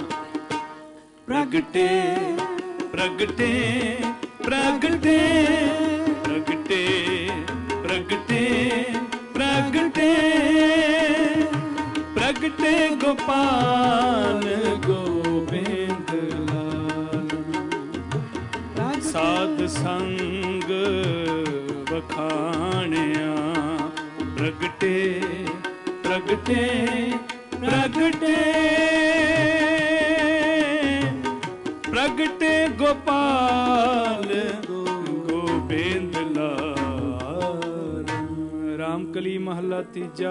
ਪ੍ਰਗਟੇ ਪ੍ਰਗਟੇ ਪ੍ਰਗਟੇ ਪ੍ਰਗਟੇ ਪ੍ਰਗਟੇ ਪ੍ਰਗਟੇ ਪ੍ਰਗਟੇ ਗੋਪਾਲ ਗੋਬਿੰਦ ਲਾਲਨ ਸਾਧ ਸੰਗ ਵਖਾਣਿਆ ਪ੍ਰਗਟੇ ਪ੍ਰਗਟੇ ਪ੍ਰਗਟੇ ਪ੍ਰਗਟੇ ਗੋਪਾਲ ਗੋਬਿੰਦ ਲਾਲ। ਰਾਮਕਲੀ ਮਹਲਾ ਤੀਜਾ।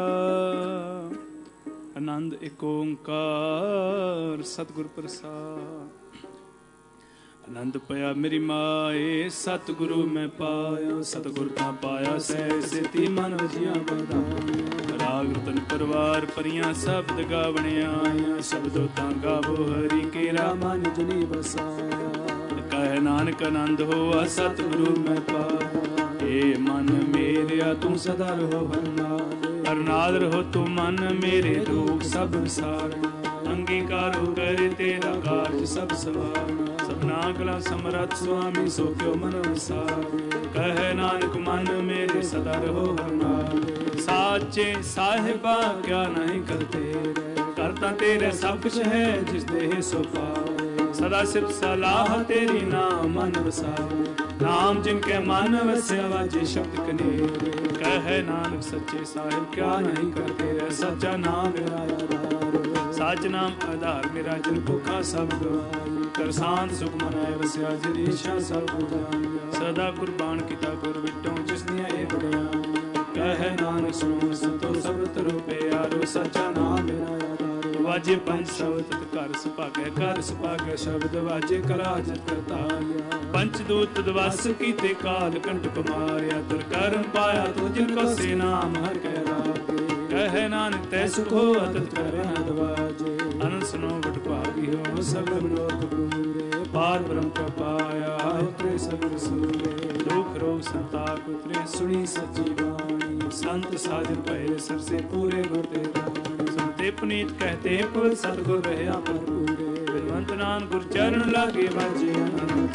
ਆਨੰਦ ਏਕ ਓੰਕਾਰ ਸਤਿਗੁਰ ਪ੍ਰਸਾਦ। ਆਨੰਦ ਪਿਆ ਮੇਰੀ ਮਾਏ ਸਤਿਗੁਰੂ ਮੈਂ ਪਾਇਆ ਸਤਿਗੁਰ ਤਾਂ ਪਾਇਆ ਸਹਿ ਸਿਤੀ ਮਨ ਵਜੀਆਂ ਬਦਾਇਆ ਰਾਗ ਰਤਨ ਪਰਵਾਰ ਪਰੀਆਂ ਸ਼ਬਦ ਗਾਵਣਿਆ ਆਇਆ ਸ਼ਬਦੋ ਤਾਂ ਗਾਵੋ ਹਰੀ ਕੇਰਾ ਮਨ ਜਨੀ ਵਸਾਇਆ ਕਹਿ ਨਾਨਕ ਆਨੰਦ ਹੋਆ ਸਤਿਗੁਰੂ ਮੈਂ ਪਾਇਆ ਏ ਮਨ ਮੇਰਿਆ ਤੂੰ ਸਦਾ ਰਹੋ ਹਰਨਾਦ ਰਹੋ ਤੂੰ ਮਨ ਮੇਰੇ ਦੁਖ ਸਭ ਵਿਸਾਰਨਾ ਅੰਗੀਕਾਰੋ ਕਰੇ ਤੇਰਾ ਕਾਰਜ ਸਭ ਸਵਾਰਨਾ ਸਭਨਾ ਕਲਾ ਸਮਰੱਥ ਸੁਆਮੀ ਸੋ ਕਿਉ ਮਨ ਵਿਸਾਰ ਕਹਿ ਨਾਨਕ ਮਨ ਮੇਰੇ ਸਦਾ ਰਹੋ ਹਰਨਾਦ ਸਾਚੇ ਸਾਹਿਬਾ ਕਿਆ ਨਹੀਂ ਕਰਤੇ ਕਰਤਾ ਤੇਰੇ ਸਭ ਕੁਛ ਹੈ ਜਿਸ ਦੇਹ ਸੋ ਪਾਵੇ ਸਦਾ ਸਿਫਤ ਸਲਾਹ ਤੇਰੀ ਨਾਮ ਮਨ ਵਸਾਵੇ ਨਾਮ ਜਿਨਕੇ ਮਨ ਵਸਿਆ ਵਾਜੇ ਸ਼ਬਦ ਕਨੇਰੇ ਕਹਿ ਨਾਨਕ ਸੱਚੇ ਸਾਹਿਬ ਕਿਆ ਨਹੀਂ ਕਰਤੇ ਰਹਿ ਸੱਚਾ ਨਾਮ ਮੇਰਾ ਆਧਾਰ ਸੱਚ ਨਾਮ ਆਧਾਰ ਮੇਰਾ ਜਿਨ ਭੁੱਖਾ ਸਭ ਗਵਾਈ ਕਰ ਸ਼ਾਂਤ ਸੁਖ ਮਨਾਏ ਵਸਿਆ ਜਿਰੀਸ਼ਾ ਸਭ ਗੁਜਾਰਿਆ ਸਦਾ ਕੁਰਬਾਨ ਕੀਤਾ ਗੁਰ ਵਿਟੋਂ ਜਿਸ ਦੀਆਂ ਇਹ ਬੜਿਆ ਕਹਿ ਨਾਨਕ ਸੁਣੋ ਸੰਤੋ ਸਭ ਤਰੁਪੇ ਆਰੋ ਸੱਚਾ ਨਾਮ ਮੇਰਾ ਆਧਾਰ ਵਾਜੇ ਪੰਜ ਸ਼ਬਦ ਘਰ ਸੁਭਾਗੈ ਘਰ ਸੁਭਾਗੈ ਸ਼ਬਦ ਵਾਜੇ ਕਲਾ ਜਤ ਕਰਤਾ ਪੰਚ ਦੂਤ ਦਵਸ ਕੀਤੇ ਕਾਲ ਕੰਟਕ ਮਾਰਿਆ ਤੁਰ ਕਰਨ ਪਾਇਆ ਤੂੰ ਜਿਨ ਕੋ ਸੇ ਨਾਮ ਹਰ ਕਹਿ ਰਾਗੇ ਕਹਿ ਨਾਨਕ ਤੈ ਸੁਖੋ ਅਤਤ ਕਰੇ ਦਵਾਜੇ ਅਨੰਦ ਸੁਨੋ ਵਟ ਭਾਗੀ ਹੋ ਸਗਲ ਮਨੋਰਥ ਪੂਰੇ ਪਾਰ ਬ੍ਰਹਮ ਕਾ ਪਾਇਆ ਉਤਰੇ ਸਗਲ ਸੂਰੇ ਦੁਖ ਰੋਗ ਸੰਤਾਪ ਉਤਰੇ ਸੁਣੀ ਸੱਚੀ ਬਾਣੀ ਸੰਤ ਸਾਜਨ ਪਹਿਰੇ ਸਰ ਸੇ ਪੂਰੇ ਗੁਰ ਤੇ ਸੰਤੇ ਪੁਨੀਤ ਕਹਤੇ ਪੁਰ ਸਤਗੁਰ ਰਹਿਆ ਪੂਰੇ ਬਿਨਵੰਤ ਨਾਨ ਗੁਰ ਚਰਨ ਲਾਗੇ ਵਾਜੇ ਅਨੰਦ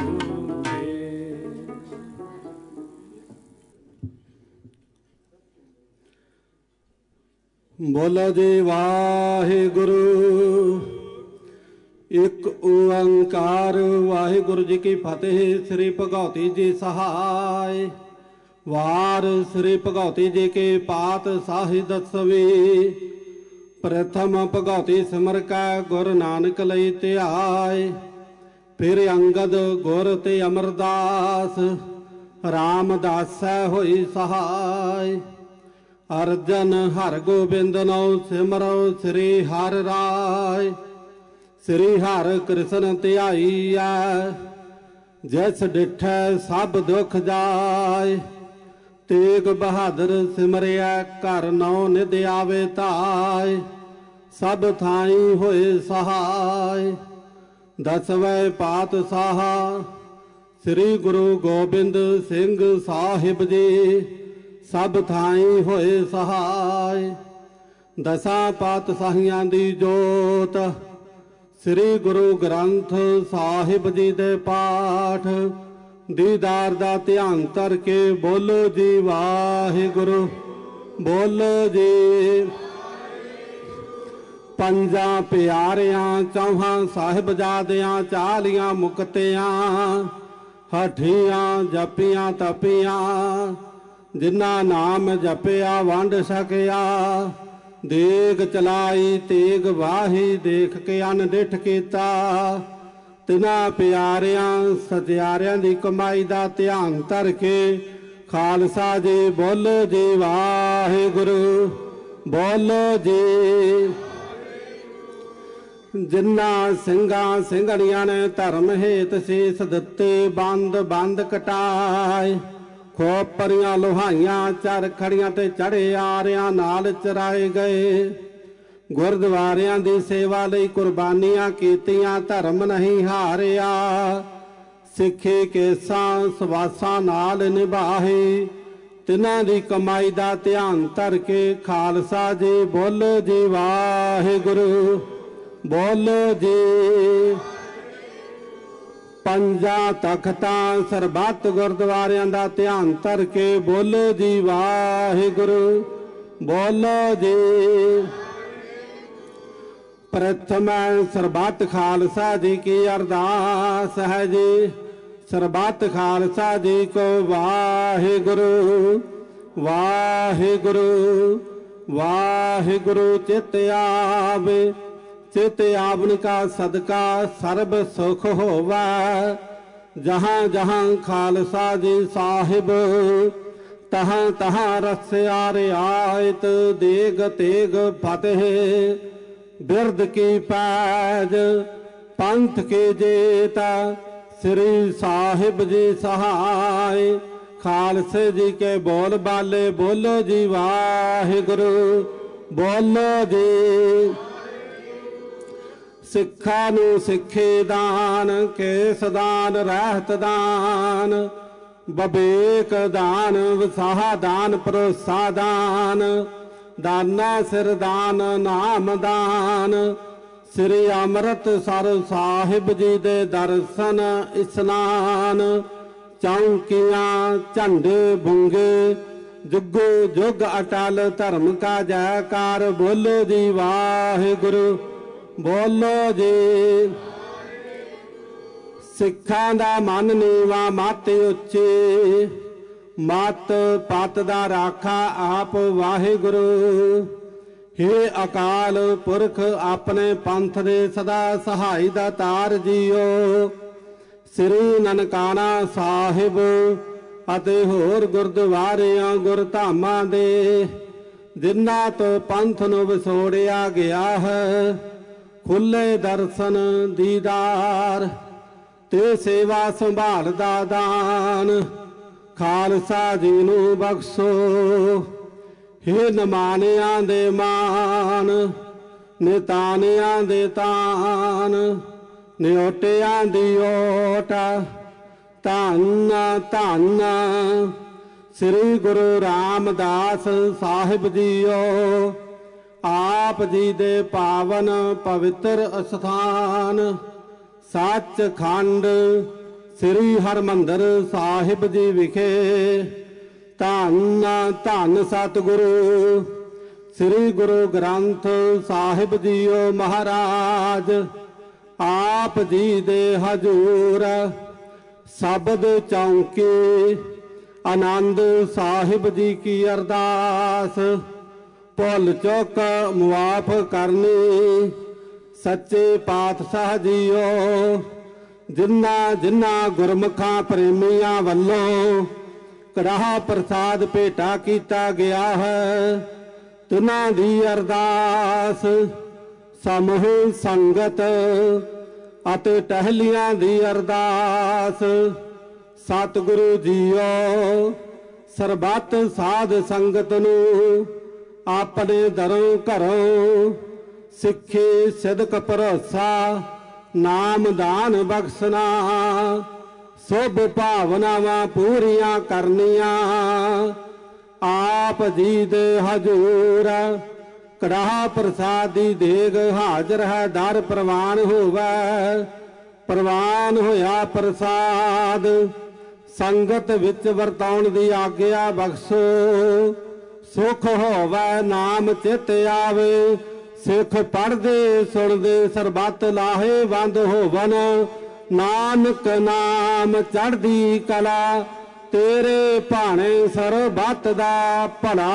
ਬੋਲੋ ਜੀ ਵਾਹਿਗੁਰੂ ਇੱਕ ਓੰਕਾਰ ਵਾਹਿਗੁਰੂ ਜੀ ਕੀ ਫਤਿਹ। ਸ੍ਰੀ ਭਗਉਤੀ ਜੀ ਸਹਾਇ ਵਾਰ ਸ੍ਰੀ ਭਗਉਤੀ ਜੀ ਕੇ ਪਾਤ ਸਾਹਿ ਦਸਵੀਂ ਪ੍ਰਥਮ ਭਗਉਤੀ ਸਿਮਰ ਕੈ ਗੁਰ ਨਾਨਕ ਲਈ ਧਿਆਏ ਫਿਰ ਅੰਗਦ ਗੁਰ ਤੇ ਅਮਰਦਾਸ ਰਾਮਦਾਸੈ ਹੋਈ ਸਹਾਇ ਅਰਜਨ ਹਰ ਗੋਬਿੰਦ ਨਉ ਸਿਮਰੋ ਸ੍ਰੀ ਹਰਿ ਰਾਇ ਸ੍ਰੀ ਹਰਿ ਕ੍ਰਿਸ਼ਨ ਧਿਆਈਐ ਜਿਸ ਡਿਠੈ ਸਭ ਦੁਖ ਜਾਏ ਤੇਗ ਬਹਾਦਰ ਸਿਮਰਿਆ ਘਰ ਨੌ ਨਿਧ ਆਵੇ ਧਾਇ ਸਭ ਥਾਈ ਹੋਏ ਸਹਾਇ ਦਸਵੇਂ ਪਾਤਸ਼ਾਹ ਸ੍ਰੀ ਗੁਰੂ ਗੋਬਿੰਦ ਸਿੰਘ ਸਾਹਿਬ ਜੀ ਸਭ ਥਾਈ ਹੋਏ ਸਹਾਇ ਦਸਾਂ ਪਾਤਸ਼ਾਹੀਆਂ ਦੀ ਜੋਤ ਸ੍ਰੀ ਗੁਰੂ ਗ੍ਰੰਥ ਸਾਹਿਬ ਜੀ ਦੇ ਪਾਠ ਦੀਦਾਰ ਦਾ ਧਿਆਨ ਧਰ ਕੇ ਬੋਲੋ ਜੀ ਵਾਹਿਗੁਰੂ ਬੋਲੋ ਜੀ ਪੰਜਾਂ ਪਿਆਰਿਆਂ ਚੌਹਾਂ ਸਾਹਿਬਜ਼ਾਦਿਆਂ ਚਾਲੀਆਂ ਮੁਕਤਿਆਂ ਹਠੀਆਂ ਜਪੀਆਂ ਤਪੀਆਂ ਜਿਨ੍ਹਾਂ ਨਾਮ ਜਪਿਆ ਵੰਡ ਸਕਿਆ ਦੇਗ ਚਲਾਈ ਤੇਗ ਵਾਹੀ ਦੇਖ ਕੇ ਅਨਡਿਠ ਕੀਤਾ ਤਿਨਾਂ ਪਿਆਰਿਆਂ ਸਤਿਆਰਿਆਂ ਦੀ ਕਮਾਈ ਦਾ ਧਿਆਨ ਧਰ ਕੇ ਖਾਲਸਾ ਜੀ ਬੋਲੋ ਜੀ ਵਾਹਿਗੁਰੂ ਬੋਲੋ ਜੀ ਜਿਨ੍ਹਾਂ ਸਿੰਘਾਂ ਸਿੰਘਣੀਆਂ ਨੇ ਧਰਮ ਹੇਤ ਸੀਸ ਦਿੱਤੇ ਬੰਦ ਬੰਦ ਕਟਾਏ ਖੋਪਰੀਆਂ ਲੋਹਾਈਆਂ ਚਰ ਖੜੀਆਂ ਤੇ ਚੜੇ ਆਰਿਆਂ ਨਾਲ ਚਰਾਏ ਗਏ ਗੁਰਦੁਆਰਿਆਂ ਦੀ ਸੇਵਾ ਲਈ ਕੁਰਬਾਨੀਆਂ ਕੀਤੀਆਂ ਧਰਮ ਨਹੀਂ ਹਾਰਿਆ ਸਿੱਖੇ ਕੇਸਾਂ ਸਵਾਸਾਂ ਨਾਲ ਨਿਭਾਹੇ। ਤਿਨਾਂ ਦੀ ਕਮਾਈ ਦਾ ਧਿਆਨ ਧਰ ਕੇ ਖਾਲਸਾ ਜੀ ਬੋਲੋ ਜੀ ਵਾਹਿਗੁਰੂ, ਬੋਲੋ ਜੀ। ਪੰਜਾਂ ਤਖਤਾਂ ਸਰਬੱਤ ਗੁਰਦੁਆਰਿਆਂ ਦਾ ਧਿਆਨ ਧਰ ਕੇ ਬੋਲੋ ਜੀ ਵਾਹਿਗੁਰੂ, ਬੋਲੋ ਜੀ। ਪ੍ਰਥਮ ਸਰਬੱਤ ਖਾਲਸਾ ਜੀ ਕੀ ਅਰਦਾਸ ਹੈ ਜੀ। ਸਰਬੱਤ ਖਾਲਸਾ ਜੀ ਕੋ ਵਾਹਿਗੁਰੂ, ਵਾਹਿਗੁਰੂ, ਵਾਹਿਗੁਰੂ। ਚਿਤ ਆਵੇ, ਚਿਤ ਆਵਨ ਕਾ ਸਦਕਾ ਸਰਬ ਸੁਖ ਹੋਵੈ। ਜਹਾਂ ਜਹਾਂ ਖਾਲਸਾ ਜੀ ਸਾਹਿਬ, ਤਹਾਂ ਤਹਾਂ ਰਸਿਆ ਰਿਆਇਤ। ਦੇਗ ਤੇਗ ਫਤਿਹ ਬਿਰਦ ਕੀ ਪੈਜ, ਪੰਥ ਕੇ ਜੇਤਾ ਸ੍ਰੀ ਸਾਹਿਬ ਜੀ ਸਹਾਇ। ਖਾਲਸੇ ਜੀ ਕੇ ਬੋਲ ਬਾਲੇ ਬੋਲੋ ਜੀ ਵਾਹਿਗੁਰੂ, ਬੋਲੋ ਜੀ। ਸਿੱਖਾਂ ਨੂੰ ਸਿੱਖੇ ਦਾਨ, ਕੇਸ ਦਾਨ, ਰਹਿਤ ਦਾਨ, ਬਵੇਕ ਦਾਨ, ਵਸਾਹ ਦਾਨ, ਭਰੋਸਾ ਦਾਨ, ਦਾਨਾ ਸਿਰ ਦਾਨ, ਨਾਮ ਦਾਨ। ਸ੍ਰੀ ਅੰਮ੍ਰਿਤਸਰ ਸਾਹਿਬ ਜੀ ਦੇ ਦਰਸ਼ਨ ਇਸ਼ਨਾਨ। ਚੌਂਕੀਆਂ ਝੰਡੇ ਬੁੰਗੇ, ਜੁਗੋ ਜੁਗ ਅਟਲ ਧਰਮ ਕਾ ਜੈਕਾਰ। ਬੋਲੋ ਜੀ ਵਾਹਿਗੁਰੂ, ਬੋਲੋ ਜੀ। ਸਿੱਖਾਂ ਦਾ ਮਨ ਨੀਵਾਂ ਮਤ ਉੱਚੀ, ਮਤ ਪਤ ਦਾ ਰਾਖਾ ਆਪ ਵਾਹਿਗੁਰੂ। ਹੇ ਅਕਾਲ ਪੁਰਖ ਆਪਣੇ ਪੰਥ ਦੇ ਸਦਾ ਸਹਾਈ ਦਾ ਤਾਰ ਜੀਓ। ਸ੍ਰੀ ਨਨਕਾਣਾ ਸਾਹਿਬ ਅਤੇ ਹੋਰ ਗੁਰਦੁਆਰਿਆਂ ਗੁਰਧਾਮਾਂ ਦੇ ਜਿਨ੍ਹਾਂ ਤੋਂ ਪੰਥ ਨੂੰ ਵਿਛੋੜਿਆ ਗਿਆ ਹੈ, ਖੁੱਲੇ ਦਰਸ਼ਨ ਦੀਦਾਰ ਤੇ ਸੇਵਾ ਸੰਭਾਲ ਦਾ ਦਾਨ ਖਾਲਸਾ ਜੀ ਨੂੰ ਬਖਸ਼ੋ। ਹੇ ਨਿਮਾਣਿਆਂ ਦੇ ਮਾਨ, ਨਿਤਾਣਿਆਂ ਦੇ ਤਾਨ, ਨਿਓਟਿਆਂ ਦੀ ਓਟ। ਧੰਨ ਧੰਨ ਸ੍ਰੀ ਗੁਰੂ ਰਾਮਦਾਸ ਸਾਹਿਬ ਜੀਓ। ਆਪ ਜੀ ਦੇ ਪਾਵਨ ਪਵਿੱਤਰ ਅਸਥਾਨ ਸੱਚਖੰਡ ਸ੍ਰੀ ਹਰਿਮੰਦਰ ਸਾਹਿਬ ਜੀ ਵਿਖੇ ਧੰਨ ਧੰਨ ਸਤਿਗੁਰੂ ਸ੍ਰੀ ਗੁਰੂ ਗ੍ਰੰਥ ਸਾਹਿਬ ਜੀਓ ਮਹਾਰਾਜ। ਆਪ ਜੀ ਦੇ ਹਜ਼ੂਰ ਸ਼ਬਦ ਚੌਂਕੀ ਆਨੰਦ ਸਾਹਿਬ ਜੀ ਕੀ ਅਰਦਾਸ। ਭੁੱਲ ਚੁੱਕ ਮੁਆਫ ਕਰਨੀ ਸੱਚੇ ਪਾਤਸ਼ਾਹ ਜੀਓ। ਜਿਨ੍ਹਾਂ ਜਿਨ੍ਹਾਂ ਗੁਰਮੁਖਾਂ ਪ੍ਰੇਮੀਆਂ ਵੱਲੋਂ ਕੜਾਹ ਪ੍ਰਸਾਦ ਭੇਟਾ ਕੀਤਾ ਗਿਆ ਹੈ, ਤਿਨਾਂ ਦੀ ਅਰਦਾਸ ਸਮੂਹ ਸੰਗਤ ਅਤੇ ਟਹਿਲੀਆਂ ਦੀ ਅਰਦਾਸ। ਸਤਿਗੁਰੂ ਜੀਓ ਸਰਬੱਤ ਸਾਧ ਸੰਗਤ ਨੂੰ ਆਪਣੇ ਦਰੋਂ ਘਰੋਂ ਸਿੱਖੀ ਸਿਦਕ ਭਰੋਸਾ ਨਾਮ ਦਾਨ ਬਖਸ਼ਣਾ। ਸੁਭ ਭਾਵਨਾਵਾਂ ਪੂਰੀਆਂ ਕਰਨੀਆਂ। ਆਪ ਜੀ ਦੇ ਹਜ਼ੂਰ ਕੜਾਹ ਪ੍ਰਸਾਦ ਦੀ ਦੇਗ ਹਾਜ਼ਰ ਹੈ। ਦਰ ਪ੍ਰਵਾਨ ਹੋਵੇ। ਪ੍ਰਵਾਨ ਹੋਇਆ ਪ੍ਰਸਾਦ ਸੰਗਤ ਵਿੱਚ ਵਰਤਾਉਣ ਦੀ ਆਗਿਆ ਬਖਸ਼ੋ। ਸੁਖ ਹੋਵੇ ਨਾਮ ਚਿਤ ਆਵੇ। ਸਿੱਖ ਪੜ੍ਹਦੇ ਸੁਣਦੇ ਸਰਬੱਤ ਲਾਹੇਵੰਦ ਹੋਵਨ। ਨਾਨਕ ਨਾਮ ਚੜ੍ਹਦੀ ਕਲਾ ਤੇਰੇ ਭਾਣੇ ਸਰਬੱਤ ਦਾ ਭਲਾ।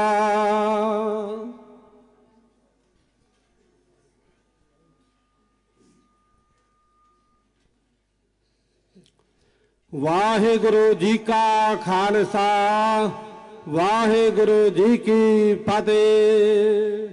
ਵਾਹਿਗੁਰੂ ਜੀ ਕਾ ਖਾਲਸਾ ਵਾਹਿਗੁਰੂ ਜੀ ਕੀ ਫਤਿਹ।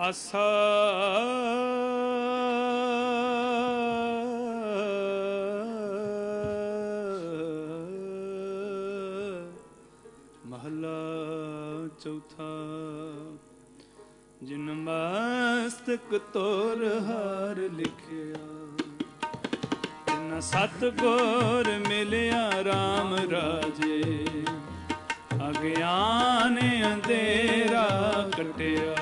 ਆਸਾ ਮਹਲਾ ਚੌਥਾ। ਜਿਨ ਮਸਤਕ ਤੋਰ ਹਾਰ ਲਿਖਿਆ, ਤਿਨ ਸਤਿਗੁਰ ਮਿਲਿਆ RAM ਰਾਜੇ। ਅਗਿਆਨ ਅੰਧੇਰਾ ਕਟਿਆ,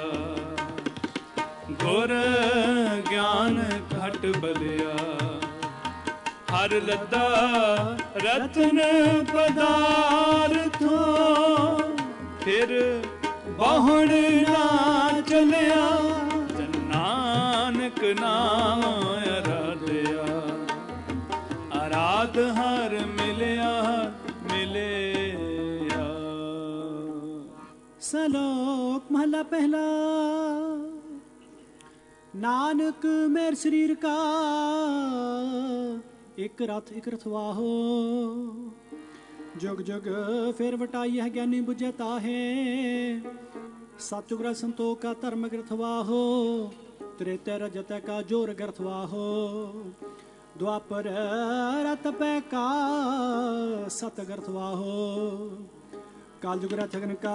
ਗੁਰ ਗਿਆਨ ਘਟ ਬਲਿਆ। ਹਰ ਲੱਦਾ ਰਤਨ ਪਦਾਰਥੋਂ, ਫਿਰ ਬਾਹਣ ਨਾ ਚਲਿਆ। ਜਨ ਨਾਨਕ ਨਾਮ ਅਰਾਧਿਆ, ਅਰਾਧ ਹਰ ਮਿਲਿਆ ਮਿਲਿਆ। ਸਲੋਕ ਮਹਲਾ ਪਹਿਲਾ। ਨਾਨਕ ਮੇਰ ਸਰੀਰ ਕਾ ਇੱਕ ਰਥ ਵਾਹੋ। ਜੁਗ ਜੁਗ ਫੇਰ ਵਟਾਈ ਹੈ ਗਿਆਨੀ ਬੁਝੇ ਤਾਹੇ। ਸਤਿਗੁਰ ਸੰਤੋਖ ਕਾ ਧਰਮ ਗ੍ਰਥ ਵਾਹੋ। ਤ੍ਰੇਤੈ ਰਜਤੈ ਕਾ ਜੋਰ ਗ੍ਰਥ ਵਾਹੋ। ਦੁਆਪਰ ਰਤ ਪੈ ਕਾ ਸਤ ਗ੍ਰਥ ਵਾਹੋ। ਕਾਲਯੁਗ ਰਥਗਨ ਕਾ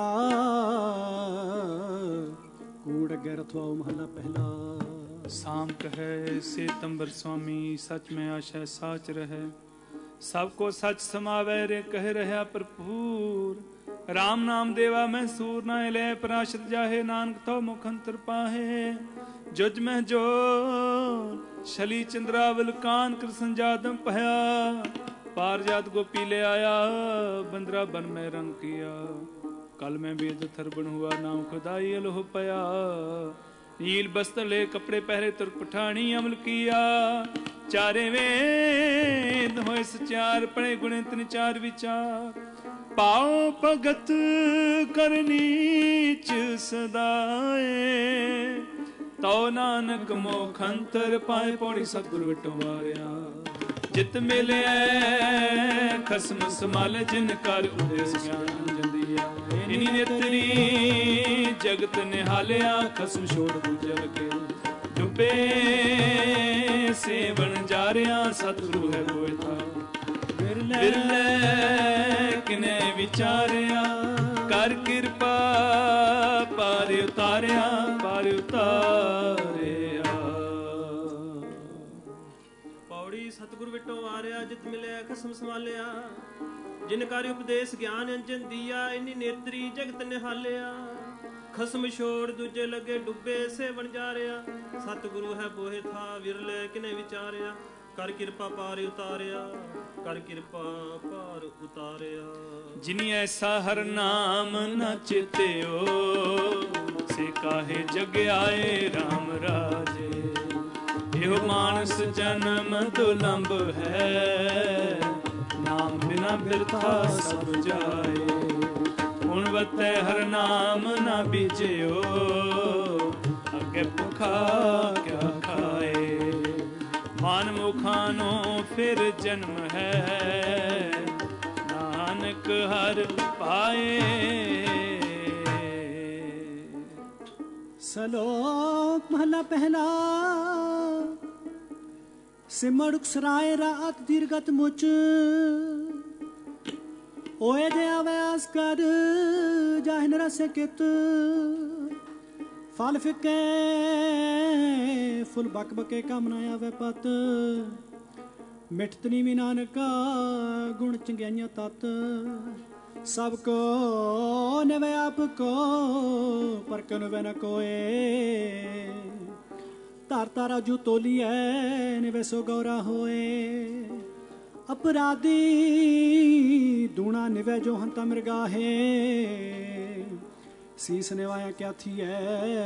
ਕੂੜ ਗ੍ਰਥ ਵਾਹੋ। ਮਹਲਾ ਪਹਿਲਾ। ਸਾਮ ਕਹੈ ਸੇਤੰਬਰ ਸੁਆਮੀ, ਸਚ ਮੈਂ ਆਸ਼ੈ ਸਾਚ ਰਹੈ। ਸਭ ਕੋ ਸਚ ਸਮਾਵੈ ਰੇ ਕਹਿ ਰਹਾ ਭਰਪੂਰ। ਰਾਮ ਨਾਮ ਦੇਵਾ ਮੈਂ ਸੂਰ ਨਾ ਲੈ, ਪਰਾਸ਼ਰ ਜਾਹੇ ਨਾਨਕ ਤੋ ਮੁਖ ਅੰਤਰ ਪਾਹੇ। ਜੁਜ ਮੈਂ ਜੋ ਸ਼ਲੀ ਚੰਦਰਾਵਲ ਕਾਨ ਕ੍ਰਿਸ਼ਨ ਜਾਦਮ ਭਇਆ। ਪਾਰ ਜਾਤ ਗੋਪੀ ਲੈ ਆਇਆ, ਬੰਦਰਾ ਬਨ ਮੈਂ ਰੰਗ ਕੀਆ। कल में वेद थरबन हुआ नाम खुदाई अलोह पया। नील बस्त्र ले कपड़े पहरे तुर्क पठानी अमल किया। चारे वेद होए सचार पढ़े गुणे तिन चार विचार। पाओ भगत कर नीच सदाए। तो नानक मोख अंतर पाए पौड़ी सतगुर विटो वारिया। जित मिले खसम संभाले जिन कर उपदेश ज्ञान जंदिया। इनी नेत्री जगत निहालिया खसम छोड़ दूजल के। डुबे सेवन जारिया सतगुरु है कोई था। बिरले किने विचारिया कर कृपा पार उतारिया पार उतारिया। पौड़ी सतगुरु विटो वारिया जित मिले खसम संभालिया। जिन कार्य उपदेश ज्ञान अंजन दिया। इन्नी नेत्री जगत निहालिया। खसम छोड़ दूजे लगे डुबे सेवन जारिया। सतगुरु है बोहे था विरले किने विचारिया। कर कृपा पार उतारिया कर कृपा पार उतारिया। जिनी ऐसा हर नाम न चित्यो से काहे जग आए राम राजे। यो मानस जन्म दुलंब है नाम बिना बिरथा सब जाए। गुणवते हर नाम न बीजयो अगे भुखा क्या खाए। मान मुखानो फिर जन्म है नानक हर पाए। सलोक महला पहला। सिमड़ुक सराय रात दीर्घत मुच। ओए दे आवास कर जाहिन रस कित। फल फिके फुल बक बके कामना आवे पत। मिठतनी भी नानका गुण चंगियाइयां तत। सबको नवे आपको परकन वे न कोए। तार तारा जू तोली है निवे सो गौरा होए। अपराधी दूना निवे जो हंता मृगाहे। सीस निवाया क्या थी है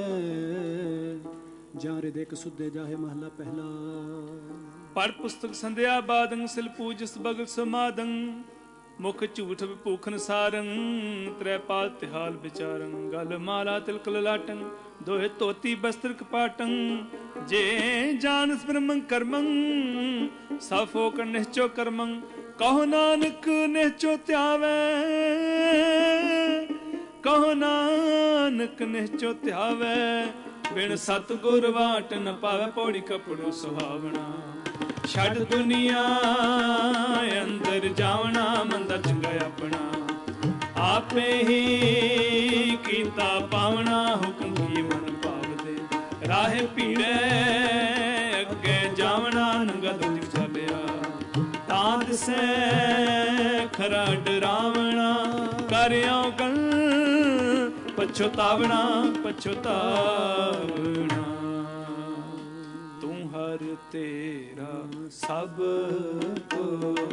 जारे देख सुधे जाहे। महला पहला। पढ़ पुस्तक संध्या बादं सिल पूजस बगल समादं। मुख झूठ भूखन सारं त्रैपाल तिहाल विचारं। गल माला तिलक ललाटं दोहे धोती वस्त्र कपाटं। जे जानस ब्रह्मं कर्मं सफो कर निश्चो कर्मं। कहो नानक निश्चो त्यावे कहो नानक निश्चो त्यावे। ਬਿਨ ਸਤਿਗੁਰ ਵਾਟ ਨ ਪਾਵੇ ਪੌੜੀ ਕਪੜੂ ਸੁਹਾਵਣਾ। ਛੱਡ ਦੁਨੀਆ ਅੰਦਰ ਜਾਵਣਾ ਮੰਦਾ ਚੰਗਾ ਆਪਣਾ। ਆਪੇ ਹੀ ਕੀਤਾ ਪਾਵਣਾ ਹੁਕਮ ਕੀ ਮਨ ਭਾਵਦੇ। ਰਾਹੇ ਭੀੜੇ ਅੱਗੇ ਜਾਵਣਾ ਨੰਗਾ ਦੁੱਖ ਚੱਲਿਆ। ਤਾਂ ਦਿਸੈ ਖਰਾ ਡਰਾਵਣਾ ਕਰਿਓ ਗਲ ਪਛਤਾਵਣਾ ਪਛਤਾਵਣਾ। ਤੂੰ ਹਰ ਤੇਰਾ ਸਭ ਕੋ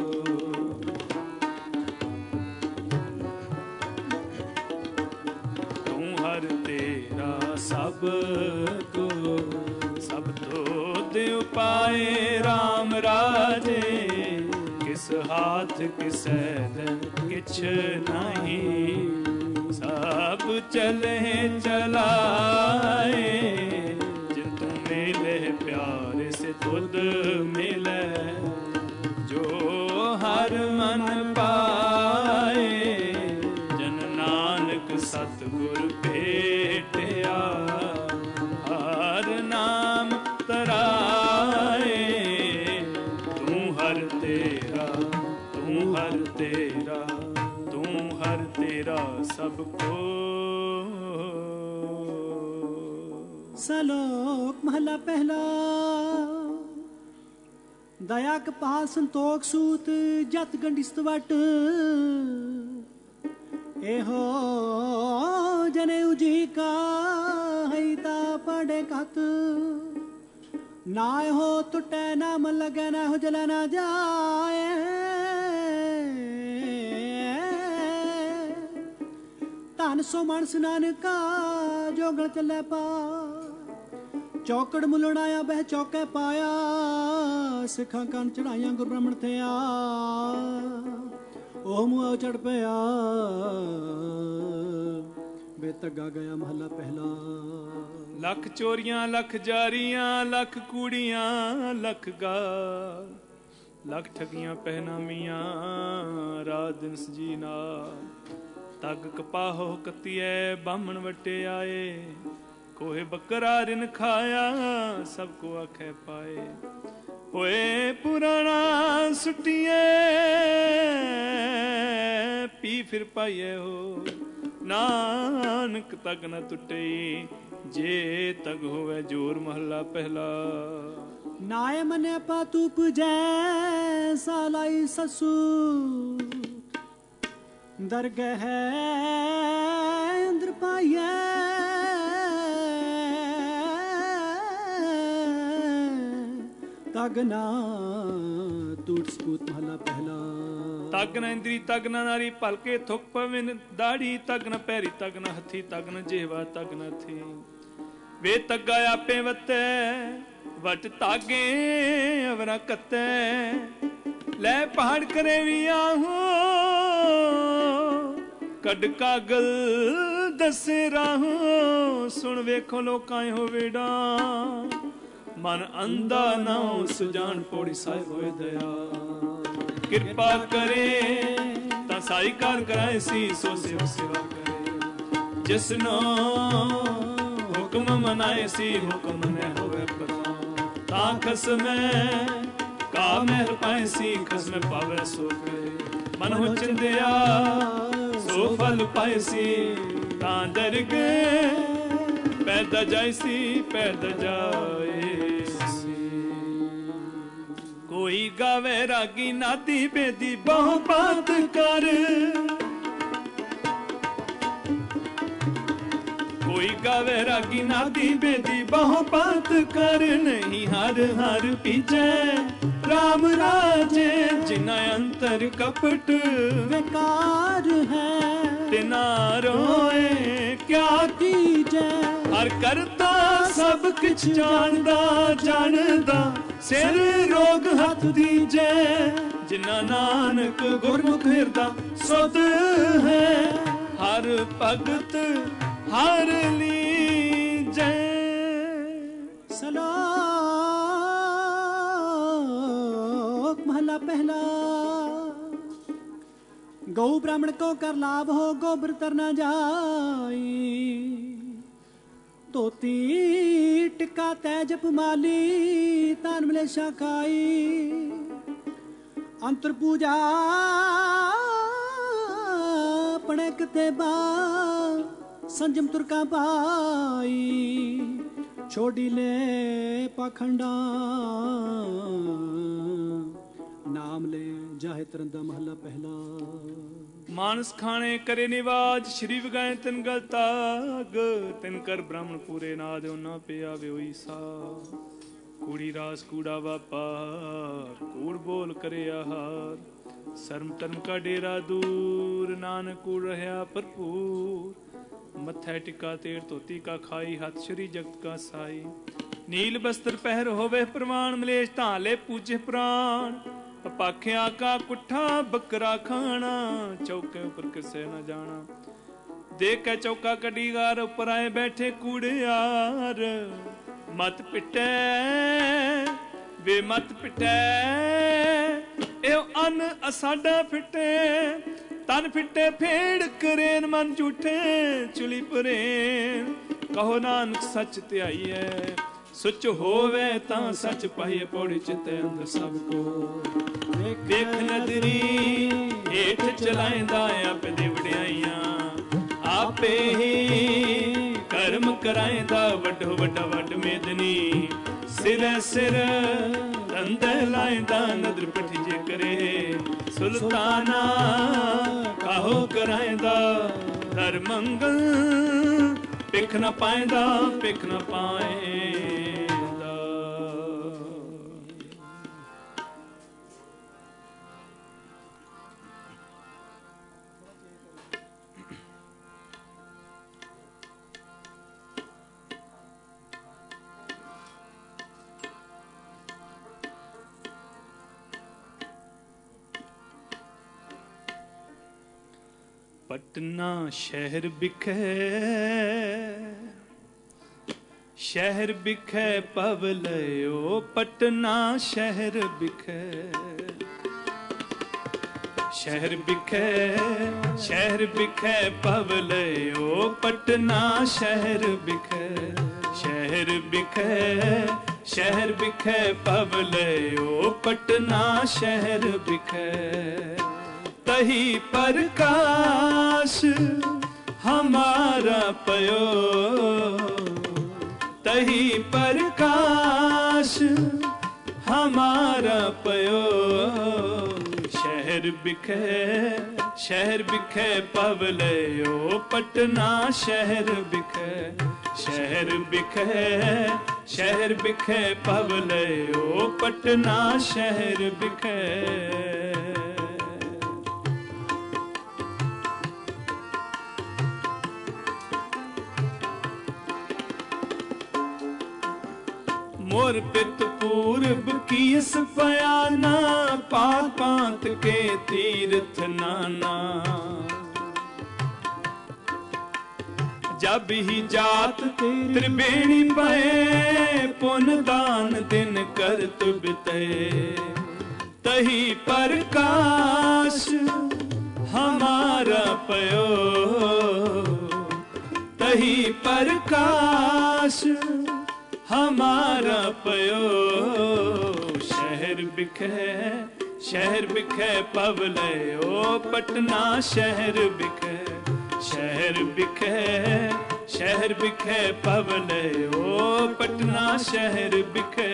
ਤੇਰਾ ਸਭ ਕੋ ਸਭ ਤੋਂ ਦਿਉ ਪਾਏ RAM ਰਾਜੇ। ਕਿਸ ਹਾਥ ਕਿਸੈ ਦਿਨ ਕਿਛ ਨਹੀਂ। ਸਭ ਚਲੇ ਚਲਾਏ ਜਿਨ ਤੂੰ ਮਿਲੇ ਪਿਆਰੇ ਸੇ ਤੁਧ ਮਿਲੇ। ਜੋ ਹਰ ਮਨ ਪਾਏ ਜਨ ਨਾਨਕ ਸਤਿਗੁਰ ਭੇਟਿਆ। ਹਰ ਨਾਮ ਤਰਾਏ ਤੂੰ ਹਰ ਤੇਰਾ ਤੂੰ ਹਰ ਤੇਰਾ ਤੂੰ ਹਰ ਤੇਰਾ ਸਭ ਕੋ। ਸਲੋਕ ਮਹਲਾ ਪਹਿਲਾ। ਦਇਆ ਕਪਾਲ ਸੰਤੋਖ ਸੂਤ ਜਤ ਗੰਡਿਸਤ ਵਟ। ਇਹੋ ਜਨੇ ਉਜੀ ਕਾ ਹੈ ਤਾ ਪੜੇ ਕਤ। ਨਾ ਇਹੋ ਟੁੱਟੇ ਨਾ ਮਨ ਲਗੇ ਨਾ ਹੋ ਜਲਾ ਨਾ ਜਾਏ। ਧਨ ਸੋ ਮਾਨਸ ਨਾਨਕਾ ਜੋਗਲ ਚੱਲੇ ਪਾ। ਚੌਕੜ ਮੁਲਣਾਇਆ ਬਹਿ ਚੌਕੇ ਪਾਇਆ। ਸਿੱਖਾਂ ਕੰਨ ਚੜਾਈਆਂ ਗੁਰ ਬ੍ਰਾਹਮਣ ਥਿਆ। ਉਹ ਮੂੰਹ ਚੜ ਪਿਆ ਬੇਤਗਾ ਗਿਆ ਮਹਲਾ ਪਹਿਲਾ। ਲੱਖ ਚੋਰੀਆਂ ਲੱਖ ਜਾਰੀਆਂ ਲੱਖ ਕੂੜੀਆਂ ਲੱਖ ਗਾਲ। ਲੱਖ ਠਗੀਆਂ ਪਹਿਨਾਮੀਆਂ ਰਾਤ ਦਿਨ ਸਜੀ ਨਾਲ। ਤੱਗ ਕਪਾਹੋ ਕੱਤੀਏ ਬਾਹਮਣ ਵਟੇ ਆਏ। ਕੋਹੇ ਬੱਕਰਾ ਰਿਨ ਖਾਇਆ ਸਭ ਕੋ ਆਖੇ ਪਾਏ। ਹੋਏ ਪੁਰਾਣਾ ਸੁਟੀਏ ਪੀ ਫਿਰ ਪਾਈਏ ਹੋ। ਨਾਨਕ ਤਗ ਨ ਟੁੱਟੇ ਜੇ ਤਗ ਹੋਵੇ ਜੋਰ ਮਹੱਲਾ ਪਹਿਲਾ। ਨਾਏ ਮਨੇ ਪਾ ਤੂਪ ਜੈ ਸਾਲਾਈ ਸਸੂ। ਦਰਗਹ ਅੰਦਰ ਪਾਈਏ ਤਗ ਨਾ ਟੂਟ ਸਪੂਤ ਮਹਲਾ ਪਹਿਲਾ। ਤਗ ਨ ਇੰਦਰੀ ਤਗ ਨ ਨਾਰੀ ਭਲਕੇ ਥੁੱਕ ਪਵਨ ਦਾੜੀ। ਤਗ ਨ ਪੈਰੀ ਤਗ ਨ ਹੱਥੀ ਤਗ ਨ ਜਿਹਵਾ ਤਗ ਨ ਥੀ। ਵੇ ਤੱਗਾ ਆਪੇ ਵਤੈ ਵਟ ਤਾਗੇ ਅਵਰਾ ਕੱਤੈ। ਲੈ ਪਹਾੜ ਕਰੇ ਵੀ ਆਹੋ ਕੱਢ ਕਾਗਲ ਦੱਸੇ ਰਾਹੋ। ਸੁਣ ਵੇਖੋ ਲੋਕਾਂ ਹੋ ਵੇੜਾ ਮਨ ਅੰਧਾ ਨਾਉ ਸੁਜਾਨ ਪੌੜੀ ਸਾਹਿਬ ਹੋਏ ਦਇਆ। ਕਿਰਪਾ ਕਰੇ ਤਾਂ ਸਾਈ ਕਾਰ ਕਰਾਏ ਸੀ ਸੋ ਸੇਵਾ ਸੇਵਾ ਕਰੇ। ਜਿਸਨੋ ਹੁਕਮ ਮਨਾਏ ਸੀ ਹੁਕਮ ਨੇ ਹੋਵੇ ਪਤਾ। ਤਾਂ ਖਸਮੈ ਕਾ ਮਹਿਰ ਪਾਏ ਸੀ ਖਸਮੈ ਪਾਵੇ ਸੋ ਕਰੇ। ਮਨ ਹੋ ਚਿੰਦਿਆ ਸੋ ਫਲ ਪਾਏ ਸੀ। ਤਾਂ ਦਰਗੇ ਪੈਦਾ ਜਾਏ ਸੀ ਪੈਦਾ ਜਾਏ। ਕੋਈ ਗਾਵੇ ਰਾਗੀ ਨਾਦੀ ਬੇਦੀ ਬਹੁ ਬਾਤ ਕਰ। ਕੋਈ ਗਾਵੇ ਰਾਗੀ ਨਾਦੀ ਬੇਦੀ ਬਹੁ ਬਾਤ ਕਰ। ਨਹੀਂ ਹਰ ਹਰ ਪੀਜੈ RAM ਰਾਜੇ। ਜਿਨਾ ਅੰਤਰ ਕਪਟ ਵਿਕਾਰ ਹੈ ਤਿਨਾ ਰੋਏ ਕਿਆ ਕੀਜੈ। ਹਰ ਕਰਤਾ ਸਭ ਕਿਛ ਜਾਣਦਾ ਜਾਣਦਾ ਸਿਰ ਰੋਗ ਹੱਥ ਦੀਜੈ। ਜਿਨਾ ਨਾਨਕ ਗੁਰਮੁਖ ਹਿਰਦਾ ਸੁਧ ਹੈ। ਹਰ ਭਗਤ ਹਰ ਲੀਜੈ। सलोक महला पहला। गौ ब्राह्मण को कर लाभ हो गोबर तर न जाई। ਧੋਤੀ ਟਿੱਕਾ ਤੈ ਜਪ ਮਾਲੀ ਧਨ ਮਲੇਸ਼ਾ ਖਾਈ ਅੰਤਰ ਪੂਜਾ ਪਣੇ ਕਿਤੇ ਬਾ ਸੰਜਮ ਤੁਰਕਾ ਪਾਈ ਛੋੜੀ ਲੈ ਪਾਖੰਡਾ ਨਾਮ ਲੈ ਜਾਹੇ ਤਰੰਦਾ ਮਹੱਲਾ ਪਹਿਲਾ ਮਾਨਸ ਖਾਣੇ ਕਰੇ ਨਿਵਾਜ ਸ਼੍ਰੀ ਵਿਗਾਏ ਤਿਨ ਗਲ ਤਾਗ ਤਿਨ ਕਰ ਬ੍ਰਾਹਮਣ ਪੂਰੇ ਨਾਦ ਉਹਨਾਂ ਪਿਆ ਵਿਓਈ ਸਾ ਕੂੜੀ ਰਾਸ ਕੂੜਾ ਵਾਪਾਰ ਕੂੜ ਬੋਲ ਕਰੇ ਆਹਾਰ ਸ਼ਰਮ ਧਰਮ ਕਾ ਡੇਰਾ ਦੂਰ ਨਾਨਕ ਕੂੜ ਰਹਾ ਭਰਪੂਰ ਮੱਥਾ ਟਿਕਾ ਤੇੜ ਧੋਤੀ ਕਾ ਖਾਈ ਹੱਥ ਸ਼੍ਰੀ ਜਗਤ ਕਾ ਸਾਈ ਨੀਲ ਬਸਤਰ ਪਹਿਰ ਹੋਵੇ ਪ੍ਰਵਾਨ ਮਲੇਸ਼ ਧਾਲੇ ਪੂਜੇ ਪ੍ਰਾਣ ਪਾਖਿਆ ਕਾ ਕੁੱਠਾ ਬੱਕਰਾ ਖਾਣਾ ਚੌਕੇ ਉੱਪਰ ਕਿਸੇ ਨਾ ਜਾਣਾ ਦੇਖ ਕੇ ਚੌਕਾ ਕੱਢੀਗਾਰ ਉੱਪਰ ਆਏ ਬੈਠੇ ਕੂੜਿਆਰ ਮਤ ਪਿਟੈ ਵੇ ਮਤ ਪਿਟੈ ਇਹ ਅਨ ਅਸਾਡਾ ਫਿਟੇ ਤਨ ਫਿੱਟੇ ਫੇੜ ਕਰੇਨ ਮਨ ਝੂਠੇ ਚੁਲੀ ਪਰੇਨ ਕਹੋ ਨਾਨਕ ਸੱਚ ਧਿਆਈਐ ਸੁੱਚ ਹੋਵੇ ਤਾਂ ਸੱਚ ਪਾਈਏ ਪੌੜੀ ਚਿੱਤੇ ਅੰਦਰ ਸਭ ਕੋ ਵੇਖ ਨਦਰੀ ਹੇਠ ਚਲਾਇਂਦਾ ਆਪੇ ਦੇ ਵਡਿਆਈਆਂ ਆਪੇ ਹੀ ਕਰਮ ਕਰਾਇਂਦਾ ਵੱਡੋ ਵੱਡਾ ਵੱਡ ਮੇਦਨੀ ਸਿਰ ਸਿਰ ਅੰਦਰ ਲਾਇਂਦਾ ਨਦਰ ਪਠ ਜੇ ਕਰੇ ਸੁਲਤਾਨਾ ਕਾਹੋ ਕਰਾਇਂਦਾ ਧਰ ਮੰਗਲ ਪਿਖ ਨਾ ਪਾਇਂਦਾ ਪਿਖ ਨਾ ਪਾਏ ਪਟਨਾ ਸ਼ਹਿਰ ਬਿਖੇ ਸ਼ਹਿਰ ਬਿਖੇ ਪਵ ਲਿਓ ਪਟਨਾ ਸ਼ਹਿਰ ਬਿਖੇ ਸ਼ਹਿਰ ਬਿਖੇ ਸ਼ਹਿਰ ਬਿਖੇ ਪਵ ਲਿਓ ਪਟਨਾ ਸ਼ਹਿਰ ਬਿਖੇ ਸ਼ਹਿਰ ਬਿਖੇ ਸ਼ਹਿਰ ਬਿਖੇ ਪਵ ਲਿਓ ਪਟਨਾ ਸ਼ਹਿਰ ਬਿਖੇ तही प्रकाश हमारा पयो तही प्रकाश हमारा पयो शहर बिखे पव लियो पटना शहर बिखे शहर बिखे पव लियो पटना शहर बिखे मोर पित पूर्व कीस पयाना पात पात के तीर्थ नाना जब ही जात त्रिवेणी पए पुन दान दिन कर तुबते तही प्रकाश हमारा पयो तही प्रकाश हमारा पयो शहर बिखे पव लियो पटना शहर बिखे पव लियो पटना शहर बिखे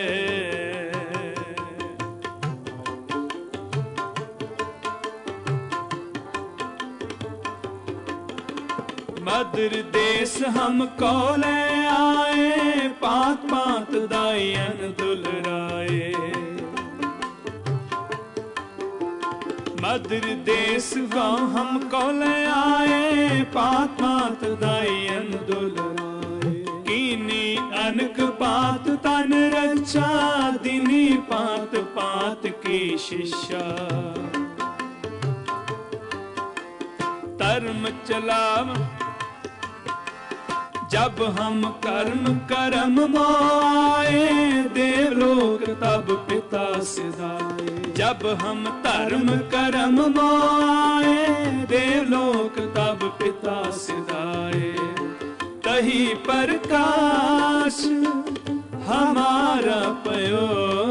मधुर देश हमको ले आए पात पात दायन दुलराए मधुर देश गाँव हमको ले आए पात पात दायन दुलराए कीनी अनक पात तन रक्षा दिनी पात पात की शिक्षा धर्म चलाव जब हम कर्म करम माए देवलोक तब पिता सिधाए जब हम धर्म करम माए देवलोक तब पिता सिधाए तही प्रकाश हमारा पयो,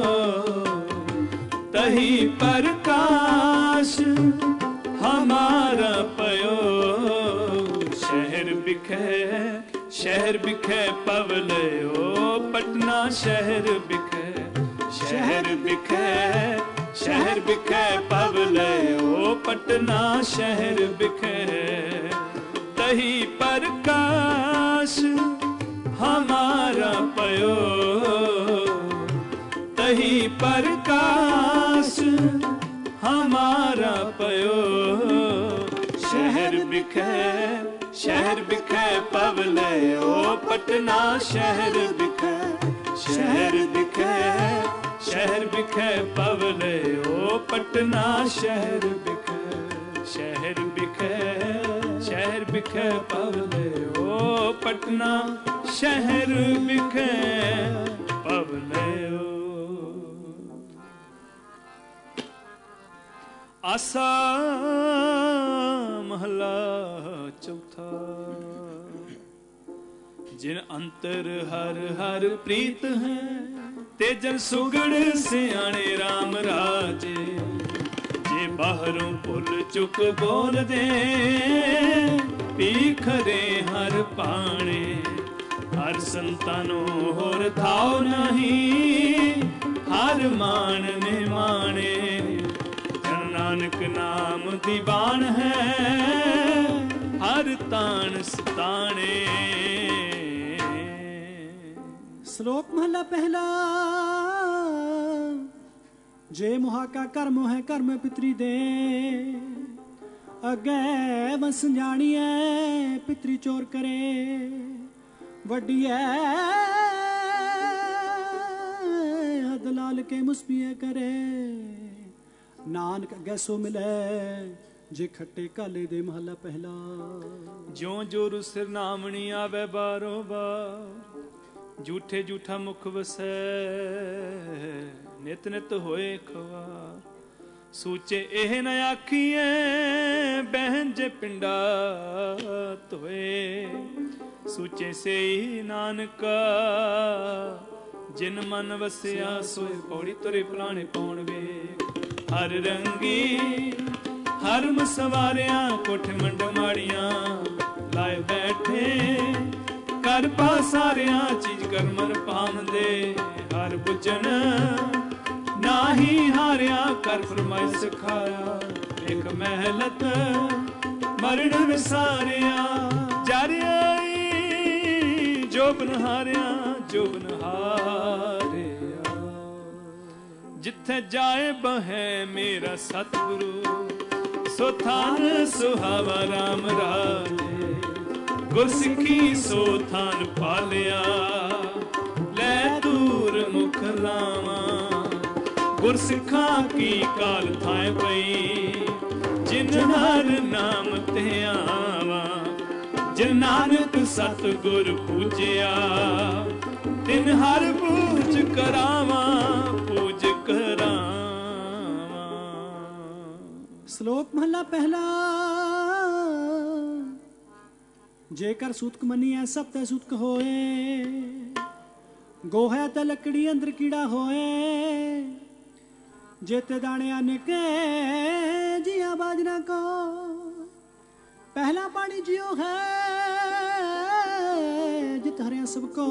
तही प्रकाश हमारा पयो। शहर बिखे पवलयो, पटना शहर बिखे, शहर बिखे पवलयो, पटना शहर बिखे। तही प्रकाश हमारा पयो, तही प्रकाश हमारा पयो। शहर बिखे पवलयो, पटना शहर बिखे, शहर बिखे पवलयो, पटना शहर बिखे, शहर बिखे पवलयो, पटना शहर बिखे पवलयो। आसा महला चौथा। जिन अंतर हर हर प्रीत है, ते जन सुगड़ सियाणे राम राजे। जे बाहरों पुल चुक बोल दे, पीखरे हर पाने। हर संतानो होर थाओ नहीं, हर मान ने माने। जन नानक नाम दीवान है, हर तान सताने। श्लोक महला पहला। जे मुहा का कर्म है कर्म पितरी दे, अगे वस जानिए पितरी चोर करे। वडिए दलाल के मुस्बिए करे, नानक अगे सो मिले जे खट्टे काले दे। महला पहला। ज्यों जोर सिर नामनी आवे बारो बार, झूठे झूठा मुख वसै, नित नित होए खवार। सूचे एह न आखिए, बहन जे पिंडा तोए। सूचे से ही नानका, जिन मन वसिया सोए। पौड़ी तुरे पुराने पौण वे। हर रंगी हर मसवारिया, कोठे मंड माड़ियां लाए बैठे। कर पासारिया चीज कर मर पाम दे। हर बुझन नाही हारिया, कर फरमाए सिखाया। एक महलत मरण विसारिया, जर आई जोबन हारिया, जोबन हारिया। जिथे जाए बहे मेरा सतगुरु, सो थान सुहावा राम राजे। गुरसिखी सो थान पालिया, लै दूर मुख लावा। गुरसिखा की काल थाए पई, जिन हर नाम ते आवा। जिन नानक सतगुर पूजिया, तिन हर पूज करावा, पूज करावा। श्लोक महला पहला। जेकर सूतक मनिया सब ते सूतक होए, गोहा ते लकड़ी अंदर कीड़ा होए। जेते दाने आने के जिया बाजना को, पहला पानी जियो है जित हरिया सबको।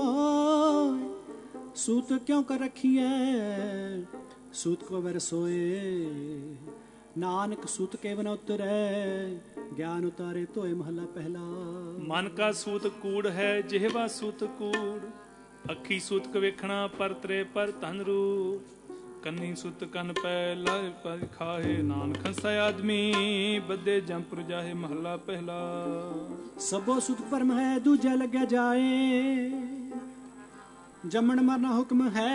सूत क्यों कर रखी है, सूत को वर सोए। नानक सूत के बन उतरे, ज्ञान उतारे तोए। महला पहला। मन का सूत कूड़ है, जिहवा सूत कूड़। अखी सूत कवेखना, पर तरे पर धन रूप। कन्नी सूत कन पै लाए पर खाए। नानक हंसा आदमी, बदे जंपुर जाहे। महला पहला। सबो सूत परम है, दूजा लग्या जाए। जमन मरना हुक्म है,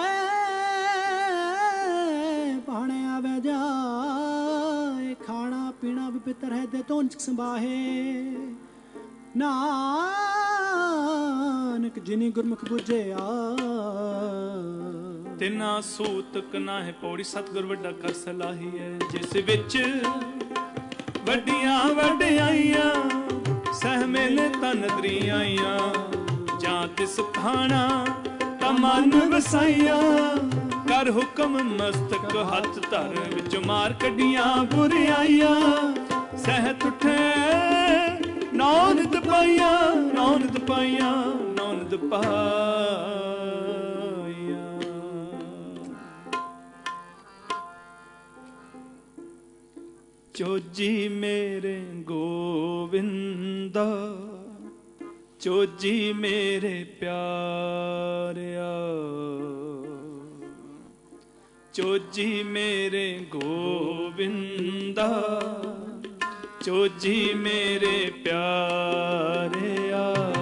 पाने आवे जाए। खाना पीना विपितर है, दे तो संभाहे। नानक जिनी गुरमुख बुझे आ। तिना सूतक ना है पौड़ी। सतगुर वड्डा कर सलाही है, जिस विच वड्डियां वड्डियाइयां ਸਹਿਮੇ ਨੇ ਤਨ ਦਰੀਆਈਆਂ ਜਾਂ ਤਿਸ ਭਾਣਾ ਤਾਂ ਮਨ ਵਸਾਈਆਂ ਕਰ ਹੁਕਮ ਮਸਤਕ ਹੱਥ ਧਰ ਵਿੱਚ ਮਾਰ ਕੱਢੀਆਂ ਬੁਰਿਆਈਆਂ ਸਹਿਤ ਉਠੇ ਨੌ ਨਿਤ ਪਾਈਆਂ ਨੌ ਨਿਤ ਪਾਈਆਂ ਨੌ ਨਿਤ ਪਾਈਆਂ। ਚੋਜੀ ਮੇਰੇ ਗੋਵਿੰਦਾ ਚੋਜੀ ਮੇਰੇ ਪਿਆਰਿਆ ਚੋਜੀ ਮੇਰੇ ਗੋਵਿੰਦਾ ਚੋਜੀ ਮੇਰੇ ਪਿਆਰਿਆ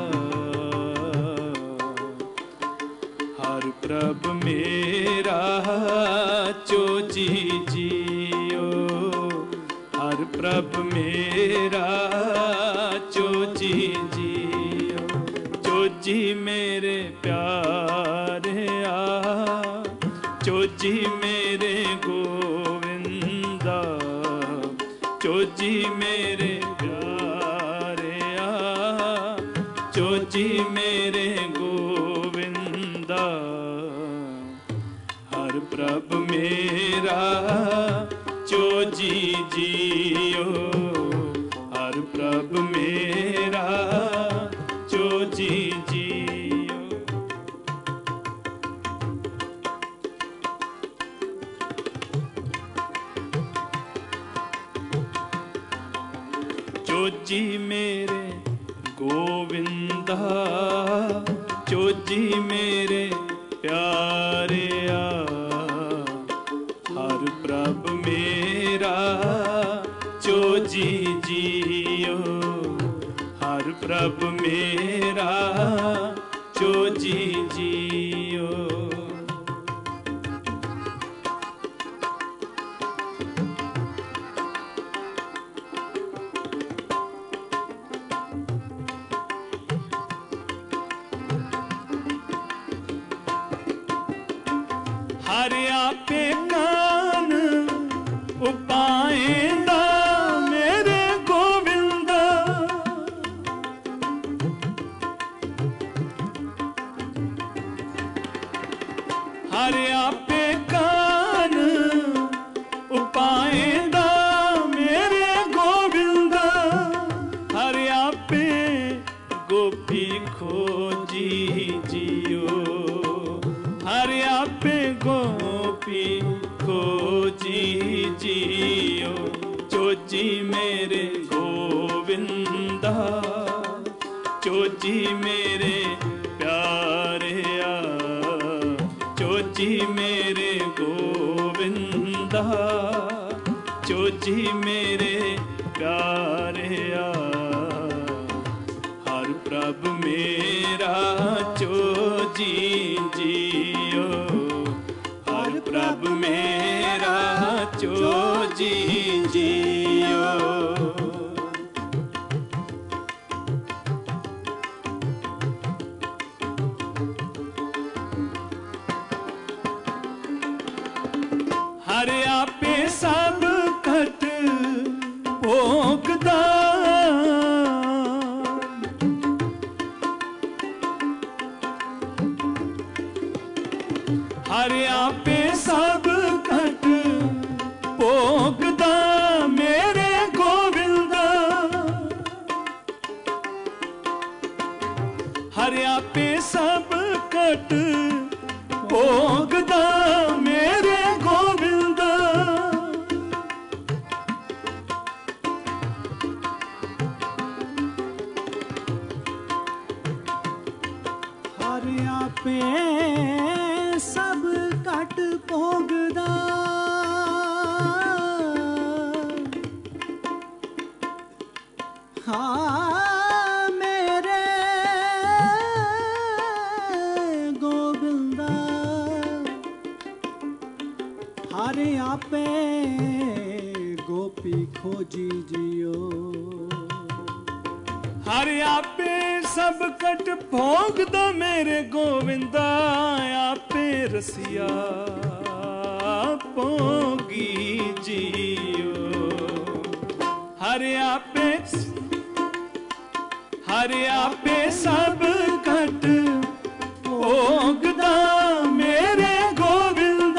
ਹਰ ਪ੍ਰਭ ਮੇਰਾ ਚੋਜੀ ਜੀਓ ਹਰ ਪ੍ਰਭ ਮੇਰਾ ਚੋਜੀ ਜੀਓ ਚੋਜੀ ਮੇਰੇ ਪਿਆਰਿਆ ਚੋਜੀ ਮੇਰੇ ਗੋਵਿੰਦਾ ਚੋਜੀ ਮੇਰੇ ਪਿਆਰਿਆ ਚੋਜੀ ਮੇਰੇ ਗੋਵਿੰਦਾ ਹਰ ਪ੍ਰਭ ਮੇਰਾ ਚੋਜੀ ਜੀਓ ਹਰ ਪ੍ਰਭ ਮੇਰਾ ਚੋਜੀ ਜੀਓ। ਚੋਜੀ ਮੇਰੇ ਗੋਵਿੰਦਾ ਚੋਜੀ ਮੇਰੇ ਪਿਆਰਿਆ ਹਰ ਪ੍ਰਭ ਮੇਰਾ ਚੋਜੀ ਜੀਓ ਹਰ ਪ੍ਰਭ ਮੇਰਾ ਚੋਜੀ ਜੀਓ। ਹਰ ਆਪੇ ਕਾਨ ਉਪਾਇਂਦਾ ਮੇਰੇ ਗੋਵਿੰਦਾ ਹਰ ਆਪੇ ਕਾਨ ਉਪਾਇਂਦਾ ਮੇਰੇ ਗੋਵਿੰਦਾ ਹਰ ਆਪੇ ਗੋਪੀ ਖੋਜੀ ਜੀਓ ਹਰ ਆਪੇ ਗੋਪੀ ਖੋਜੀ ਜੀਓ ਚੋਜੀ ਮੇਰੇ ਗੋਵਿੰਦਾ ਚੋਜੀ ਮੇਰੇ ਪਿਆਰਿਆ ਚੋਜੀ ਮੇਰੇ ਗੋਵਿੰਦਾ ਚੋਜੀ ਮੇਰੇ ਪਿਆਰਿਆ ਹਰ ਪ੍ਰਭ ਮੇਰਾ ਚੋਜੀ ਜੀਓ ਹਰ ਪ੍ਰਭ ਮੇਰਾ ਚੋਜੀ ਜੀਓ। ਹਰ ਆਪੇ ਸਭ ਘਟ ਭੋਗਦਾ ਹਰ ਆਪੇ ਸਭ ਘਟ ਭੋਗਦਾ ਮੇਰੇ ਗੋਵਿੰਦਾ ਹਰ ਆਪੇ ਸਭ ਘਟ ਭੋਗਦਾ ਮੇਰੇ ਗੋਵਿੰਦਾ ਹਰ ਆਪੇ ਸਭ ਘਟ ਭੋਗਦਾ ਹਾਂ ਮੇਰੇ ਗੋਬਿੰਦਾ ਹਰ ਆਪੇ ਗੋਪੀ ਖੋਜੀ ਜਿਓ ਹਰ ਆਪੇ ਸਭ ਕਟ ਭੋਗਦਾ ਮੇਰੇ ਗੋਵਿੰਦਾ ਆਪੇ ਰਸੀਆ ਭੋਗੀ ਜੀਓ ਹਰ ਆਪੇ ਹਰ ਆਪੇ ਸਭ ਘਟ ਭੋਗਦਾ ਮੇਰੇ ਗੋਬਿੰਦ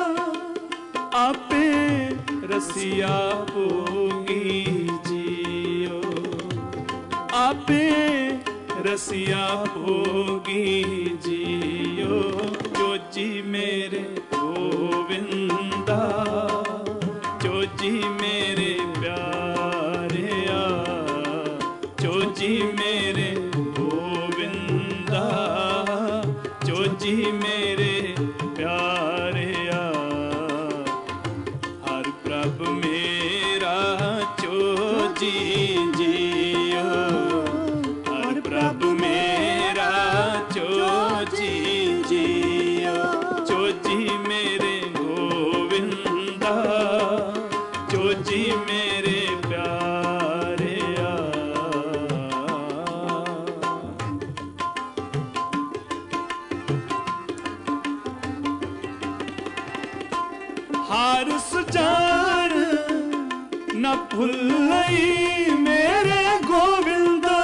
ਆਪੇ ਰਸੀਆ ਭੋਗੀ ਜੀਓ ਆਪੇ ਰਸੀਆ ਭੋਗੀ ਜੀਓ ਜੋਜੀ ਮੇਰੇ ਗੋਵਿੰਦਾ ਜੋਜੀ ਮੇਰੇ ਪਿਆਰਿਆ ਜੋਜੀ ਮੇਰੇ ਗੋਵਿੰਦਾ ਜੋਜੀ ਮੇਰੇ ਪਿਆਰਿਆ ਹਰ ਪ੍ਰਭ ਮੇਰਾ ਜੋਜੀ ਜੀਓ ਹਰ ਪ੍ਰਭ ਮੇਰਾ ਜੋਜੀ ਜੀਓ ਜੋਜੀ ਮੇਰੇ ਗੋਵਿੰਦਾ ਜੋਜੀ ਮੇਰੇ ਪਿਆਰਿਆ ਹਰ ਸੁਜਾਨ ਨਾ ਭੁੱਲਈ ਮੇਰੇ ਗੋਵਿੰਦਾ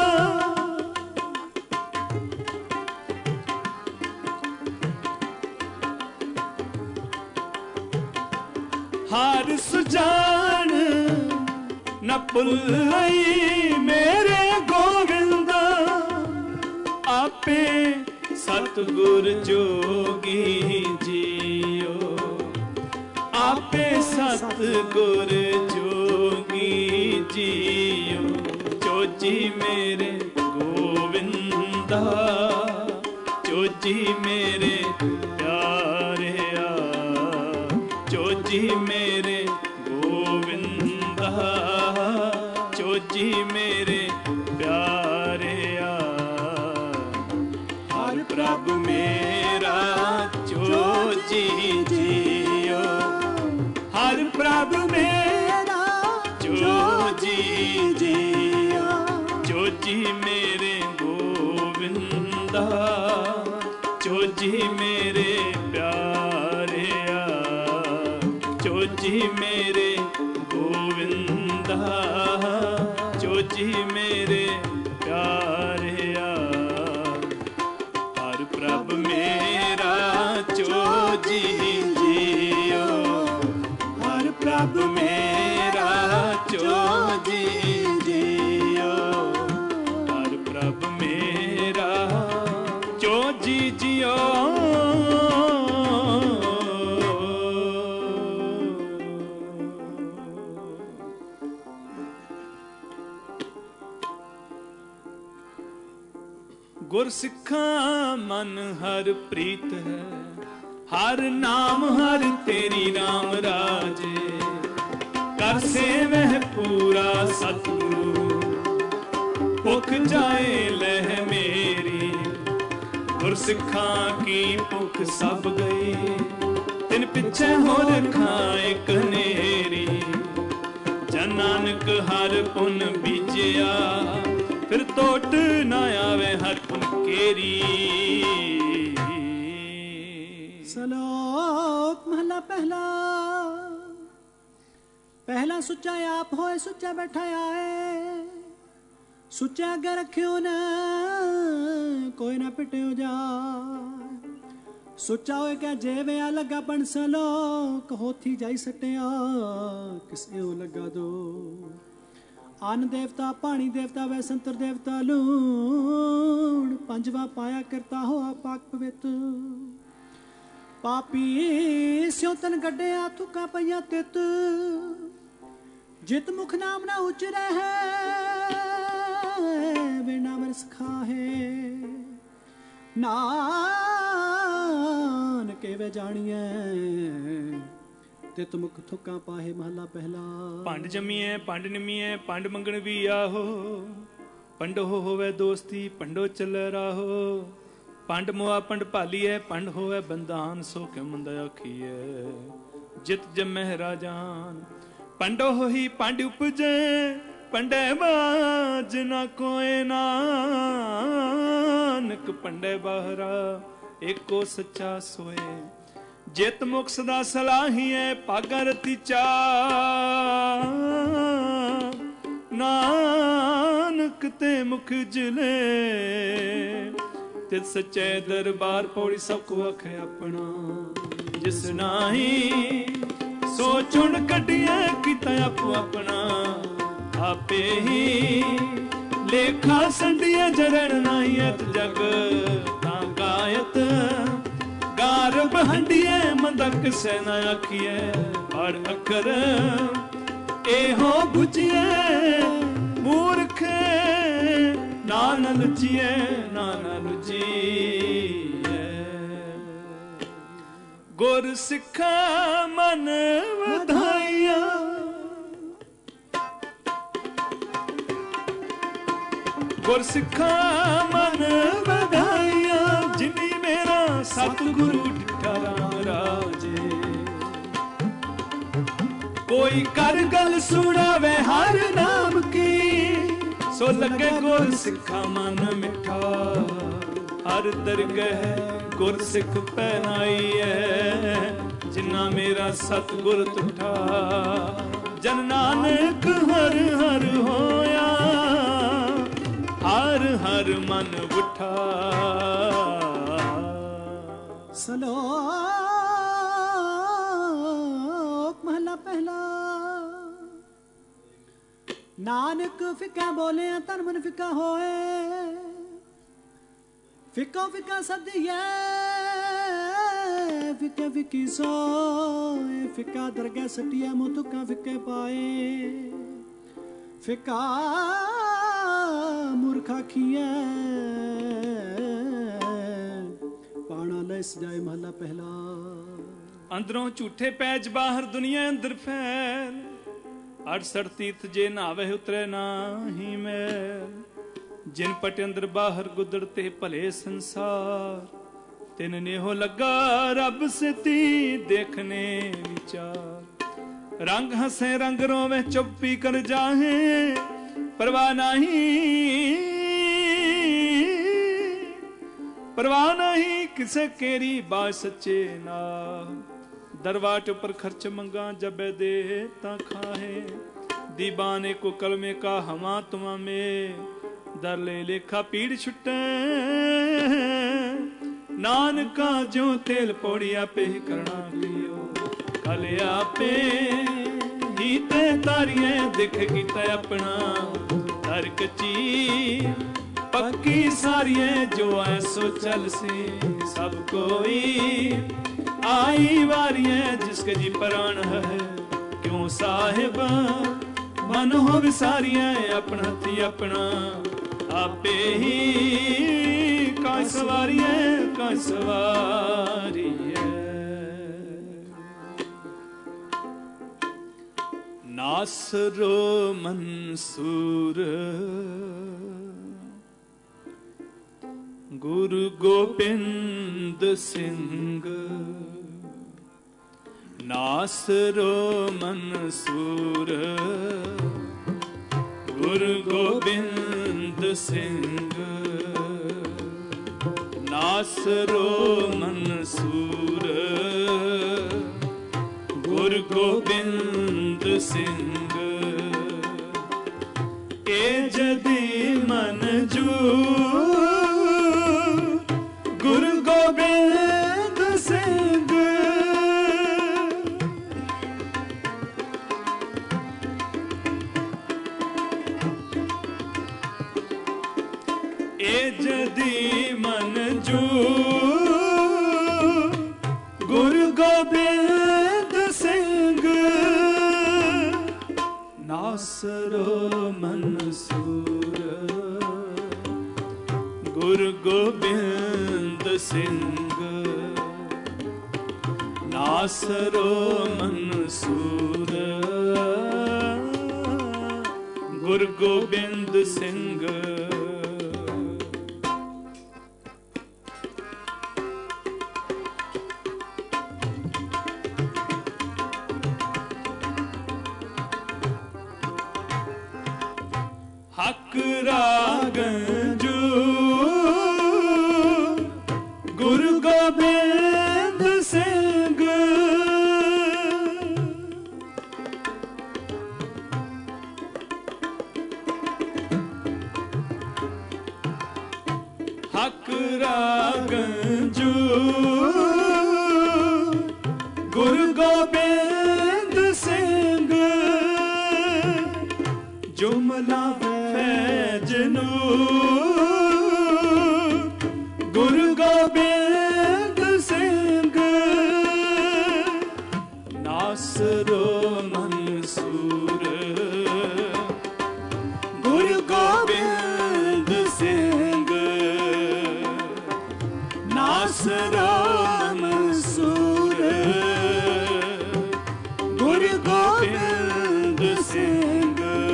ਹਰ ਸੁਜਾਨ ਨਾ ਭੁੱਲਈ ਮੇਰੇ ਗੋਵਿੰਦਾ ਆਪੇ ਸਤਿਗੁਰ ਜੋਗੀ ਜੀਓ ਆਪੇ ਸਤਿਗੁਰ ਜੋਗੀ ਜੀਓ ਜੋਜੀ ਮੇਰੇ ਗੋਵਿੰਦਾ ਜੋਜੀ ਮੇਰੇ ਪਿਆਰਿਆ ਜੋਜੀ ਮੇਰੇ ਗੋਵਿੰਦਾ ਜੋਜੀ ਮੇਰੇ ਪਿਆਰਿਆ ਹਰ ਪ੍ਰਭ ਮੇਰਾ ਜੋਜੀ ਜੀਓ ਹਰ ਪ੍ਰਭ ਮੇਰਾ ਜੋਜੀ ਜੀਓ ਜੋਜੀ ਮੇਰੇ ਗੋਵਿੰਦਾ ਜੋਜੀ ਮੇਰੇ ਪਿਆਰਿਆ ਜੋਜੀ ਮੇਰੇ ਗੋਵਿੰਦਾ ਜੋਜੀ ਮੇਰੇ ਪਿਆਰਿਆ ਹਰ ਪ੍ਰਭ ਮੇਰਾ ਜੋਜੀ ਜੀਓ ਹਰ ਪ੍ਰਭ ਮੇਰਾ ਜੋਜੀ ਜੀਓ ਹਰ ਪ੍ਰਭ ਮੇਰਾ ਜੋਜੀ ਜੀਓ ਗੁਰ ਸਿੱਖਾਂ ਮਨ ਹਰ ਪ੍ਰੀਤ ਹੈ ਹਰ ਨਾਮ ਹਰ ਤੇਰੀ ਨਾਮ ਰਾਜੇ ਕਰ ਸੇਵਹਿ ਪੂਰਾ ਸਤਿਗੁਰੂ ਭੁਖ ਜਾਏ ਲਹਿ ਮੇਰੀ ਗੁਰ ਸਿੱਖਾਂ ਕੀ ਭੁਖ ਸਭ ਗਈ ਤਿਨ ਪਿੱਛੇ ਹੋਰ ਖਾਏ ਕਨੇਰੀ ਜਨ ਨਾਨਕ ਹਰ ਪੁਨ ਬੀਜਿਆ ਫਿਰ ਟੋਟ ਨਾ ਆਵੇ ਹਰ ਪੁਨ ਕੇਰੀ ਸਲੋਕ ਮਹਲਾ ਪਹਿਲਾ ਪਹਿਲਾ ਸੁੱਚਾ ਆਪ ਹੋਏ ਸੁੱਚਾ ਬੈਠਾ ਆਏ ਸੁੱਚਾ ਅੱਗੇ ਰੱਖਿਓ ਨਾ ਕੋਈ ਨਾ ਪਿਟਿਓ ਜਾ ਸੁੱਚਾ ਹੋਏ ਕਿ ਜੇਵੇ ਆ ਲੱਗਾ ਬਣ ਸਲੋਕ ਹੋਥੀ ਜਾਈ ਸਟਿਆ ਕਿਸੇ ਉਹ ਲੱਗਾ ਦੋ ਅਨ ਦੇਵਤਾ ਪਾਣੀ ਦੇਵਤਾ ਵੈ ਸੰਤਰ ਦੇਵਤਾ ਲੂਣ ਪੰਜਵਾ ਪਾਇਆ ਕਰਤਾ ਹੋਆ ਪਾਕ ਪਵਿੱਤ ਪਾਪੀ ਸਿਉ ਤਨ ਗੱਡਿਆ ਥੁਕਾ ਪਈਆਂ ਤਿਤ ਜਿਤ ਮੁਖ ਨਾਮ ਨਾ ਉਚ ਰਹਿ ਵੇ ਨਾਮ ਰਸ ਖਾਹੇ ਨਾਨਕ ਵੇ ਜਾਣੀਐ ਤਿਤ ਮੁਖ ਥੁਕਾ ਪਾਹੇ ਮਹਲਾ ਪਹਿਲਾ ਭੰਡ ਜੰਮੀਐ ਭੰਡ ਨਿਮੀਐ ਭੰਡ ਮੰਗਣ ਵੀ ਆਹੋ ਪੰਡੋ ਹੋਵੇ ਦੋਸਤੀ ਪੰਡੋ ਚੱਲ ਰਾਹੋ ਪੰਡ ਮੋਆ ਪੰਡ ਭਾਲੀਐ ਪੰਡ ਹੋਵੇ ਬੰਦਾਨ ਸੋ ਕਿ ਮੰਦ ਆਖੀਐ ਜਿਤ ਜੰਮਹਿ ਰਾਜਾਨ ਪੰਡੋ ਹੋਈ ਪੰਡ ਉਪਜੈ ਪੰਡੇ ਬਾਜ ਨਾ ਕੋਏ ਨਾਨਕ ਪੰਡੇ ਬਾਹਰਾ ਏਕੋ ਸੱਚਾ ਸੋਏ ਜਿਤ ਮੁਖ ਸਦਾ ਸਲਾਹੀਐ ਭਾਗਾ ਰਤੀਚਾ ਨਾਨਕ ते मुख जले तित सच्चे दरबार पौड़ी सबको अखे अपना जिस नाही सो चुन कटिए किता आपो अपना आपे ही लेखा संडिए जरण नाही अत जग तां गायत गारब हंडिए मंदक से न आखिए और अखर एहो बुझिए मूर्ख नान लुचिए नाना लुचिए गुर सिखा मन वधाइया गुर सिखा मन वधाइया जिनी मेरा सतगुरु डिठा राम राजे कोई कर गल सुनावे हर नाम की सो लगे गुर सिखा मन मिठा हर दरगह गुर सिख पहनाई है जिन्ना मेरा सतगुर तुठा जन नानक हर हर होया हर हर मन उठा सलोक महला पहला नानक फिका बोले तन मन फिका होए फिको फिका सदिए फिके फिकी सोए फिका दरगाह सटिया मुतुका फिके पाए फिका मूर्खा खिया पाना ले सजाए महला पहला अंदरों झूठे पैज बाहर दुनिया अंदर फैल 68 तीर्थ जे नावे उतरे नाही मैल जिन पट अंदर बाहर गुदड़ते भले संसार तिन ने हो लगा रब से ती देखने विचार रंग हंसे रंग रोवे चुप्पी कर जाहे परवाह नहीं किसे केरी बात सच्चे ना दरवाट पर खर्च मंगा जब दे ता खाहे दीवाने को कलमे का हमा तुमा में दर ले लेखा पीड़ छुटे नानका जो तेल पौड़िया पे ही करना पियो कलिया पे ही ते तारिये दिख कीता अपना दर कच्ची पक्की सारिये जो ऐसो चल सी सब कोई आई वारिये जिसके जी प्राण है क्यों साहिब मन हो विसारिये अपना थी अपना आपे ही का सवारिये नासरो मंसूर गुरु गोबिंद सिंह नासरो मंसूर गुरु गोबिंद सिंह नासरो मंसूर गुरु गोबिंद सिंह ए जदी मंजूर गुरु गोबिंद सिंह ए जदी मंजूर गुरु गोबिंद सिंह नासरो मंसूर गुरु गोबिंद सिंह नासरो मंसूर गुरु गोबिंद सिंह हक रागंजू गुरु गोबिंद सिंह ਨਾਸਰੋ ਮਨਸੂਰ ਗੁਰ ਗੋਬਿੰਦ ਸਿੰਘ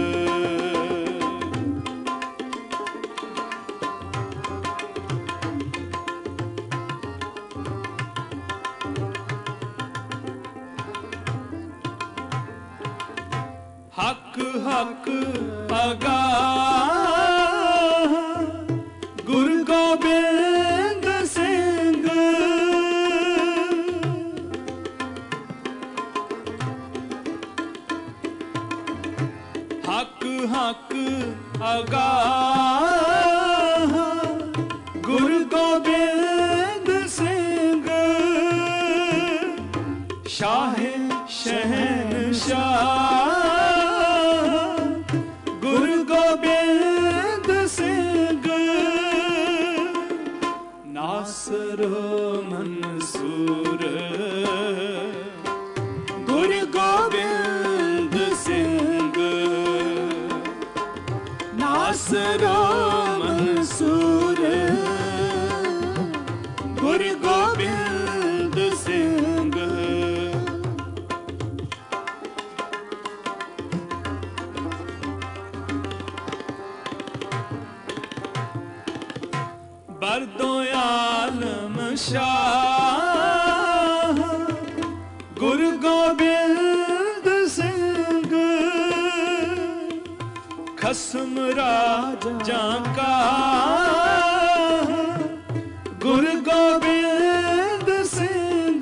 ਹੱਕ ਹੱਕ ਅਗਾਹ ਗੁਰੂ ਗੋਬਿੰਦ ਸਿੰਘ ਹੱਕ ਹੱਕ ਅਗਾਹ ਗੁਰੂ ਗੋਬਿੰਦ ਸਿੰਘ ਸ਼ਾਹ ਸ਼ਹਿਨਸ਼ਾਹ ਗੁਰੂ ਗੋਬਿੰਦ ਸਿੰਘ ਨਾਸਰੋ ਮਨਸੂਰ ਗੁਰੂ ਗੋਬਿੰਦ ਸਿੰਘ ਨਾਸਰੋ ਮਨਸੂਰ ਗੁਰੂ ਗੋਬਿੰਦ ਸਿੰਘ ਬਰਦੋ ਆਲਮ ਸ਼ਾਹ ਗੁਰੂ ਗੋਬਿੰਦ ਸਿੰਘ ਖਸਮ ਰਾਜਾਂ ਕਾ ਗੁਰੂ ਗੋਬਿੰਦ ਸਿੰਘ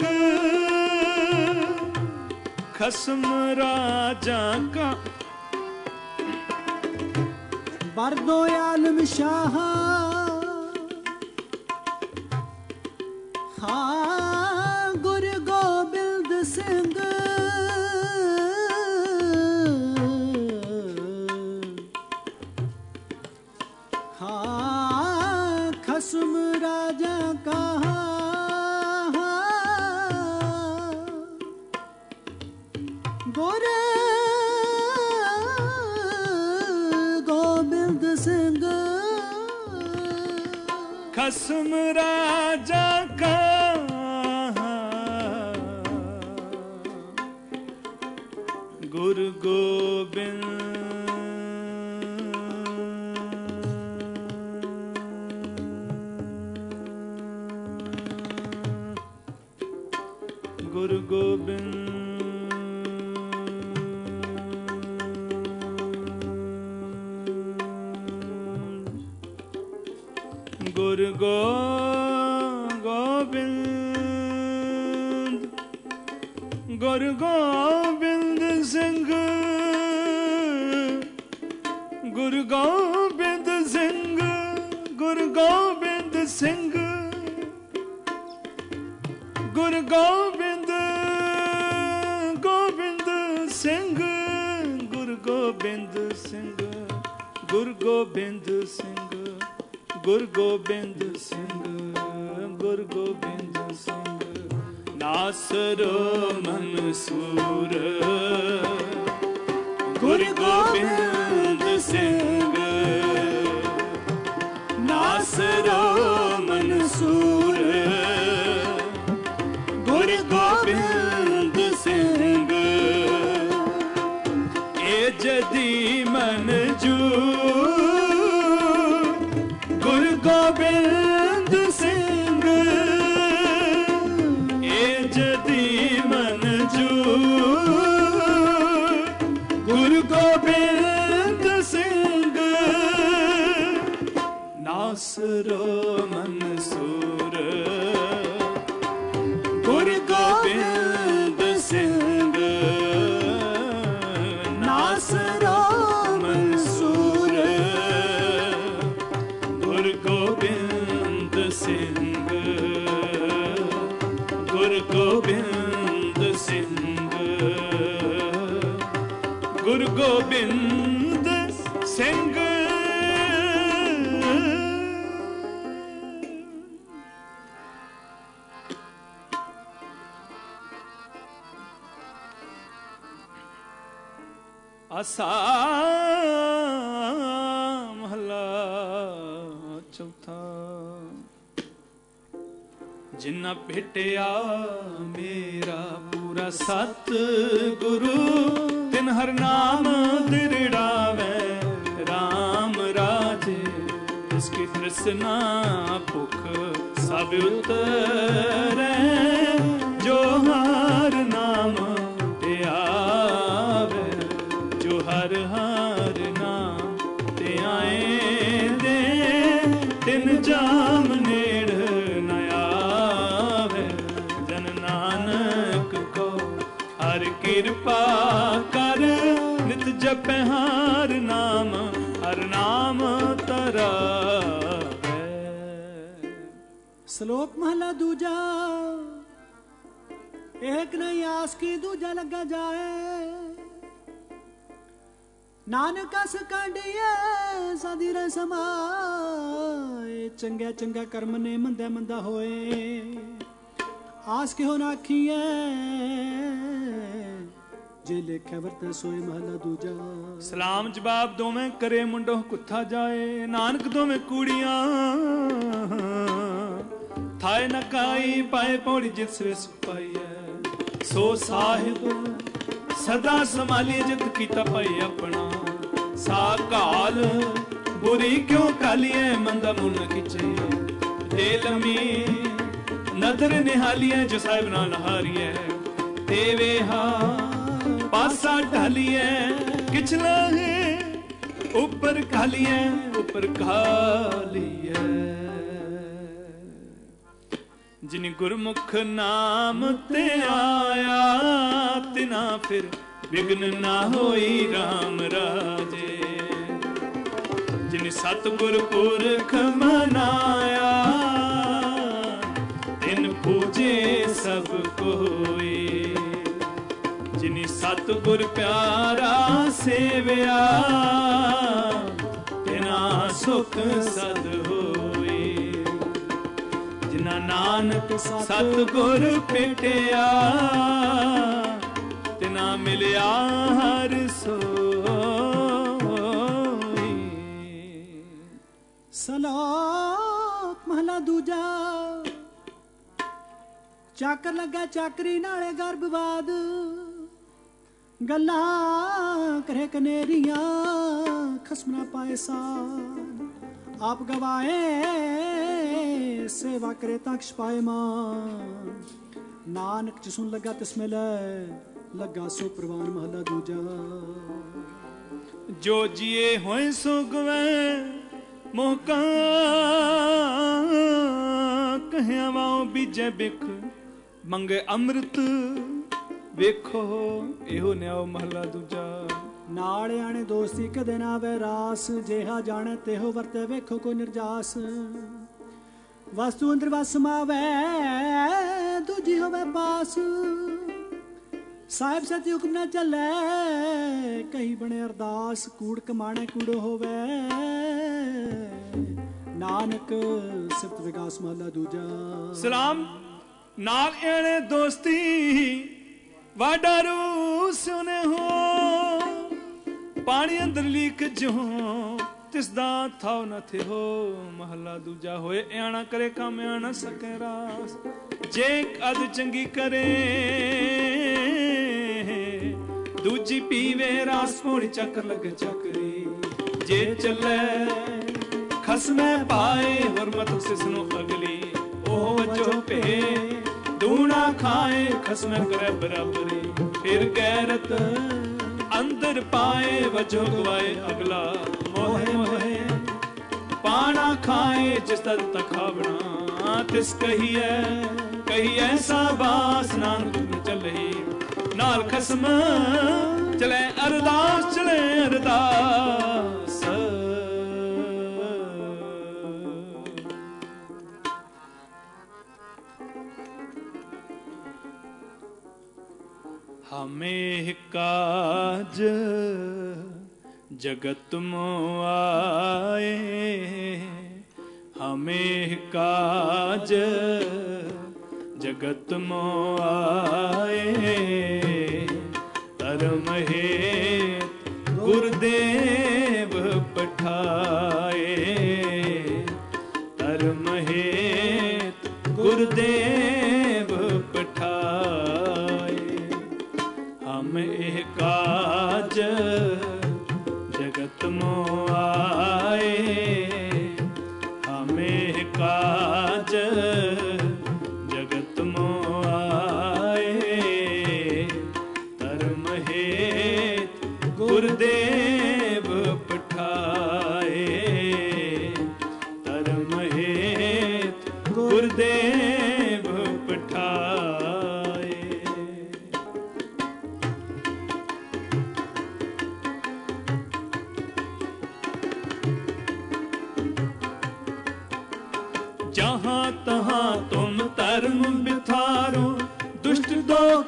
ਖਸਮ ਰਾਜਾਂ ਕਾ ਬਰਦੋ ਆਲਮ ਸ਼ਾਹ ਹਾਂ ਗੁਰੂ ਗੋਬਿੰਦ ਸਿੰਘ ਹਾਂ ਖਸਮ ਰਾਜਾ ਕਹਾ ਗੁਰੂ ਗੋਬਿੰਦ ਸਿੰਘ ਖਸਮ ਰਾਜਾ ਕਾ ਗੁਰੂ ਗੋਬਿੰਦ ਗੁਰੂ ਗੋਬਿੰਦ ਗੁਰੂ ਗੋਬਿੰਦ ਗੁਰੂ ਗੋਬਿੰਦ ਸਿੰਘ ਗੁਰੂ ਗੋਬਿੰਦ ਸਿੰਘ ਗੁਰੂ ਗੋਬਿੰਦ ਸਿੰਘ ਗੁਰੂ ਗੋਬਿੰਦ ਗੋਬਿੰਦ ਸਿੰਘ ਗੁਰੂ ਗੋਬਿੰਦ ਸਿੰਘ ਗੁਰੂ ਗੋਬਿੰਦ ਸਿੰਘ ਗੁਰੂ ਗੋਬਿੰਦ ਸਿੰਘ ਗੁਰੂ ਗੋਬਿੰਦ ਸਿੰਘ ਨਾਸਰੋ ਮਨਸੂਰ ਗੁਰੂ ਗੋਬਿੰਦ ਸਿੰਘ ਨਾਸਰੋ ਮਨਸੂਰ ਗੁਰੂ ਗੋਬਿੰਦ ਸਿੰਘ ਏ ਜਦੀ ਮਨਜੂਰ ਗੁਰੂ ਗੋਬਿੰਦ ਸਿੰਘ ਏ ਜਦੀ ਮਨਜੂਰ ਗੁਰੂ ਗੋਬਿੰਦ ਸਿੰਘ ਨਾਸਰੋ ਮਨਸੂਰ ਗੁਰੂ ਗੋਬਿੰਦ ਸਿੰਘ ਨਾਸਰੋ ਮਨਸੂਰ ਗੁਰੂ ਗੋਬਿੰਦ ਸਿੰਘ ਗੁਰੂ ਗੋਬਿੰਦ ਸਿੰਘ ਗੁਰੂ ਗੋਬਿੰਦ ਸਿੰਘ ਆਸਾ ਮਹਲਾ ਚੌਥਾ ਜਿਨਾ ਭੇਟਿਆ ਮੇਰਾ ਪੂਰਾ ਸਤ ਗੁਰੂ ਤਿਨ ਹਰ ਨਾਮ ਦਿਰੜਾਵੇ ਰਾਮ ਰਾਜੇ ਇਸਕੀ ਤ੍ਰਿਸ਼ਨਾ ਭੁਖ ਸਭ ਉਤਰੈ ਜੋ ਹਰ ਨਾਮ ਤੇ ਆਵੇ ਜੋ ਹਰ ਹਰ ਨਾਮ ਤੇ ਆਏ ਦੇ ਤਿਨ ਜਾਮ ਨੇੜ ਨ ਆਵੇ ਜਨ ਨਾਨਕ ਕੋ ਹਰ ਕਿਰਪਾ ਕਰ ਨਿਤ ਜਪੈ ਹਰ ਨਾਮ ਤਰਾਵੇ। ਸ਼ਲੋਕ ਮਹਲਾ ਦੂਜਾ। ਇੱਕ ਨਹੀਂ ਆਸ ਕੀ ਦੂਜਾ ਲੱਗਾ ਜਾਏ ਨਾਨਕ ਅਸ ਕਾਂਢੀਏ ਸਾਦੀ ਰ ਸਮਾਏ ਚੰਗਾ ਚੰਗਾ ਕਰਮ ਨੇ ਮੰਦਾ ਮੰਦਾ ਹੋਏ ਆਸ ਕਿਹੋ ਨਾ ਆਖੀਏ ਜੇ ਲੇਖਿਆ ਵਰਤੈ ਸੋਏ ਮਹਲਾ ਦੂਜਾ। ਸਲਾਮ ਜਵਾਬ ਦੋਵੇਂ ਕਰੇ ਮੁੰਡੋ ਕੁੱਥਾ ਜਾਏ ਨਾਨਕ ਦੋਵੇਂ ਕੂੜੀਆਂ ਥਾਏ ਨਕਾਈ ਪਾਏ ਪੌੜੀ ਜਿਤ ਸਵੇ ਸੁਖ ਪਾਈਐ ਸੋ ਸਾਹਿਬ ਸਦਾ ਸੰਭਾਲੀ ਜਿਤ ਕੀਤਾ ਪਾਈ ਆਪਣਾ ਸਾ ਕਾਲ ਬੁਰੀ ਕਿਉਂ ਕਾਲੀਏ ਮੰਦਾ ਮੁਨ ਖਿਚੇ ਦੇ ਲੰਮੀ ਨਦਰ ਨਿਹਾਲੀਏ ਜੋ ਸਾਹਿਬ ਨਾਲ ਹਾਰੀਏ ਤੇ ਵੇਹਾ ਪਾਸਾ ਢਾਲੀਏ ਕਿਛਲਾ ਹੈ ਉੱਪਰ ਖਾਲੀਏ ਜਿਨ ਗੁਰਮੁਖ ਨਾਮ ਤੇ ਆਇਆ ਤਿਨਾ ਫਿਰ ਵਿਗਨ ਨਾ ਹੋਈ RAM ਰਾਜੇ ਜਿਨ ਸਤਿਗੁਰ ਪੁਰਖ ਮਨਾਇਆ ਤਿਨ ਪੂਜੇ ਸਭ ਕੋਈ ਜਿਨੀ ਸਤਿਗੁਰ ਪਿਆਰਾ ਸੇਵਿਆ ਤਿਨਾ ਸੁਖ ਸਦ ਹੋਈ ਜਿਨਾ ਨਾਨਕ ਸਤਿਗੁਰ ਭੇਟਿਆ ਤਿਨਾ ਮਿਲਿਆ ਹਰ ਸੋਈ। ਸ਼ਲੋਕ ਮਹਲਾ ਦੂਜਾ। ਚਾਕਰ ਲੱਗਾ ਚਾਕਰੀ ਨਾਲੇ ਗਰਭਵਾਦ ਗੱਲਾਂ ਕਰੇ ਕਨੇਰੀਆਂ ਖਸਮ ਨਾ ਪਾਏ ਸਾਨ ਆਪ ਗਵਾਏ ਸੇਵਾ ਕਰੇ ਤਾਂ ਕਿਛ ਪਾਏ ਮਾਨ ਨਾਨਕ ਜਿ ਸੁਣ ਲੱਗਾ ਤਿਸ ਮਿਲੈ ਲੱਗਾ ਸੋ ਪ੍ਰਵਾਨ ਮਹਲਾ ਦੂਜਾ। ਜੋ ਜੀਏ ਹੋਏ ਸੋ ਗਵੇ ਮੋਕਾ ਕਹਿਆ ਵਾਉ ਬੀਜੇ ਬਿਖ ਮੰਗੇ ਅੰਮ੍ਰਿਤ ਵੇਖੋ ਇਹੋ ਨਿਆਓ ਮਹਲਾ ਦੂਜਾ। ਨਾਲ ਆਣੇ ਦੋਸਤੀ ਕਦੇ ਨਾ ਵੇ ਰਾਸ ਜਿਹਾ ਜਾਣੇ ਤੇਹੋ ਵਰਤੇ ਵੇਖੋ ਕੋ ਨਿਰਜਾਸ ਵਸਤੂ ਅੰਦਰ ਵਸ ਮਾਵੇ ਦੂਜੀ ਹੋਵੇ ਪਾਸ ਸਾਹਿਬ ਸਤਿ ਹੁਕਮ ਨਾ ਚੱਲੇ ਕਹੀ ਬਣੇ ਅਰਦਾਸ ਕੂੜ ਕਮਾਣੇ ਕੂੜੋ ਹੋਵੇ ਨਾਨਕ ਸਿਫਤ ਵਿਕਾਸ ਮਹਲਾ ਦੂਜਾ। ਸਲਾਮ ਨਾਲ ਆਣੇ ਦੋਸਤੀ ਵਾਡਾਰੂ ਸੁਨੇ ਹੋ ਪਾਣੀ ਅੰਦਰ ਲੀਕ ਜੋ ਤਿਸ ਦਾ ਥਾਉ ਨਾ ਥੇ ਹੋ ਮਹਲਾ ਦੂਜਾ। ਹੋਏ ਆਣਾ ਕਰੇ ਕੰਮ ਆਣਾ ਸਕੇ ਰਾਸ ਜੇ ਅਦ ਚੰਗੀ ਕਰੇ ਦੂਜੀ ਪੀਵੇ ਰਾਸ ਪੋੜੀ ਚੱਕਰ ਲੱਗੇ ਚੱਕਰੀ ਜੇ ਚੱਲੇ ਖਸਮੇ ਪਾਏ ਹਰਮਤ ਸਿਸ ਨੂੰ ਅਗਲੀ ਉਹ ਵਜੋ ਭੇ ਦੂਣਾ ਖਾਏ ਖਸਮੇ ਕਰੇ ਬਰਾਬਰੀ ਫਿਰ ਗੈਰਤ ਅੰਦਰ ਪਾਏ ਵਜੋ ਗਵਾਏ ਅਗਲਾ ਮੋਹੇ ਮੋਹੇ ਪਾਣਾ ਖਾਏ ਜਿਸ ਤਦ ਤਖਾਵਣਾ ਤਿਸ ਕਹੀਐ ਸਾਬਾਸ ਨਾਨਕ ਚੱਲੇ ਨਾਲ ਖਸਮ ਚਲੇ ਅਰਦਾਸ ਚਲੇ ਅਰਦਾਸ। ਹਮੇ ਕਾਜ ਜਗਤ ਮੋ ਆਏ ਹਮੇ ਕਾਜ ਜਗਤ ਮੋ ਆਏ ਧਰਮ ਹੇਤ ਗੁਰਦੇਵ ਪਠਾਏ ਧਰਮ ਹੇਤ ਗੁਰਦੇਵ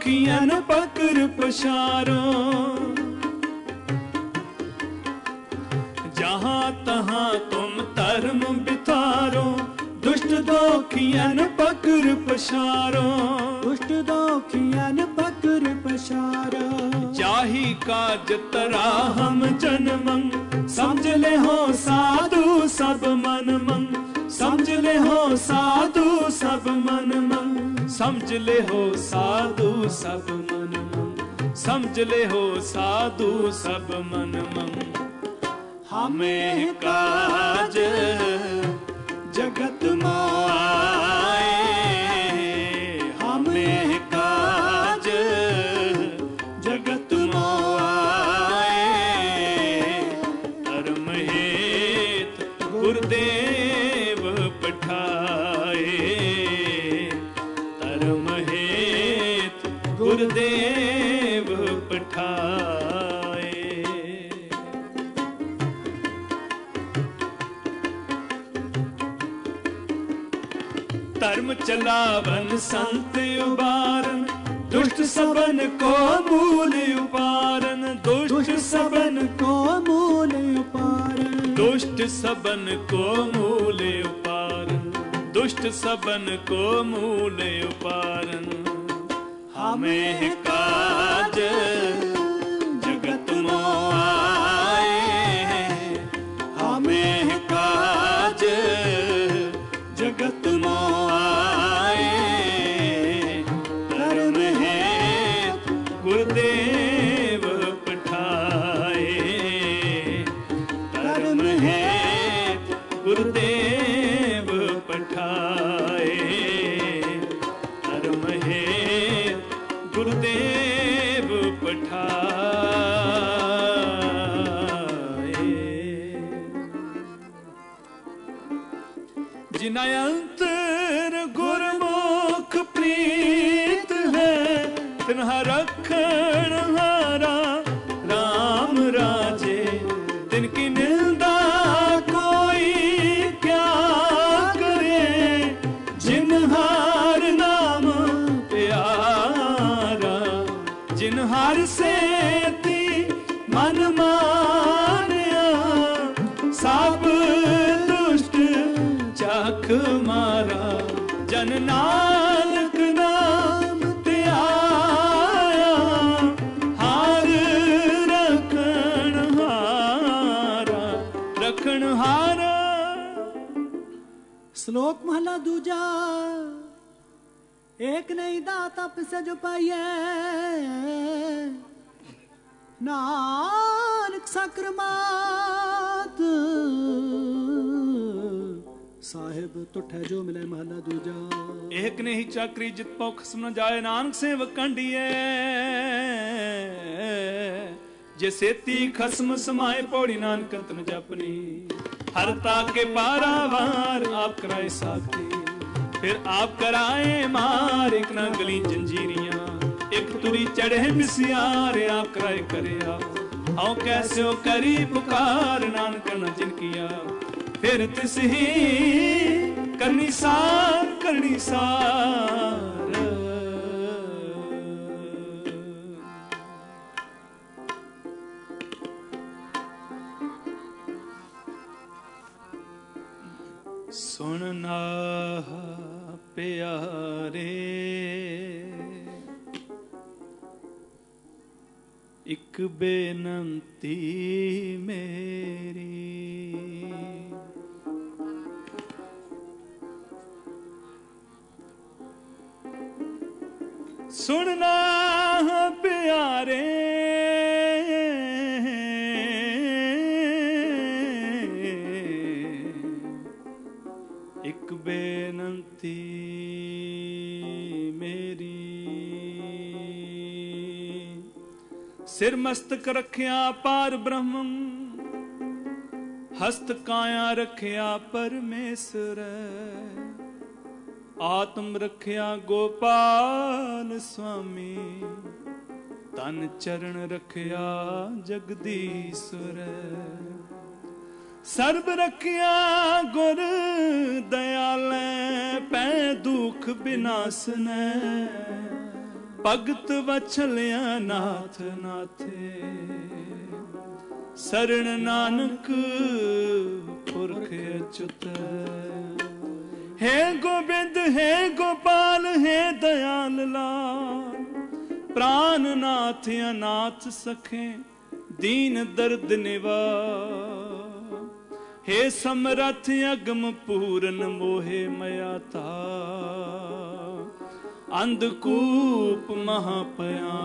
दोखियन पकड़ पछारो जहां तहां तुम धर्म बितारो दुष्ट दोखियन पकड़ पछारो दुष्ट दोखियन पकड़ पछारो जाही काज तरा हम जन्मं समझ ले हो साधु सब मन मंग समझ ले हो साधु सब मन मंग समझ ले हो साधु सब मन मंग समझ ले हो साधु सब मन मंग हमें काज जगत माए हमें काज जगत माए धर्म हेत गुरुदेव पठाए धर्म हेत गुरुदेव पठाए धर्म चलावन संत उबारन दुष्ट सबन को मूल उपारन दुष्ट सबन को मूल उपारन दुष्ट सबन को मूल उपारन दुष्ट सबन को मूल उपारन हमें काज जगत मोआए हमें काज जगत मोआए धर्म हेत गुरुदेव पठाए धर्म हेत गुरुदेव पठाए धर्म हेत गुरुदेव पठाए जिना अंतर गुरमुख प्रीत है तिन्हा रखण हारा राम राजे तिनकी निंदा कोई क्या करे जिन्हार नाम प्यारा जिन्हार से ती मन मानिया सब दुष्ट चाख मारा जन नानक नाम ते आया हार रखण हारा श्लोक महला दूजा एक नहीं दाता पिसे जो पाइए नानक सक्रमात साहिब तुठे जो मिले महला दूजा एक ने ही चाकरी जित पाओ खसम न जाए नानक से वकंडिए जे सेती खसम समाए पौड़ी नानक तन जपनी हरता के पारावार आप कराए साथी फिर आप कराए मार एक ना गली जंजीरियां एक तुरी चढ़े मिसियार आप कराए करे आओ कैसे हो करी पुकार नानक न जिनकिया फिर तिस ही करनी सार सुनना प्यारे एक बेनंती मेरी सुनना प्यारे एक बेनंती मेरी सिर मस्तक रखिया पार ब्रह्मम हस्त काया रखिया परमेश्वर आत्म रखिया गोपाल स्वामी तन चरण रखिया जगदीश्वर सर्ब रखिया गुर दयाल पै दुख बिनासने ਭਗਤ ਵਛਲਿਆ ਨਾਥ ਨਾਥੇ ਸਰਣ ਨਾਨਕ ਪੁਰਖ ਅਚੁਤ ਹੈ ਗੋਬਿੰਦ ਹੈ ਗੋਪਾਲ ਹੈ ਦਇਆਲ ਲਾਲ ਪ੍ਰਾਨ ਨਾਥ ਅਨਾਥ ਸਖੇ ਦੀਨ ਦਰਦ ਨਿਵਾਰ हे समरथ अगम पूरन मोहे मया था अंधकूप महापया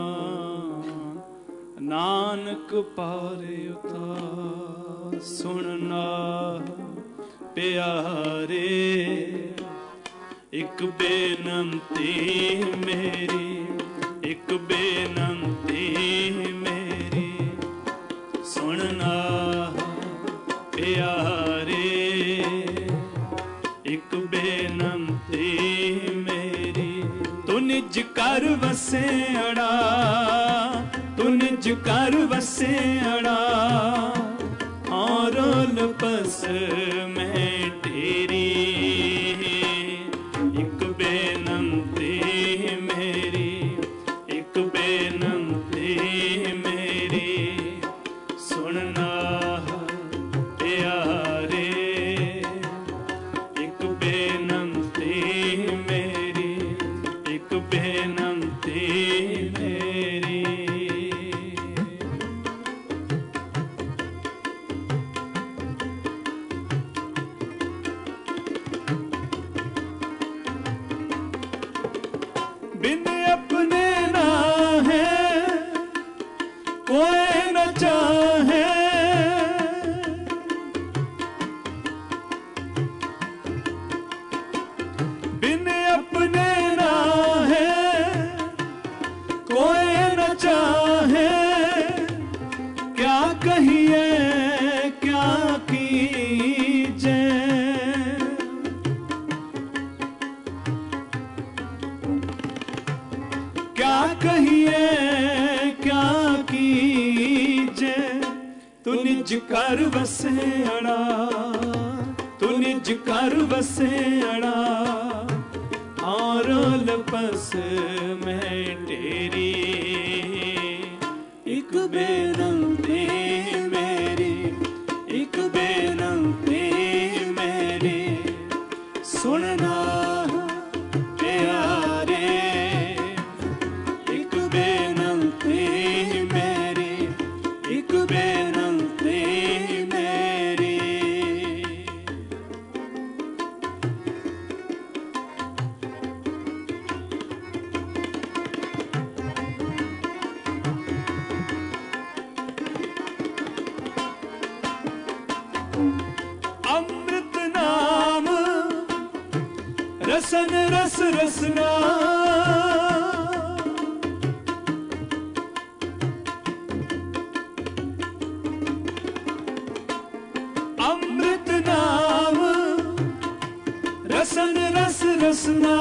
नानक पारे उतार सुनना प्यारे एक बेनंती मेरी एक बेनंती मेरी सुनना प्यारे एक बेनंती मेरी तू निज कर वसेड़ा तू निज कर वसेड़ा और लपस में तेरी एक बेनंती मेरी एक बेनंती मेरी सुनना प्यारे एक बेनंती मेरी एक बेनंती मेरी बिन अपने ना है कोई न चाहे बिन अपने ना है कोई न चाहे क्या कहिए क्या कीजे क्या कहिए क्या कीजे तू निज कर वसेड़ा तू निज कर वसेड़ा और लपस में तेरी एक बेनंती मेरी एक बेनंती मेरी सुनना प्यारे एक बेनंती मेरी एक बेनंती मेरी अमृत नाम रसन रस रसना अमृत नाम रसन रस रसना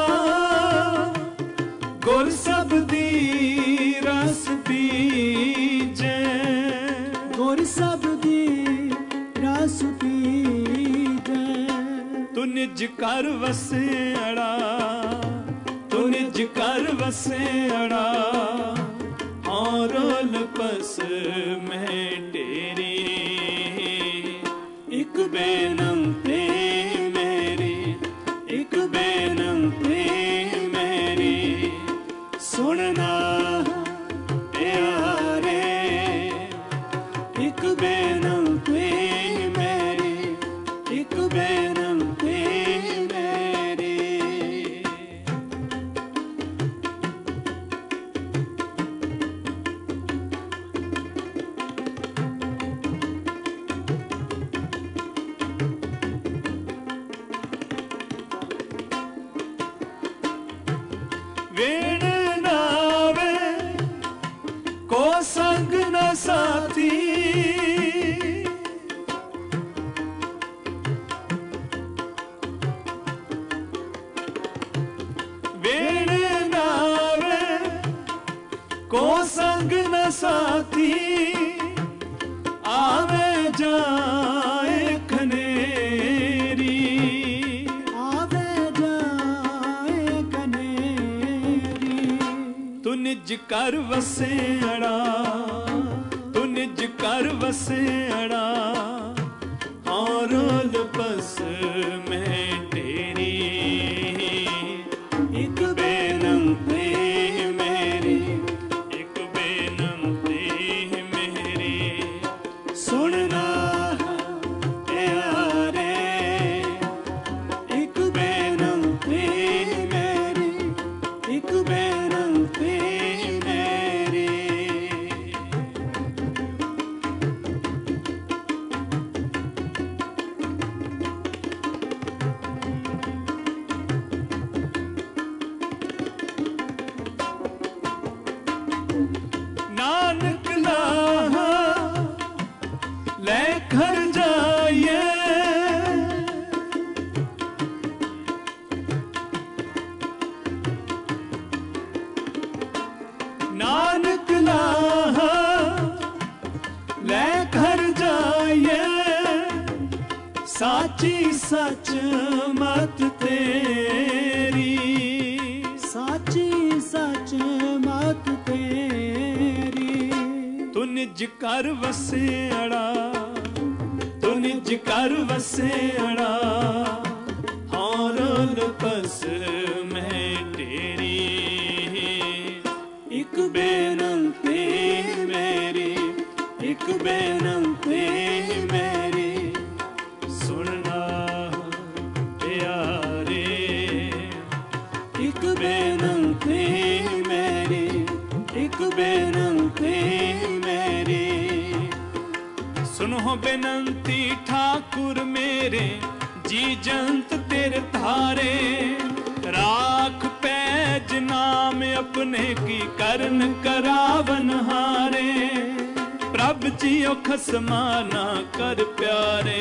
गुर सबदी रस पीजे गुर सबदी रस पीजे तू निज कर वसेड़ा तू निज कर वसेड़ा और लपस में तेरी एक बेनंती मेरी एक बेनंती मेरी सुनना प्यारे एक बेनंती मेरी एक बेनंती मेरी वेण नावे को संग न साथी वेण नावे को संग न साथी आवे जाए खनेरी आवे जाए कनेरी ਤੂੰ ਨਿਜ ਕਰ ਵਸਿਆੜਾ, ਤੂੰ ਨਿਜ ਕਰ ਵਸਿਆੜਾ, ਔਰ ਲਪਸ ਮੈਂ ਤੇਰੀ। ਇੱਕ ਬੇਨਤੀ ਮੇਰੀ, ਇੱਕ ਬੇਨਤੀ ਮੇਰੀ, ਸੁਣਨਾ ਪਿਆਰੇ। ਇੱਕ ਬੇਨਤੀ ਮੇਰੀ, ਇੱਕ ਬੇਨਤੀ ਮੇਰੀ। ਨਾਨਕ ਲਾਹਾ ਲੈ ਘਰ ਜਾਈਏ, ਨਾਨਕ ਲਾਹਾ ਲੈ ਘਰ ਜਾਈਏ, ਸਾਚੀ ਸੱਚ ਮਤ ਤੇਰੀ, ਸਾਚੀ ਸੱਚ ਮਤ ਤੇਰੀ। ਤੂੰ ਨਿਜ ਕਰ ਵਸਿਆੜਾ, ਤੂੰ ਨਿਜ ਕਰ ਵਸਿਆੜਾ, ਔਰ ਲਪਸ ਮੈਂ ਤੇਰੀ। ਇੱਕ ਬੇਨਤੀ ਮੇਰੀ, ਇੱਕ ਬੇਨਤੀ ਮੇਰੀ, ਸੁਣਨਾ ਪਿਆਰੇ। ਇੱਕ ਬੇਨਤੀ ਮੇਰੀ, ਇੱਕ ਬੇਨਤੀ ਮੇਰੀ, ਸੁਨੋ ਬੇਨਤੀ ਠਾकुर मेरे, जी जंत तेरे धारे। राख पैज नाम अपने की करन करावन हारे। प्रभ जियो खसमा ना कर प्यारे,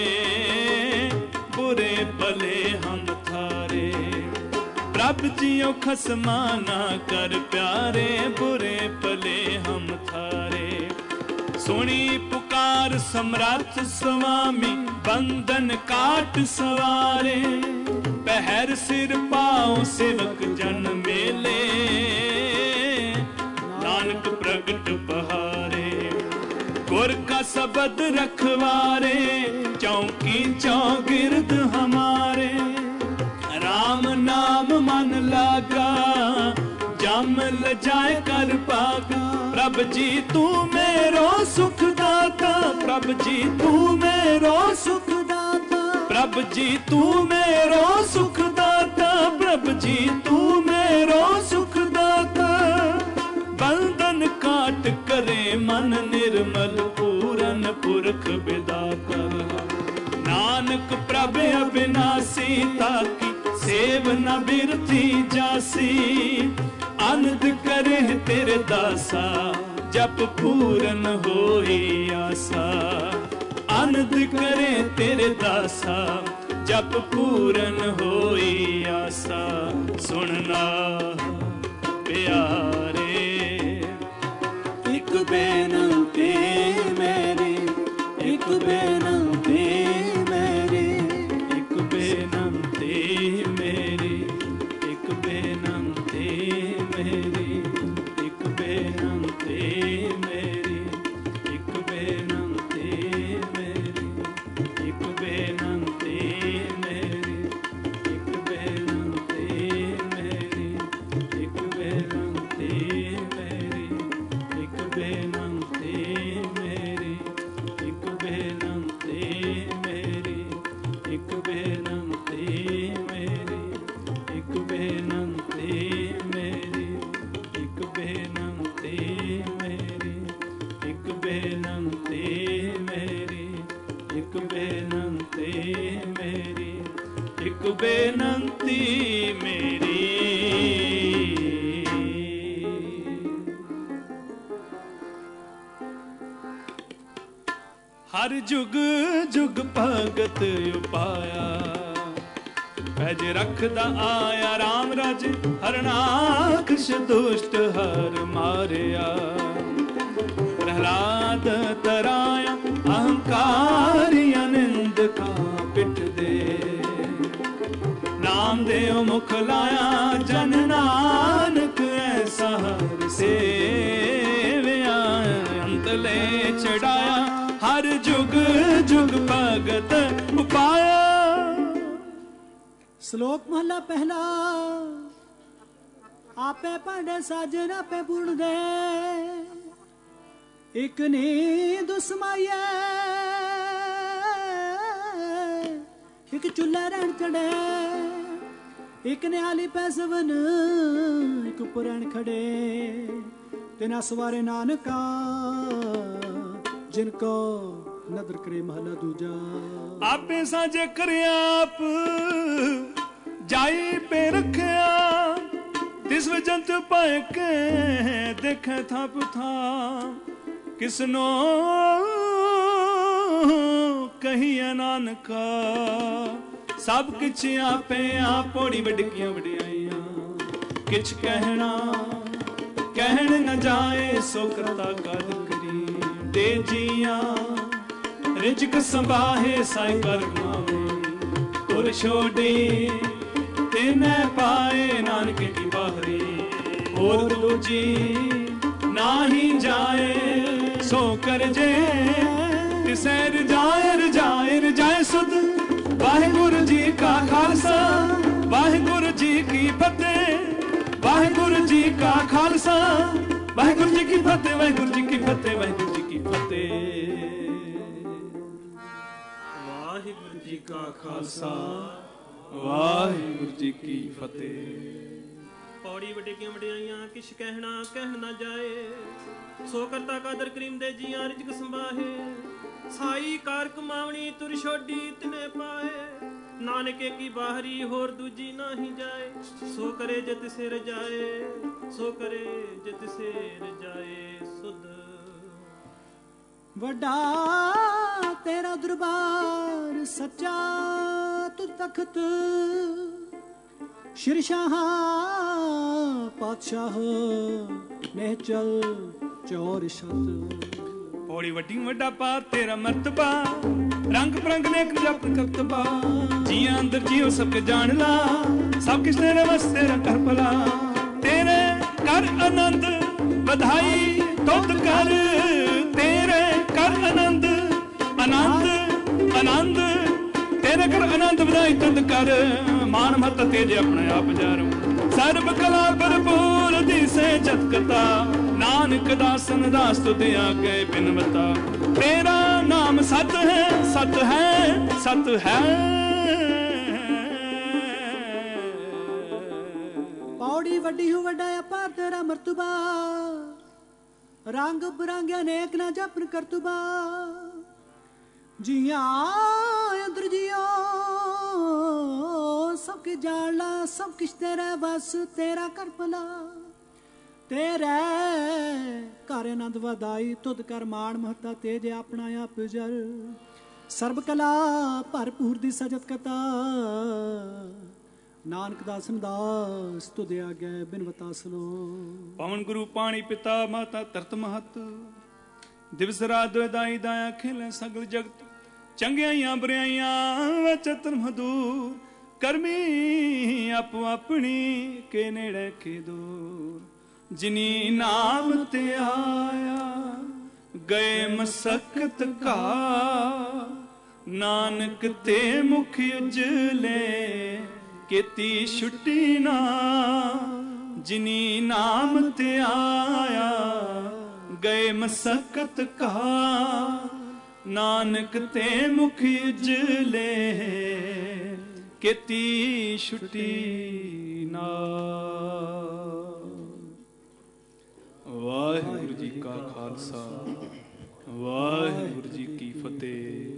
बुरे भले हम थारे। प्रभ जियो खसमा ना कर प्यारे, बुरे भले हम थारे। सुनी पुकार समरथ स्वामी, बंधन काट सवारे। पहर सिर पाओ सेवक जन मेले, नानक प्रगट बहारे। गुर का शब्द रखवारे, चौकी चौगिर्द हमारे। राम नाम मन लागा, जम लजाए कर पागा। प्रभ जी तू मेरो सुख दाता, प्रभ जी तू मेरो सुख दाता। प्रभ जी तू मेरो सुख दाता, प्रभ जी तू मेरो सुख दाता। बंधन काट करे मन निर्मल, पूरन पुरख विदा कर। नानक प्रभ अविनाशी, ताकि सेव न बिरथी जासी। आनंद करे तेरे दासा, जप पूरन होई आसा। आनंद करे तेरे दासा, जप पूरन होई आसा। सुनना प्यारे, एक बेनती मेरी, एक बेनती मेरी, एक बेनती मेरी, एक बेनती मेरी, एक बेनती मेरी, एक बेनती मेरी, एक बेनती मेरी, एक बेनती मेरी, एक बेनती मेरी, एक बेनती मेरी, एक बेनती मेरी, एक बेनती मेरी, एक बेनती मेरी, एक बेनती मेरी, एक बेनती मेरी, एक बेनती मेरी, एक बेनती मेरी। हर जुग जुग भगत उपाया, पैज रखदा आया राम राज। हरनाक्ष दुष्ट हर मारिया, प्रहलाद तराया। अहंकारी अनिंद का पिट दे, नाम देव मुख लाया। जन नानक ऐसा जुग भगत उपाया। श्लोक महला पहला। आपे पांडे साजन आपे पूर्ण दे, एक नींद समाये, एक चूल्हा रहन चढ़े, एक ने आली पैसवन, एक पुराण खड़े, तेना सवारे नानका जिनको नदर करे महला दूजा। आपे साजे करे आप जाई पे रखया, तिस वजंत पाए के देखे थाप था, किसनो कहिए नानका, सब किछ आपे आप पौड़ी वड्डियां वड्डियाइयां, किछ कहना कहण न जाए, सो करता काद करी दे जिया, रिजक संभाहे साई कर कमावे, तुर छोड़े तेने पाए नानक की बाहरी, और दूजी नाही जाए, सो कर जे तिसे रजाए सुध। वाहिगुरु जी का खालसा, वाहिगुरु जी की फतेह, वाहिगुरु जी का खालसा, वाहिगुरु जी की फतेह, वाहिगुरु जी की फतेह, वाहिगुरु जी की फतेह। वाहिगुरु जी का खालसा, वाहिगुरु जी की फतेह। पौड़ी वड्डियां वड्डियाइयां किछ कहना कहन ना जाए, सो करता कादर करीम दे जियां रिजक संभाहे, साई कार कमावनी तुर छोड़ी तिने पाए, नानके की बाहरी होर दूजी नाही जाए, सो करे जित से रजाए, सो करे जित से रजाए सुध। वड्डा तेरा दरबार सच्चा तू तख्त, शिरशाह पातशाह नेचल चौर शत। पौड़ी वड्डी वड्डा पा तेरा मर्तबा, रंग बिरंग नेक जप करतबा, जिया अंदर जियो सबके जान ला, सब किस तेरे बस तेरा कर भला, तेरे कर आनंद बधाई तुद कर, तेरे कर आनंद आनंद आनंद, तेरे कर आनंद बधाई तुद कर, मान मत तेज अपने आप जारो, सर्ब कला भरपूर दिसे जतकता, नानक दासन दास तुद आगे बिनवता, तेरा नाम सत है सत है सत है। पौड़ी वड्डी हूँ वड्डा अपार तेरा मर्तबा, रंग बिरंगे नेक ना जपन करतुबा, जिया अंदर जियो सबके जानला, सब किश तेरा बस तेरा कर भला, तेरे कर आनंद वधाई तुद कर माण महता, तेज अपना आप जर, सर्ब कला भरपूर दी सजत कता, नानक दासन दास तुद आगे बिनवता सलो। पवन गुरु पाणी पिता माता तरत महत, दिवस रात दाई दाया खेले सगल जगत, चंगियाइयां बुराइयां चतुर मधुर, करमी आपो अपनी के नेड़े के दूर, जिनी नाम ते आया गए मसकत का, नानक ते मुख उजले केती छुट्टी ना, जिनी नाम ते आया गए मसकत का, नानक ते मुख उजले केती छुट्टी ना। वाहिगुरु जी का खालसा, वाहिगुरु जी की फतेह।